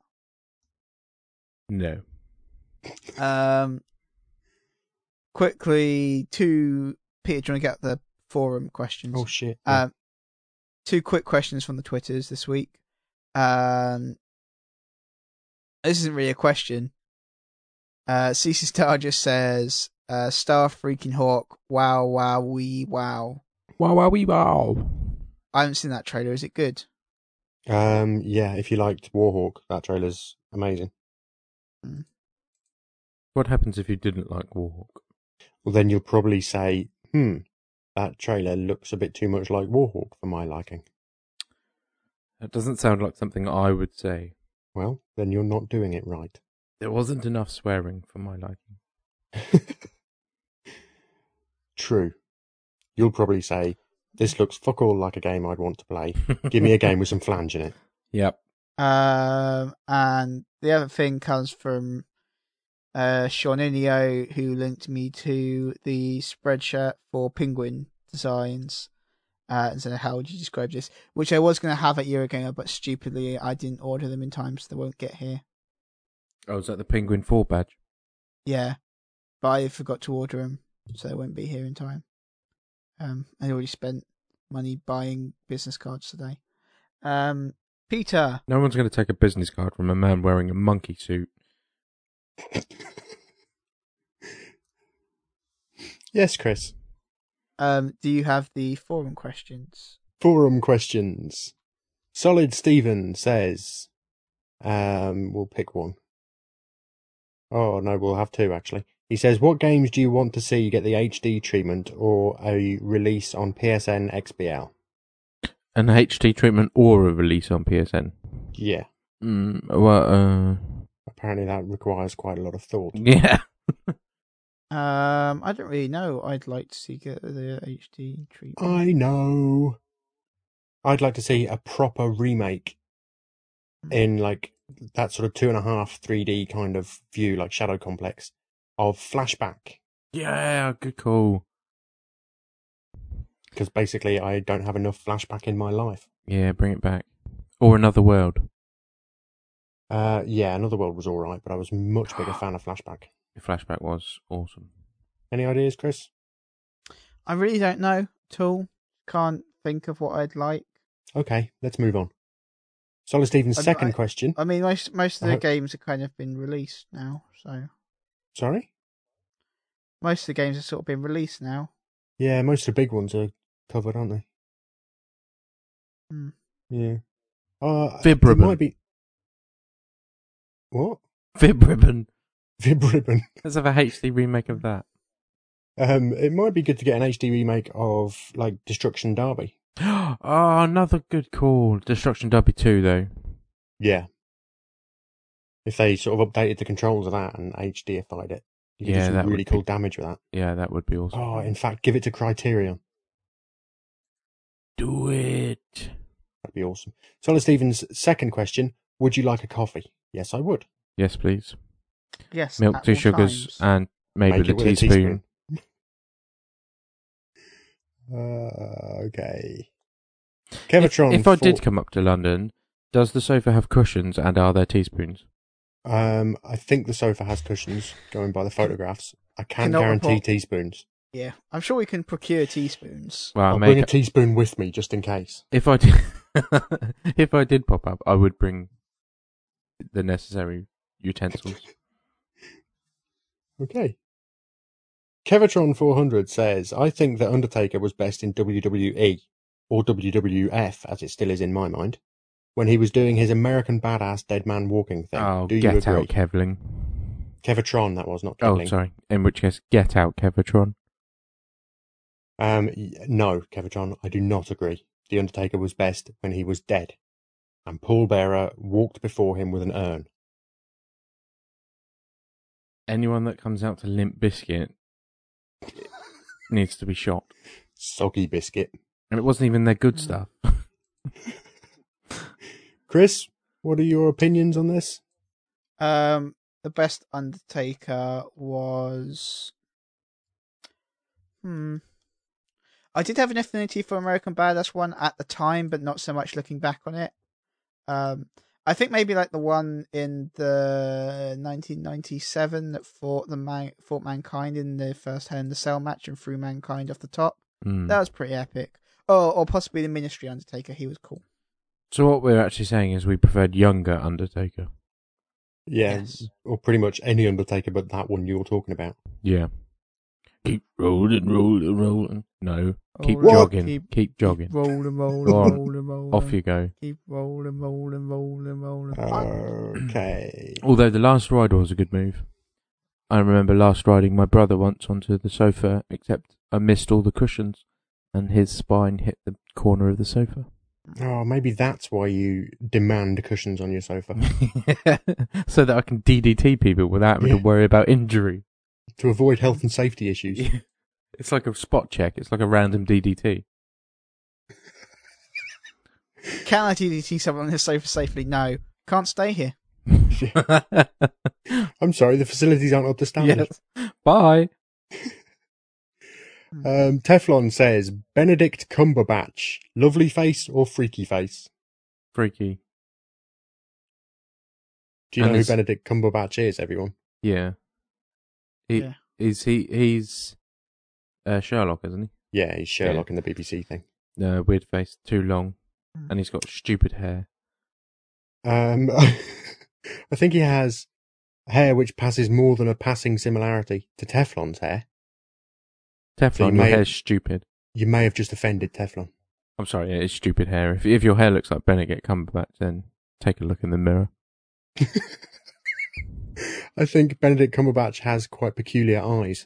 No. Um, quickly, two. Peter, do you want to get the forum questions? Oh, shit. Um, two quick questions from the Twitters this week. Um, this isn't really a question. Uh, C C Star just says, uh, Star freaking Hawk, wow, wow, wee, wow. Wow, wow, wee, wow. I haven't seen that trailer. Is it good? Um, yeah, if you liked Warhawk, that trailer's amazing. What happens if you didn't like Warhawk? Well, then you'll probably say, hmm, that trailer looks a bit too much like Warhawk for my liking. That doesn't sound like something I would say. Well, then you're not doing it right. There wasn't enough swearing for my liking. True. You'll probably say, this looks fuck all like a game I'd want to play. Give me a game with some flange in it. Yep. Um, and the other thing comes from uh, Sean Inio, who linked me to the spreadshirt for Penguin Designs. Uh, and said, how would you describe this? Which I was going to have a year ago, but stupidly I didn't order them in time, so they won't get here. Oh, is that the Penguin four badge? Yeah, but I forgot to order them, so they won't be here in time. Um, I already spent money buying business cards today. Um, Peter. No one's going to take a business card from a man wearing a monkey suit. Yes, Chris. Um, do you have the forum questions? Forum questions. Solid Stephen says, um, we'll pick one. Oh, no, we'll have two, actually. He says, what games do you want to see get the H D treatment or a release on P S N X B L? An H D treatment or a release on P S N? Yeah. Mm, well, uh... Apparently that requires quite a lot of thought. Yeah. Um, I don't really know. I'd like to see get the H D treatment. I know. I'd like to see a proper remake in like that sort of two and a half three D kind of view, like Shadow Complex, of Flashback. Yeah, good call. Because basically I don't have enough Flashback in my life. Yeah, bring it back. Or Another World. Uh, yeah, Another World was alright, but I was a much bigger fan of Flashback. Flashback was awesome. Any ideas, Chris? I really don't know at all. Can't think of what I'd like. Okay, let's move on. Solid Stephen's I- second I- question. I mean, most most of the Uh, games have kind of been released now, so Sorry? most of the games have sort of been released now. Yeah, most of the big ones are covered, aren't they? Hmm. Yeah. Uh, Vib it Ribbon. might be... What? Vib Ribbon. Vib Ribbon. Let's have a H D remake of that. Um, it might be good to get an H D remake of, like, Destruction Derby. Oh, another good call. Destruction Derby two, though. Yeah. If they sort of updated the controls of that and H D-ified it, you could Yeah, do some that would really be- cool damage with that. Yeah, that would be awesome. Oh, in fact, give it to Criterion. Do it. That'd be awesome. Solid Stephen's second question, would you like a coffee? Yes, I would. Yes, please. Yes, Milk, at two all sugars, times. and maybe Make the it with a teaspoon. Uh, okay. If, Kevatron. if I for- did come up to London, does the sofa have cushions and are there teaspoons? Um, I think the sofa has cushions, going by the photographs. I can't Cannot guarantee report. teaspoons. Yeah, I'm sure we can procure teaspoons. Well, I'll make bring a teaspoon with me, just in case. if I did, if I did pop up, I would bring the necessary utensils. Okay. Kevatron four hundred says, I think that Undertaker was best in W W E, or W W F, as it still is in my mind, when he was doing his American Badass Dead Man Walking thing. Oh, Do you get agree? out, Kevling. Kevatron, that was, not Oh, Kevling. sorry. In which case, get out, Kevatron. Um, y- no, Kevatron, I do not agree. The Undertaker was best when he was dead, and Paul Bearer walked before him with an urn. Anyone that comes out to Limp Bizkit needs to be shot. Soggy biscuit. And it wasn't even their good Mm. stuff. Chris, what are your opinions on this? Um, the best Undertaker was. Hmm. I did have an affinity for American Badass one at the time, but not so much looking back on it. Um, I think maybe like the one in the nineteen ninety-seven that fought the man fought Mankind in the first Hell in the Cell match and threw Mankind off the top. Mm. That was pretty epic. Oh, or possibly the Ministry Undertaker. He was cool. So what we're actually saying is we preferred younger Undertaker. Yeah, Yes. or pretty much any Undertaker but that one you were talking about. Yeah. Keep rolling, rolling, rolling. No, keep Rolling, jogging. keep- Keep, jogging. Rolling, rolling, Go on. rolling, rolling. Off you go. Keep rolling, rolling, rolling, rolling. Okay. Although the last ride was a good move. I remember last riding my brother once onto the sofa, except I missed all the cushions, and his spine hit the corner of the sofa. Oh, maybe that's why you demand cushions on your sofa. So that I can D D T people without having Yeah. to worry about injury. To avoid health and safety issues. It's like a spot check. It's like a random D D T. Can I D D T someone on this sofa safely? No. Can't stay here. I'm sorry, the facilities aren't up to standard. Yes. Bye. Um, Teflon says, Benedict Cumberbatch, lovely face or freaky face? Freaky. Do you And know who it's- Benedict Cumberbatch is, everyone? Yeah. He, Yeah. Is he? He's uh, Sherlock, isn't Yeah, he's Sherlock in the B B C thing. he? Uh, weird face, too long, and he's got stupid hair. Um, I think he has hair which passes more than a passing similarity to Teflon's hair. Teflon, So you your may- hair's stupid. You may have just offended Teflon. I'm sorry, yeah, it's stupid hair. If if your hair looks like Benedict Cumberbatch, then take a look in the mirror. I think Benedict Cumberbatch has quite peculiar eyes.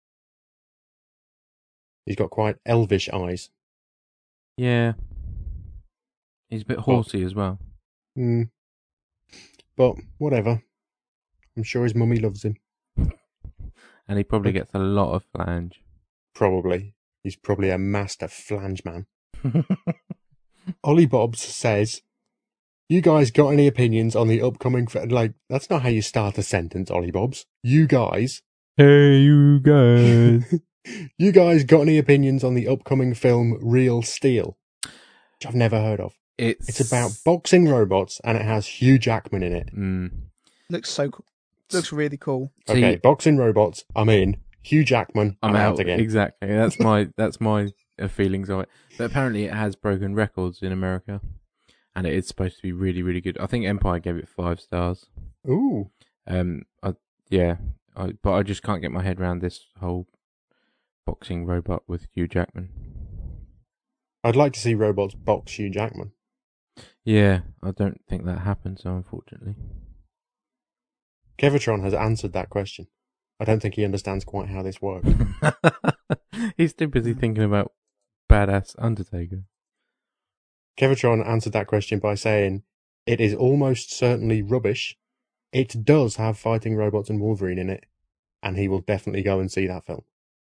He's got quite elvish eyes. Yeah. He's a bit horsey as well. Hmm. But whatever. I'm sure his mummy loves him. And he probably gets a lot of flange. Probably. He's probably a master flange man. Ollie Bobs says, you guys got any opinions on the upcoming... F-? Like, that's not how you start a sentence, Ollie Bobs. You guys... Hey, you guys. You guys got any opinions on the upcoming film Real Steel? Which I've never heard of. It's, It's about boxing robots and it has Hugh Jackman in it. Mm. Looks so cool. Looks really cool. See, Okay, boxing robots, I'm in. Hugh Jackman, I'm, I'm out, out again. Exactly. That's my that's my uh, feelings of it. But apparently, it has broken records in America, and it is supposed to be really, really good. I think Empire gave it five stars. Ooh. Um, I, yeah, I, but I just can't get my head around this whole boxing robot with Hugh Jackman. I'd like to see robots box Hugh Jackman. Yeah, I don't think that happens, so unfortunately. Kevatron has answered that question. I don't think he understands quite how this works. He's too busy thinking about badass Undertaker. Kevatron answered that question by saying, it is almost certainly rubbish. It does have fighting robots and Wolverine in it, and he will definitely go and see that film.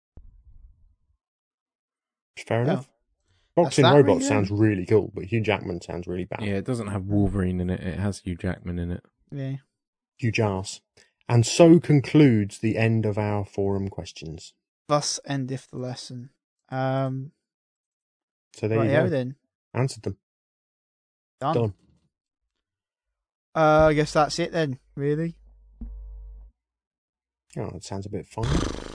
Fair Yeah. enough. Boxing that robots really, sounds really cool, but Hugh Jackman sounds really bad. Yeah, it doesn't have Wolverine in it. It has Hugh Jackman in it. Yeah. Hugh Jas. And so concludes the end of our forum questions. Thus endeth the lesson. Um, So there right you here go. then. Answered them. Done. Done. Uh, I guess that's it then, really. Oh, that sounds a bit fun.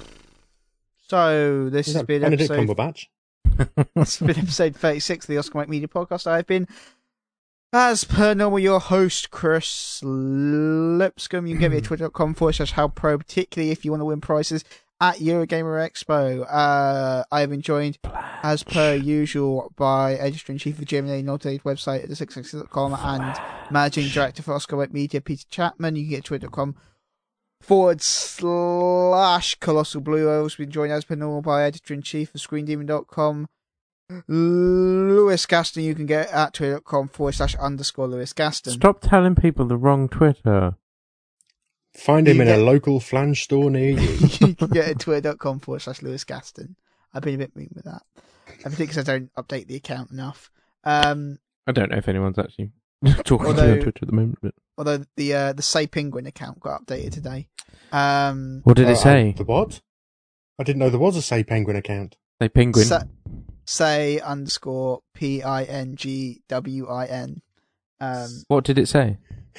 So, this Is has that been Benedict episode Cumberbatch? It's been episode thirty-six of the Oscar Mike Media Podcast. I've been, as per normal, your host, Chris Lipscomb. You can get me at twitter.com forward slash how pro, particularly if you want to win prizes at Eurogamer Expo. Uh, I have been joined, as per usual, by editor-in-chief of the G M A Notated website at the six axis dot com and managing director for Oscar Mike Media, Peter Chapman. You can get twitter.com forward slash Colossal Blue. I also been joined as per normal by editor-in-chief of screen demon dot com, Lewis Gaston. You can get at twitter.com forward slash underscore Lewis Gaston. Stop telling people the wrong Twitter. Find him You in get- a local flange store near you. You can get at twitter.com forward slash Lewis Gaston. I've been a bit mean with that. I think because I don't update the account enough. Um, I don't know if anyone's actually talking to Although- me on Twitter at the moment. But although the uh, the Say Penguin account got updated today. Um, what did Uh, it say? uh, the what? I didn't know there was a Say Penguin account. Say penguin. Sa- say underscore P I N G W I N. Um, What did it say?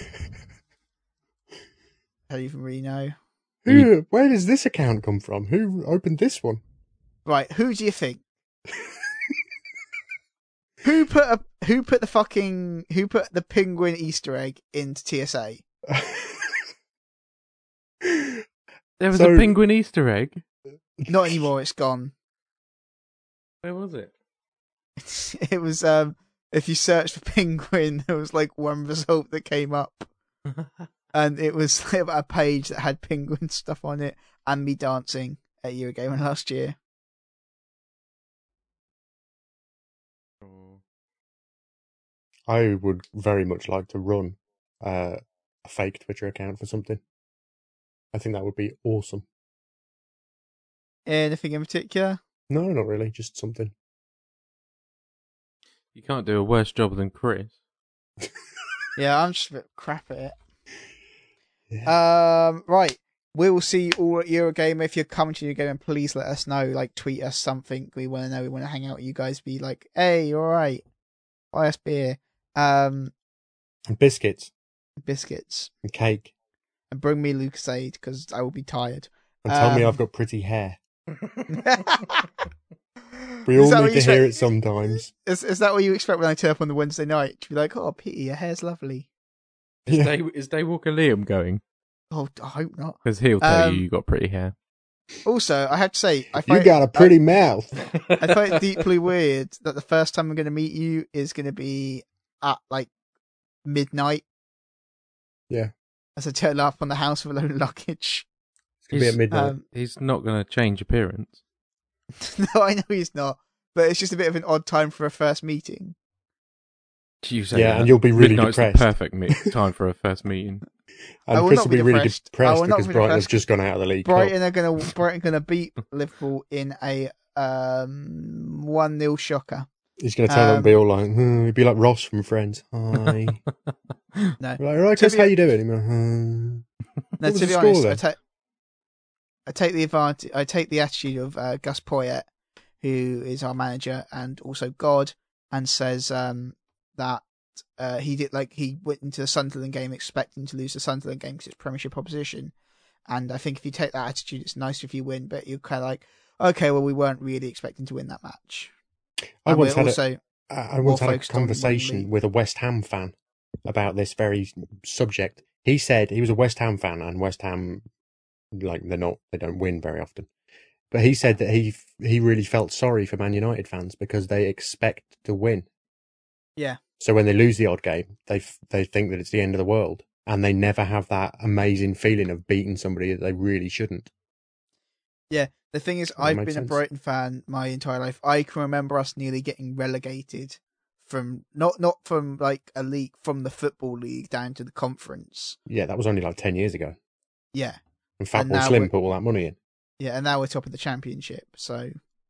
I don't even really know. Who? Where does this account come from? Who opened this one? Right, who do you think? who put a who put the fucking who put the penguin Easter egg into T S A? There was So- a penguin Easter egg. Not anymore. It's gone. Where was it? It was um. If you search for penguin, there was like one result that came up, and it was a page that had penguin stuff on it and me dancing at Eurogamer last year. I would very much like to run uh, a fake Twitter account for something. I think that would be awesome. Anything in particular? No, not really, just something. You can't do a worse job than Chris. Yeah, I'm just a bit crap at it. Yeah. Um, right. We will see you all at Eurogamer. If you're coming to Eurogamer, please let us know. Like, tweet us something. We want to know. We want to hang out with you guys. Be like, hey, you all right? Buy us beer. Um, And biscuits biscuits. and cake. And bring me Lucasade, because I will be tired. And tell me Um, I've got pretty hair. Is We all that need what to you hear expect? it sometimes. Is, is that what you expect when I turn up on the Wednesday night? To be like, oh, Pete, your hair's lovely. Is, Yeah. Day, is Daywalker Liam going? Oh, I hope not. Because he'll tell Um, you you got pretty hair. Also, I have to say, I You find, got a pretty mouth. I, I find it deeply weird that the first time I'm going to meet you is going to be at like midnight. Yeah. As I turn up on the house with a load of luggage. It's going to be at He's- midnight. Um, He's not going to change appearance. no, I know he's not, but it's just a bit of an odd time for a first meeting. You say Yeah, that. and you'll be really Midnight's depressed. the perfect me- time for a first meeting. I And will Chris not will be be really depressed. I depressed will not because be Brighton have depressed. just gone out of the league. Brighton are going to Brighton going to beat Liverpool in a um one nil shocker. He's going to turn up um, and be all like, hmm, he'd be like Ross from Friends. Hi. No, We're like, right, To Chris, be- how you doing? He'd be like, "Hmm." no. What was To the be score honest, I then? take I take the advantage. I take the attitude of uh, Gus Poyet, who is our manager and also God, and says um that uh, he did like he went into the Sunderland game expecting to lose the Sunderland game because it's Premiership opposition, and I think if you take that attitude, it's nice if you win, but you're kind of like, okay, well, we weren't really expecting to win that match. I And once we're had a, also I I once more had a focused on winning conversation league. with a West Ham fan about this very subject. He said he was a West Ham fan, and West Ham, like they're not, they don't win very often. But he said that he he really felt sorry for Man United fans because they expect to win. Yeah. So when they lose the odd game, they f- they think that it's the end of the world, and they never have that amazing feeling of beating somebody that they really shouldn't. Yeah, the thing is, That I've makes been sense. a Brighton fan my entire life. I can remember us nearly getting relegated from not not from like a league, from the football league down to the conference. Yeah, that was only like ten years ago. Yeah, And Fatball And now Slim we're- put all that money in. yeah, and now we're top of the championship. So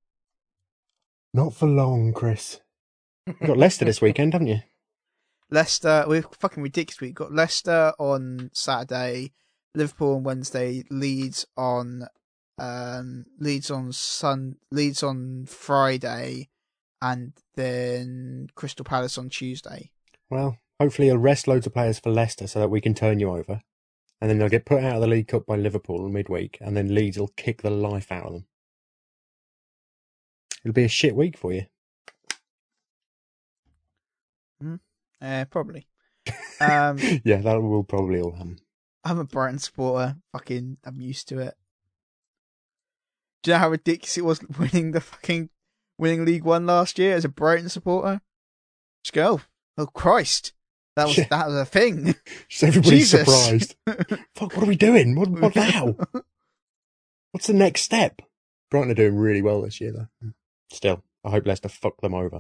Not for long, Chris. You've got Leicester this weekend, haven't you? Leicester, we're fucking ridiculous. We've got Leicester on Saturday, Liverpool on Wednesday, Leeds on um Leeds on Sun, Leeds on Friday, and then Crystal Palace on Tuesday. Well, hopefully he'll rest loads of players for Leicester so that we can turn you over. And then they'll get put out of the League Cup by Liverpool midweek, and then Leeds will kick the life out of them. It'll be a shit week for you. Uh, probably. Um, Yeah, that will probably all happen. I'm a Brighton supporter. Fucking, I'm used to it. Do you know how ridiculous it was winning the fucking winning League One last year as a Brighton supporter? Just go, oh Christ, that was Yeah. that was a thing. Just everybody's Jesus. surprised. Fuck, what are we doing? What, what now? What's the next step? Brighton are doing really well this year, though. Still, I hope Leicester fuck them over.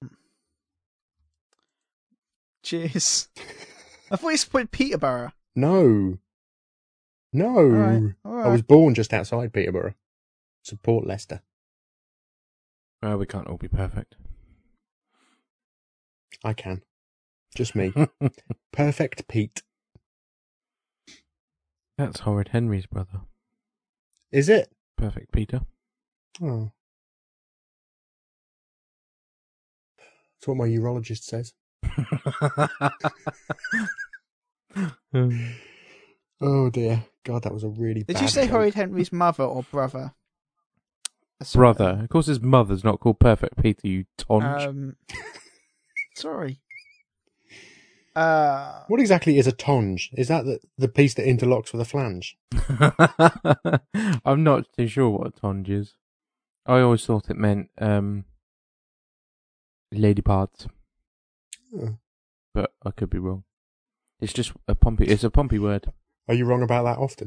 Cheers. I thought you supported Peterborough. No. No. All right, all I was right. born just outside Peterborough. Support Leicester. Well, we can't all be perfect. I can. Just me. Perfect Pete. That's Horrid Henry's brother. Is it? Perfect Peter. Oh. That's what my urologist says. Oh dear. God, that was a really Did bad you say joke. Horrid Henry's mother or brother? That's Brother. Of course his mother's not called Perfect Peter, you tonge. Um, sorry. Uh, What exactly is a tonge? Is that the, the piece that interlocks with a flange? I'm not too sure what a tonge is. I always thought it meant um, lady parts, Oh. but I could be wrong. It's just a pompey. It's a pompey word. Are you wrong about that often?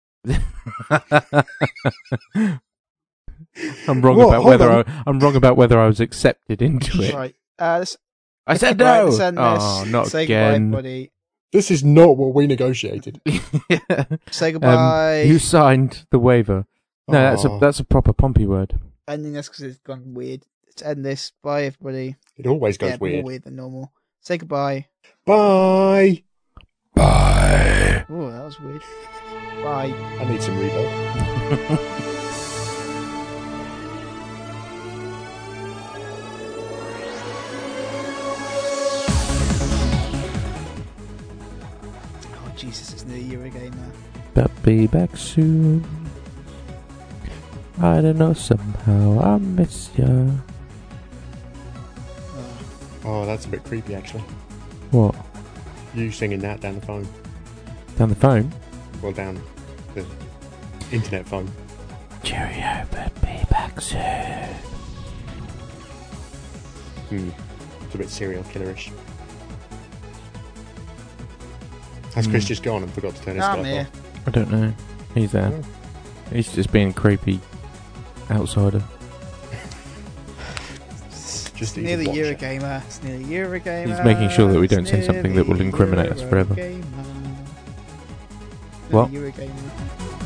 I'm wrong What? about Hold whether on. I, I'm wrong about whether I was accepted into it. right. Uh, let's, I said right, no. let's end this. Oh, not Say again. goodbye, buddy. This is not what we negotiated. Say um, goodbye. who signed the waiver? No, that's a Aw. that's a proper pompey word. Ending this because it's gone weird. Let's end this. Bye, everybody. It always goes yeah, more weird. weird than normal. Say goodbye. Bye. Bye. Oh, that was weird. Bye. I need some reverb. Oh, Jesus, it's nearly Eurogamer. But be back soon. I don't know, somehow I miss ya. Oh, Oh, that's a bit creepy, actually. What? You singing that down the phone. Down the phone? Well, down the internet phone. Cheerio, but be back soon. Hmm. It's a bit serial killerish. Has Chris Hmm. just gone and forgot to turn his nah, stuff I'm here. off? I don't know. He's there. Oh. He's just being creepy outsider. Just It's nearly watch it. Eurogamer. It's nearly Eurogamer. He's making sure that we don't It's say something that will nearly incriminate us forever. Eurogamer. What? Nearly Eurogamer.